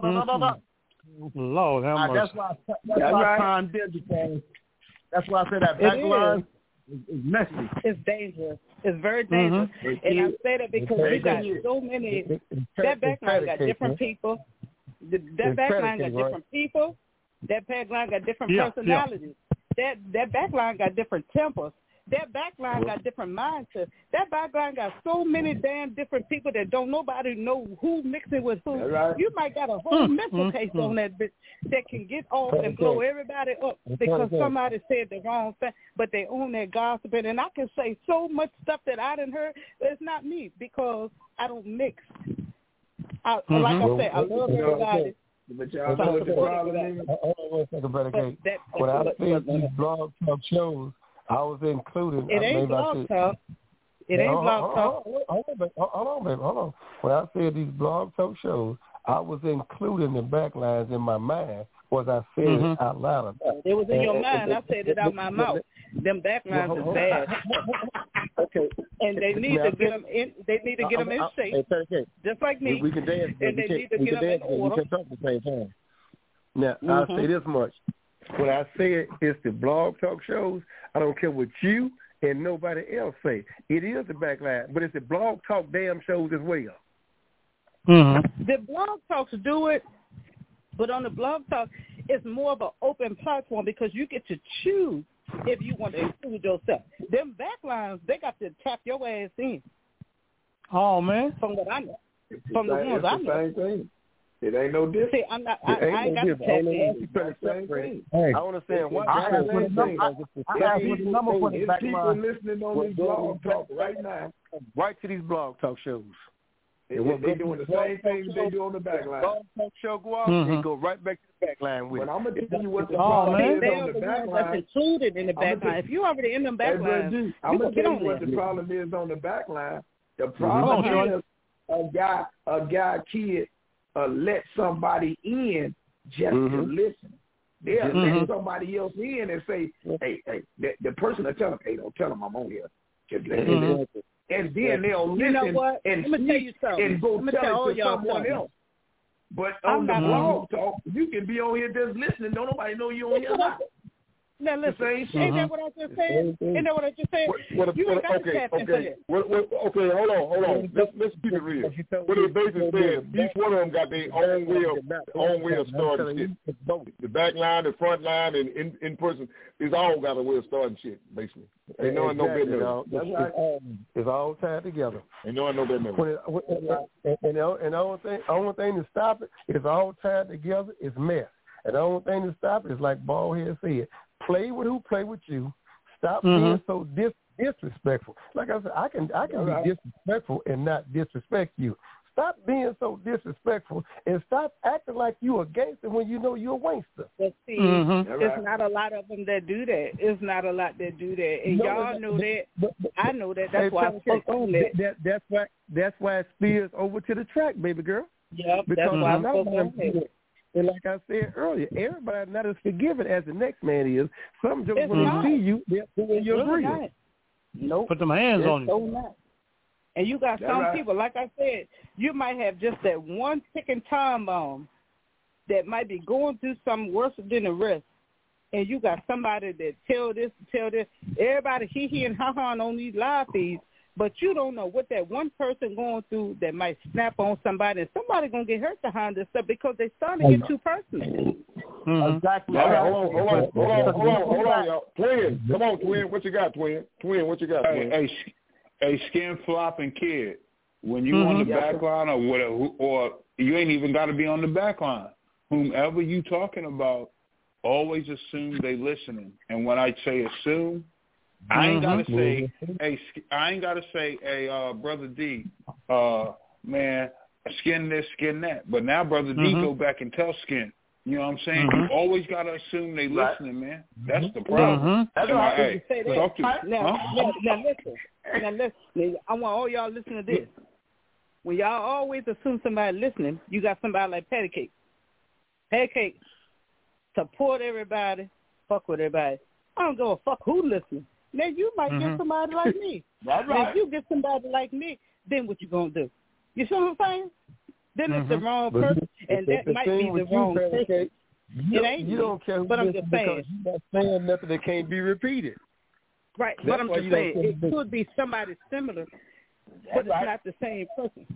Lord, that's why I timed in, because that's why I said that back line is messy. It's dangerous. It's very dangerous, and I say that because we got so many. That back line got different people. That back line got different people. That backline got different personalities. That backline got different tempers. That backline got different mindsets. That backline got so many damn different people that don't nobody know who mixing with who. Right. You might got a whole mental case on that bitch that can get off and blow everybody up because somebody said the wrong thing, but they own that gossiping. And I can say so much stuff that I didn't heard, but it's not me because I don't mix. Like I said, I love everybody. But y'all know what the problem is? Hold on one second, Brother Kate. When I said these blog talk shows, I was including. It ain't blog talk. It ain't blog talk. Hold on, baby. Hold on. When I said these blog talk shows, I was including the backlines in my mind. Was I said it out loud? It was in your mind. I said it out my mouth. Them backlines is bad. Okay. And they need to get them in. They need to get them in shape, just like me. We can dance. And they need to get them in order. We can talk at the same time. Now I'll say this much: when I say it's the blog talk shows, I don't care what you and nobody else say. It is the backline, but it's the blog talk damn shows as well. The blog talks do it, but on the blog talk, it's more of an open platform because you get to choose if you want to include yourself. Them backlines, they got to tap your ass in. Oh, man. From what I know. From the ones I know. Same thing. It ain't no different. See, I ain't got to tap in. I understand one thing. There's people listening on these blog talk right now. Right to these blog talk shows. They're doing the same thing they do on the back line. Blog talk show go out, they go right back to the back line with it. But I'm going to tell you what the problem is on the back line. That's included in the back line. If you're already in the back line, I'm going to tell you what the problem is on the back line. The problem is a kid let somebody in just to listen. They'll let somebody else in and say, hey, the person will tell them, hey, don't tell them I'm on here. Just let them in. And then they'll listen and go tell it to someone else. But on the blog talk, you can be on here just listening. Don't nobody know you on here. Now listen, ain't that what I just said? Ain't that what I just said? You ain't got to tap into it. Okay, hold on. Let's keep it real. What it basically says, each one of them got their own way of starting shit. The back line, the front line, and in person, it's all got a way of starting shit, basically. Ain't no business. That's right. It's all tied together. Ain't no business. And the only thing to stop it is all tied together. It's mess. And the only thing to stop it is like Ballhead said. Play with who play with you. Stop being so disrespectful. Like I said, I can be disrespectful and not disrespect you. Stop being so disrespectful and stop acting like you a gangster when you know you're a wankster. But see, it's not a lot of them that do that. It's not a lot that do that. And y'all know that. I know that. That's why I spoke on that. That's why it spills over to the track, baby girl. Yep, that's why I spoke on that. And like I said earlier, everybody not as forgiving as the next man is. Some just when they see you, they're doing your grill. Nope. Put them hands on you. So not. And you got some people, like I said, you might have just that one ticking time bomb that might be going through something worse than the rest. And you got somebody that tell this. Everybody hee and ha-ha on these live feeds, but you don't know what that one person going through that might snap on somebody, and somebody going to get hurt behind this stuff because they starting to get too personal. Exactly. All right, hold on, y'all. Twin, come on, Twin. What you got, Twin? Twin, what you got, Twin? Hey, Skin Flopping Kid, when you on the back line or whatever, or you ain't even got to be on the back line. Whomever you talking about, always assume they listening. And when I say assume, I ain't gotta say, hey, Brother D, man, Skin this, Skin that. But now Brother D go back and tell Skin. You know what I'm saying? You always gotta assume they listening, man. That's the problem. That's right. Hey, talk to now listen. I want all y'all listen to this. When y'all always assume somebody listening, you got somebody like Patty Cake. Patty Cake support everybody, fuck with everybody. I don't give a fuck who listening. Now you might get somebody like me. That's right. Now if you get somebody like me, then what you gonna do? You see what I'm saying? Then it's the wrong person, and that might be the wrong person. It ain't you don't care who but I'm just saying. You're not saying nothing that can't be repeated. Right, but I'm just saying it could be somebody similar, but it's not the same person.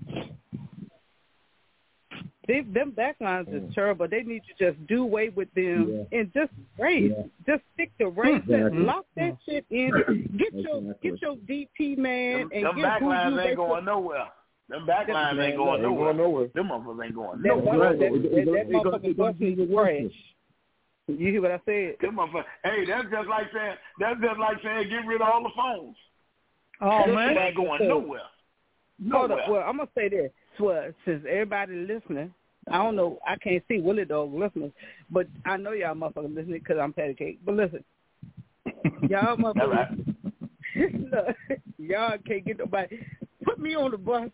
Them backlines is terrible. They need to just do away with them and just race. Just stick to race and lock that shit in. Get your DP man and them get backlines who you ain't going nowhere. Them backlines ain't going nowhere. Them motherfuckers ain't going nowhere. That motherfucking bus is trash. You hear what I said? Them motherfuckers. Hey, that's just like saying get rid of all the phones. Oh them man, ain't going nowhere. Hold up. Well, I'm gonna say this. Well, since everybody listening, I don't know. I can't see Willie Dog listening, but I know y'all motherfuckers listening because I'm Patty Cake. But listen, y'all motherfuckers, look, y'all can't get nobody. Put me on the bus.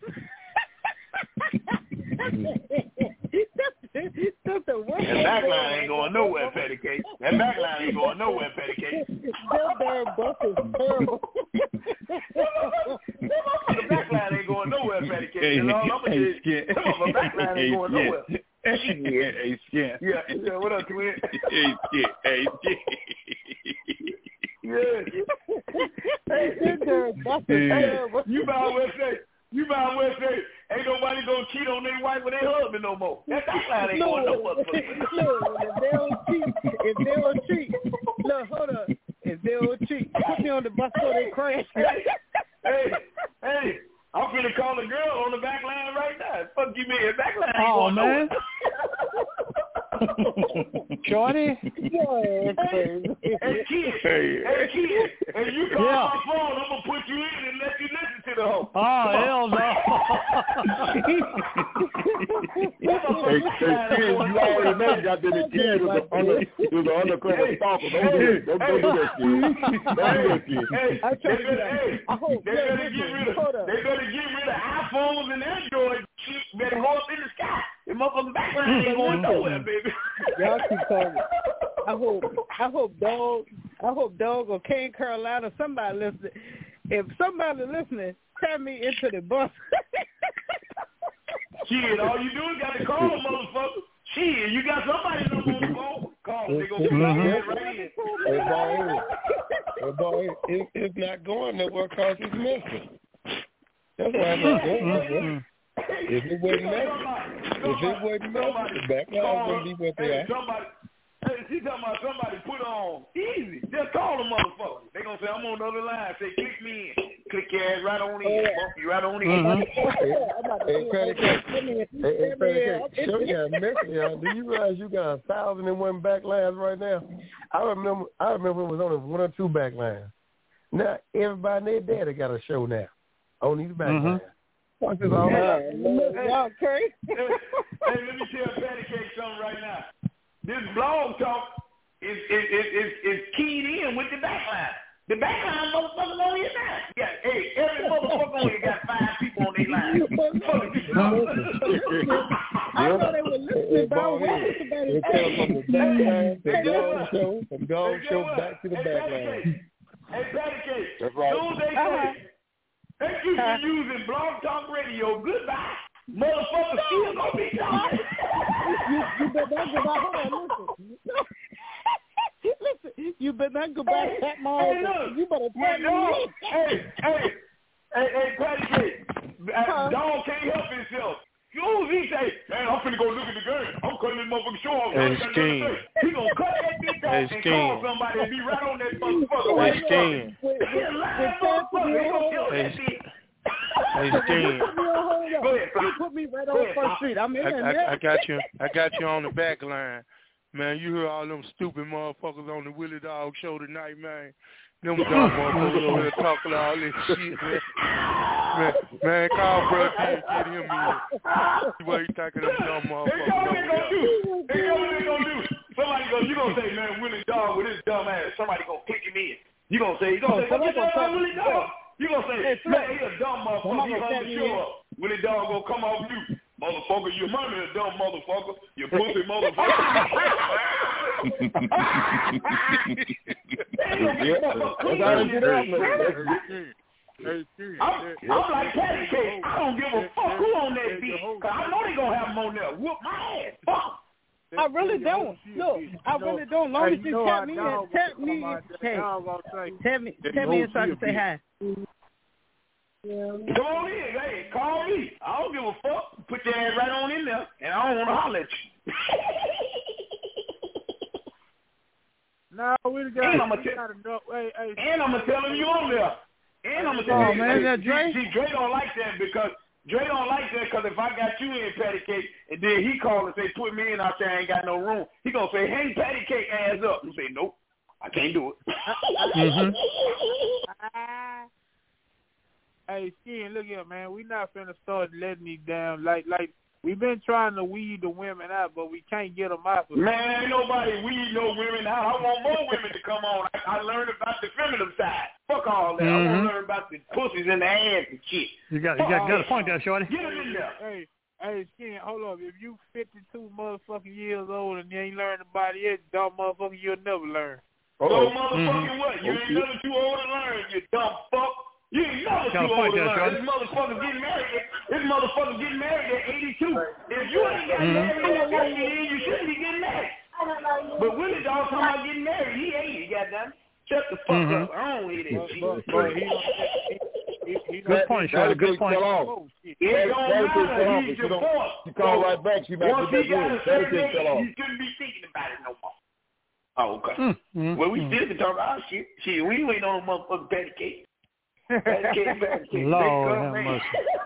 That's the worst. That backline ain't going nowhere, Patty Cake. That backline ain't going nowhere, Patty Cake. That damn bus is terrible. The backline ain't going nowhere, Patty Cake. That's all I'm gonna say. The backline ain't going nowhere. Hey, Skin. Yeah. What up, Twin? Hey, Skin. You might well say, ain't nobody gonna cheat on their wife with their husband no more. That backline ain't going nowhere. If they don't cheat, look, hold up. If they don't cheat, put me on the bus so they crash. Hey, I'm finna call a girl on the back line right now. Fuck you, man. Back line ain't going man. Shorty? Hey, kid. Hey, you call my phone, I'm gonna put you in and let you listen to the hoe. Oh, hell no. Hey, kid, you already know you got the kid was an undercover stalker. Don't do that, kid. They better get rid of iPhones and Android. Better go up in the sky. The motherfucking background ain't going nowhere, baby. Y'all keep talking. I hope Dog or Kane Carolina, somebody listening. If somebody listening, turn me into the bus. Shit, all you do is got to call them, motherfucker. Shit, you got somebody number on the phone. Call them. They gonna put right in. Hey, boy, it's not going nowhere because it's missing. That's why it's not going nowhere. If it wasn't messy, the backline wouldn't be what they are. She talking about somebody put on easy. Just call them motherfuckers. They gonna say I'm on the other line. Say click me in. Click your ass right on in. Bump you right on in. Hey, Patty, show you how messy you are. Do you realize you got 1,001 backlines right now? I remember it was only 1 or 2 backlines. Now everybody and their daddy got a show now on these backlines. Watch this all right. Y'all crazy. Hey, let me tell Patty Cake something right now. This blog talk is keyed in with the backline. The backline motherfuckers on your line. Yeah, hey, every motherfucker on here got 5 people on their line. I know they were listening, but I wasn't about it. From the backline to dog show, from dog show back to the backline. Hey, Patty Cake. That's right. Soon they say, thank you for using Blog Talk Radio. Goodbye. Motherfucker still gonna be done. You better not go back. Hold on, listen. You better not go back and tap my Hey, look. You better tap me. Hey, Patty Cake. Dog can't help himself. He say, man, I'm finna go look at the game. I'm cutting this motherfucking show off. He gonna cut that bitch off and call somebody and be right on that motherfucker. Hey, Skin. Hey, Skin. Go ahead, You put me right on First Street. I'm in there. I got you on the back line. Man, you hear all them stupid motherfuckers on the Willie Dog show tonight, man. Them dumb motherfuckers over there talking all this shit, man. Man, call bro and get him in. What you talking them dumb motherfuckers over there? They know what they gonna do. You gonna say, man, Willie Dog with his dumb ass. Somebody gonna click him in. You gonna say, what you say about Willie Dog? You gonna say, man, he a dumb motherfucker. He on the show up. Willie Dog gonna come off you. Motherfucker, your money a dumb motherfucker. You pussy motherfucker. I'm like Patty Cake. I don't give a fuck who on that beat. Cause I know they gonna have him on there. Whoop my ass. Fuck. I really don't. Look, I really don't. Long as you tap me and tap me. Hey, tap me and so I can say hi. Come on in, hey, call me. I don't give a fuck. Put your ass right on in there, and I don't want to holler at you. No, we got. And I'm gonna tell him you on there. And I'm gonna tell him, man, that Dre? See, Dre don't like that because if I got you in, Patty Cake, and then he call and say, put me in out there, I ain't got no room. He gonna say, hang Patty Cake ass up. You say, nope, I can't do it. Hey, Skin, look here, man. We not finna start letting these down. Like we've been trying to weed the women out, but we can't get them out. Man, ain't nobody weed no women out. I want more women to come on. I learned about the feminine side. Fuck all that. I want to learn about the pussies in the ass and shit. You got a point there, shorty. Get them in there. Hey, Skin, hold up. If you 52 motherfucking years old and you ain't learned about it, dumb motherfucker, you'll never learn. So motherfucking what? You ain't never too old to learn, you dumb fuck. You ain't never too old to learn. This motherfucker getting married at 82. If you ain't got married yet, you shouldn't be getting married. But Willie Dog talking about getting married. He 80, goddamn. Shut the fuck up. I don't hear that shit. Good point, Shorty. Good point. It don't matter. He's your boss. You call right back. She back once to he got a that certain room. age, you shouldn't be thinking about it no more. Oh, okay. Well, we still can talk about our shit. Shit, we ain't on no motherfucking Patty Cake. Patty Cake. Lord have mercy.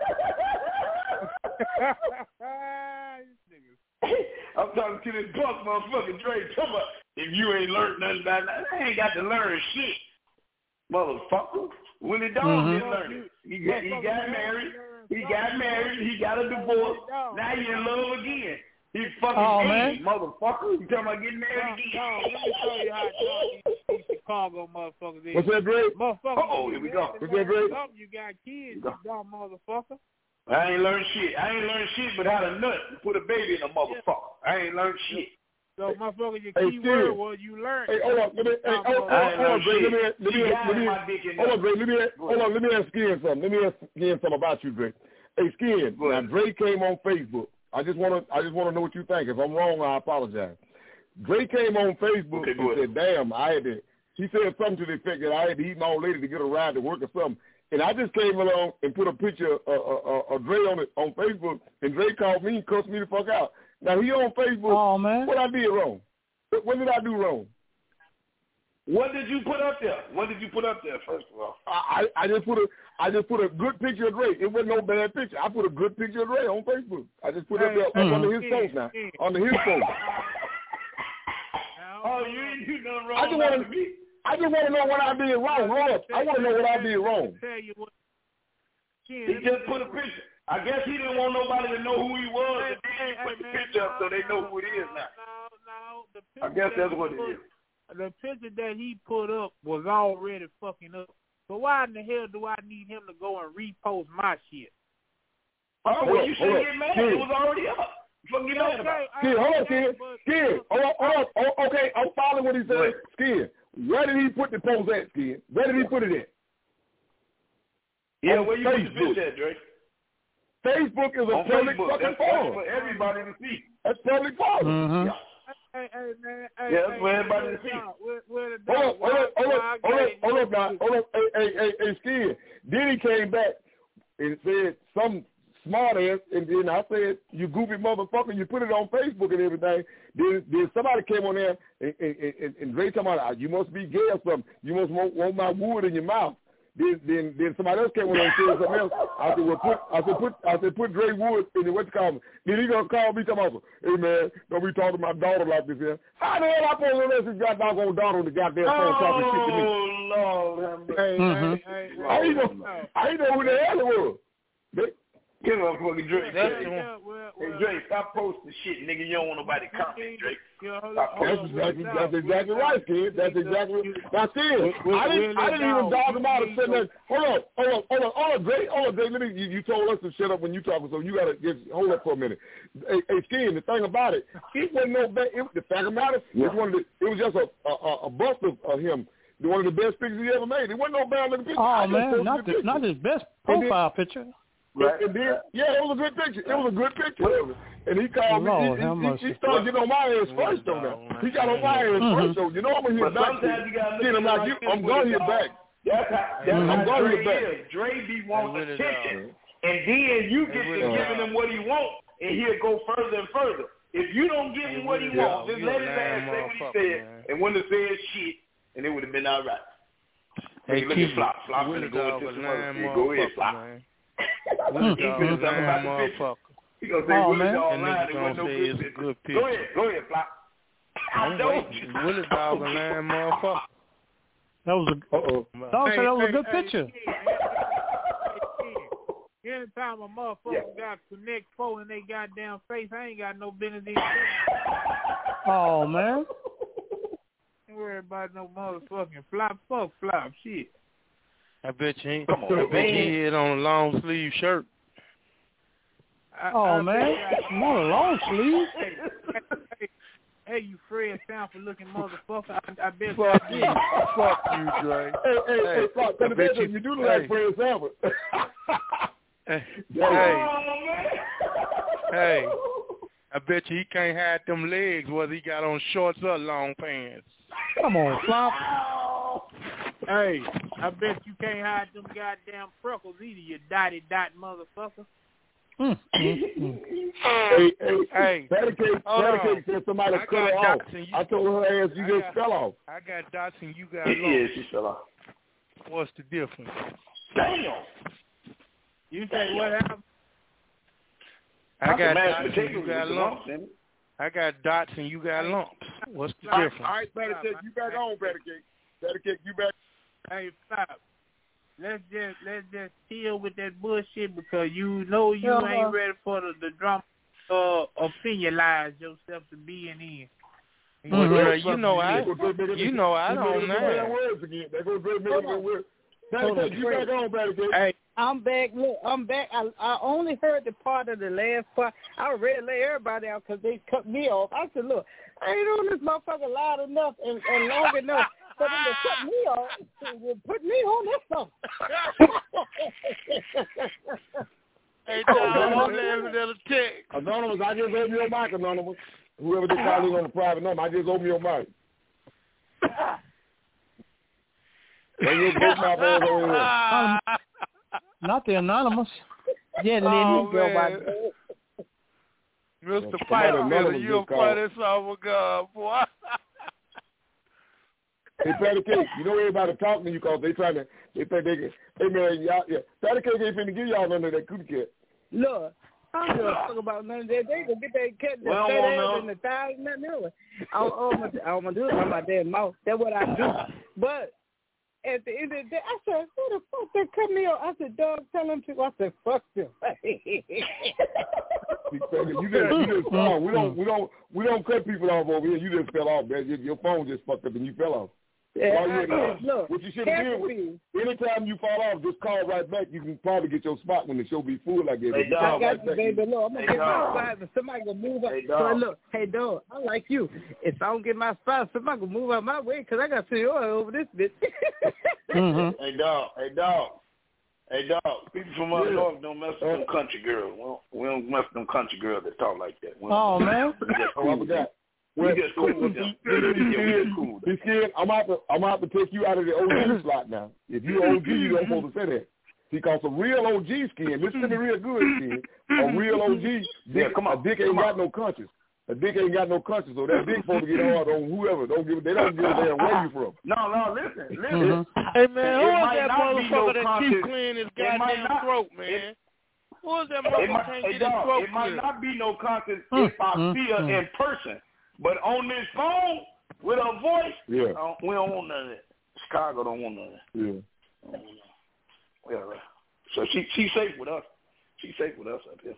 I'm talking to this buck motherfucking Dre. Talking about if you ain't learned nothing about that, I ain't got to learn shit, motherfucker. Willie Dog didn't learn it. He got married. He got a divorce. Now he in love again. He fucking motherfucker. You talking about getting married again? Let me show you how these Chicago motherfuckers is. What's that, Dre? Motherfucker, Here we go. What's that, Dre? You got kids, you dumb motherfucker. I ain't learned shit. But how to nut and put a baby in a motherfucker. I ain't learned shit. So, motherfucker, your key word was you learned. Hey, hold on, Dre. Let me ask Skin something about you, Dre. Hey, Skin, now Dre came on Facebook. I just want to know what you think. If I'm wrong, I apologize. Dre came on Facebook and said, "Damn, he said something to the effect that I had to eat my old lady to get a ride to work or something." And I just came along and put a picture of Dre on Facebook, and Dre called me and cussed me the fuck out. Now he on Facebook. Oh man, what I did wrong? What did I do wrong? What did you put up there? First of all? I just put a good picture of Dre. It wasn't no bad picture. I put a good picture of Dre on Facebook. I just put it up there under his post now. Under his post. Oh, you ain't do nothing wrong. I just want to know what I did wrong. I want to know what I did wrong. He just put a picture. I guess he didn't want nobody to know who he was, and then he put the picture up so they know who it is now. No. I guess that's what it is. The picture that he put up was already fucking up. So why in the hell do I need him to go and repost my shit? Oh, well, you shouldn't get mad. It was already up. Forget that about. Skid, hold on, Skid. Skid, hold on. Okay, I'm following what he said. Skid, where did he put the post at, Skid? Where did he put it at? Yeah, where you put the picture at, Drake? Facebook is a public fucking forum. That's for everybody to see. That's public forum. Mm-hmm. Yeah. Hey, man. That's for everybody to see. Hold up. Hey, Skid. Then he came back and said some smart ass, and then I said, you goofy motherfucker, you put it on Facebook and everything. Then somebody came on there and Dre talking about, you must be gay or something. You must want my wood in your mouth. Then somebody else came on there and said something else. I said, put Dre Wood in the what you call me. Then he gonna call me, come over. Hey man, don't be talking to my daughter like this here. How the hell I supposed to let this goddamn daughter on the goddamn phone talking shit to me? Oh Lord, hey, I know who the hell it was. Give up fucking Drake. Hey, Drake, stop posting shit, nigga. You don't want nobody to comment, Drake. That's exactly right, kid. That's exactly now, Skid. I didn't even talk about it sitting there. Hold on, Drake. Let me. You told us to shut up when you talking, so you gotta hold up for a minute. Hey, Skid. The thing about it, it wasn't no bad. The fact of the matter, it was just a bust of him. One of the best pictures he ever made. It wasn't no bad looking picture. Oh man, not his best profile picture. Right. And then, it was a good picture. And he called me. He started getting on my ass first, though. Now he got on my ass first, though. You know I'm gonna hear back. I'm gonna hear back. That's how Dre is. Dre be wanting attention, and then you get to giving him what he wants, and he'll go further and further. If you don't give him what he wants, just let his ass say what he said, and when he said shit, and it would have been all right. Hey, look at Flop. Flop gonna go into some other shit. Go ahead, Flop. He gonna say Willie Dog line. It wasn't no good picture. Go ahead, Flop. Willie Dog a lying motherfucker. That was a good picture. Anytime a motherfucker got Connect 4 in their goddamn face, I ain't got no business in. Oh man. Don't worry about no motherfucking flop shit. I bet you ain't. I bet you had on a long sleeve shirt. Man, not a long sleeve. Hey, you Fred Sanford looking motherfucker. I bet fuck you. Fuck you, Dre. Hey, fuck. I bet you do look like Fred Sanford. Hey, I bet you he can't hide them legs whether he got on shorts or long pants. Come on, Flop. Hey, I bet you can't hide them goddamn freckles either, you dotty dot motherfucker. Hey, Patty said somebody cut her off. I told her ass you just fell off. I got dots and you got lumps. Yeah, she fell off. What's the difference? Damn. You say what happened? I got dots and you got lumps. I got dots and you got lumps. What's the difference? All right, Patty Cake, you back on, Patty Cake. Patty Cake, you back. Hey, stop. Let's just chill with that bullshit because you know you ain't ready for the drama opinionize yourself to be in. You know I don't know. They go Patty Cake, you back on, Patty Cake. Hey, I'm back. Look, I'm back. I only heard the part of the last part. I ready to lay everybody out because they cut me off. I said, look, I ain't on this motherfucker loud enough and long enough. So then they cut me off and put me on this song. Hey, Anonymous, I just opened your mic, Anonymous. Whoever they call you on the private number, I just opened your mic. Not the Anonymous. Yeah, Lenny, go by Mr. Piper, you a funny son of a gun, boy. Hey, Patty Cake, you know everybody talking to you because they think they can, hey man, y'all, Patty Cake ain't finna give y'all none of that cootie cat. Look, I don't give a fuck about none of that. They gonna get that cat, the fat ass and the thighs, nothing else. I'm gonna do it on my damn mouth. That's what I do. But at the end of the day, I said, who the fuck they cut me off? I said, dog, tell them to. I said, fuck them. You just fell off. We don't cut people off over here. You just fell off, man. Your phone just fucked up and you fell off. Look, what you should have did, anytime you fall off, just call right back. You can probably get your spot when the show be full, I guess. Hey, dog. I got you, baby. Look, I'm going to get my spot, and somebody going to move up. So, look, hey, dog, I like you. If I don't get my spot, somebody going to move out my way because I got to oil over this bitch. Hey, dog. People from up north don't mess with them country girls. We don't mess with them country girls that talk like that. Man. I forgot. We just cool with them. Be scared. I'm about to take you out of the OG slot now. If you OG, you don't supposed to say that. Because a real OG skin, this is the real good skin. A real OG, a dick ain't got no conscience. A dick ain't got no conscience, so that dick supposed to get hard on whoever. They don't give a damn where you from. No, listen. Hey man, who is that motherfucker that keeps clearing his goddamn throat, man? Who is that motherfucker can't get his throat It might not be no conscience if I see her in person. But on this phone, with her voice, we don't want none of that. Chicago don't want none of that. Yeah. Right. So she's safe with us. She's safe with us up here.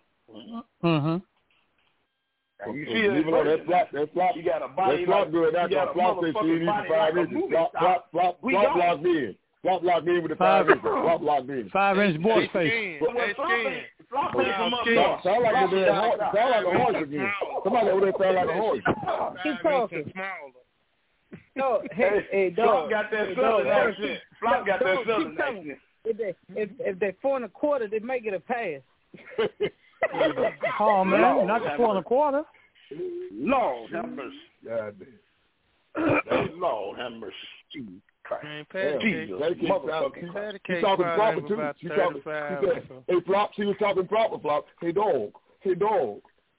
You see that flop. You got a body like good. That's a flop says she needs 5 inches. Flop locked in. Flop locked in with the 5 inches. Flop locked in. 5-inch boy face. Sound like a horse again. Somebody over there sound like a horse. Keep talking. No, hey, dog. Flop got that southern accent. Flop got that southern accent. If they're 4 1/4, they might get a pass. Oh man, not the 4 1/4. Lord have mercy. God damn. Lord have mercy. Man, Jesus, motherfucker. She's talking proper too. She said, hey, Flop, she was talking proper, Flop. Hey, dog. Hey, dog.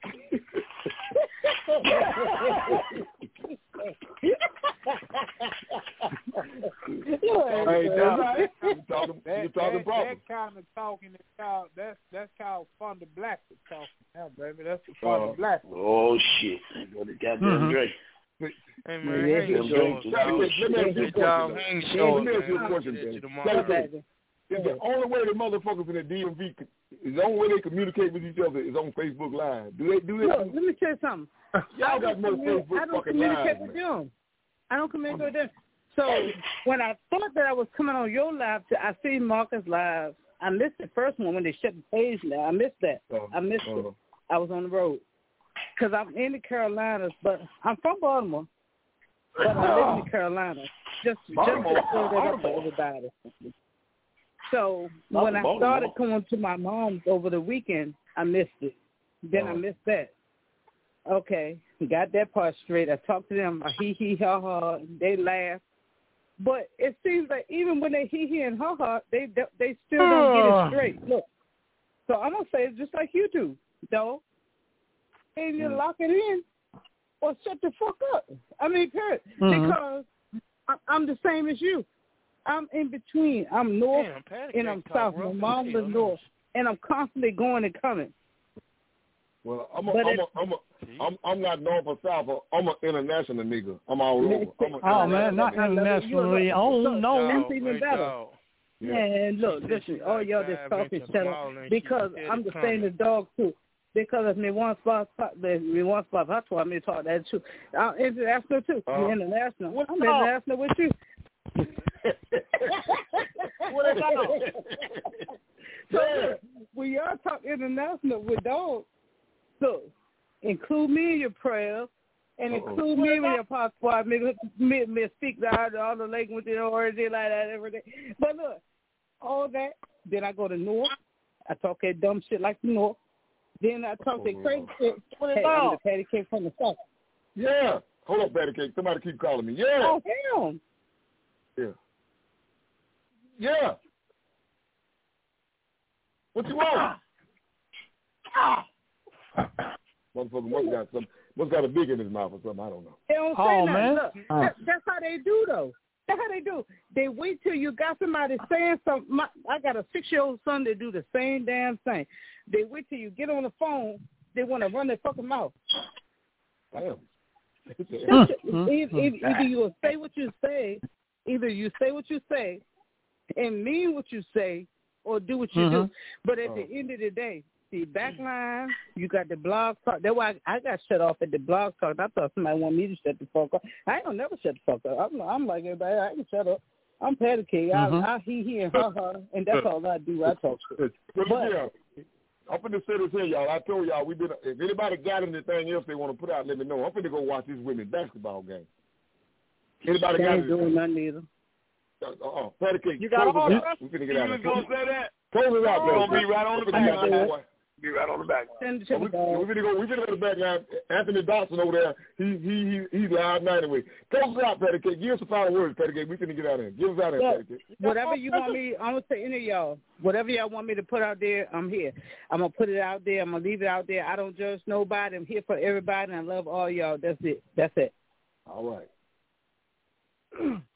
Hey, you talking proper. That kind of talking is called, that's called Fonda Black talking now, baby. That's the Fonda Black. Oh, shit. Go to goddamn Drake. Hey, man, let me ask you a question. Is the only way the motherfuckers in the DMV, is the only way they communicate with each other is on Facebook Live? Do they? Look, let me tell you something. Y'all got no Facebook fucking Live. I don't communicate with them. I don't communicate with them. So when I thought that I was coming on your live, I see Marcus Live. I missed the first one when they shut the page down. I missed that. I missed it. I was on the road. Because I'm in the Carolinas, but I'm from Baltimore. But I live in the Carolinas. Just to clear that up for everybody. So when I started coming to my mom's over the weekend, I missed it. Then I missed that. Okay, got that part straight. I talked to them, hee ha ha. They laugh, but it seems like even when they hee and ha ha, they still don't get it straight. Look, so I'm gonna say it just like you do, though. Either lock it in or shut the fuck up. I mean, Kurt, because I'm the same as you. I'm in between. I'm north and I'm south. My mom was north, and I'm constantly going and coming. Well, I'm not north or south. I'm an international nigga. I'm all over. Man, not internationally. Oh no, that's even better. Man, look, listen, all y'all just talking shut up because I'm the same as dog too. Because if me one spot, that's why I may talk that too. I'm international too. You're international. I'm international with you. What is that? So when y'all talk international with dogs, so include me in your prayers and include me in your passport. Me speak all the language or anything like that every day. But look, all that. Then I go to North. I talk that dumb shit like the North. Then I talk that crazy shit. Hey, I'm the patty cake from the South. Yeah. Hold up, patty cake. Somebody keep calling me. Yeah. Oh, hell. Yeah. Yeah. What you want? Motherfucker must got a big in his mouth or something. I don't know. They don't say nothing. Look, that's how they do, though. That's how they do. They wait till you got somebody saying something. I got a 6-year-old son that do the same damn thing. They wait till you get on the phone. They want to run their fucking mouth. Damn. Either you will say what you say, and mean what you say, or do what you do. But at the end of the day, See, Backline, you got the blog talk. That's why I got shut off at the blog talk. I thought somebody wanted me to shut the fuck up. I ain't gonna never shut the fuck up. I'm like everybody. I can shut up. I'm Patty Cake. I he and her, and that's all I do. I talk shit. But yeah, I'm finna say this here, y'all. I told y'all if anybody got anything else they want to put out, let me know. I'm finna go watch this women's basketball game. Anybody got anything? Doing nothing either. Patty Cake. You got all the we finna get out of here. Gonna say that? Close it out, We're gonna be right on the back. Be right on the back. We finna go to the back line. Anthony Dawson over there. He's live now anyway. Close it out, Patty Cake. Give us a final words, Patty Cake. We finna get out of here. Give us out of here, Patty Cake. Whatever you want me, I'm gonna say any of y'all. Whatever y'all want me to put out there, I'm here. I'm gonna put it out there. I'm gonna leave it out there. I don't judge nobody. I'm here for everybody, and I love all y'all. That's it. All right.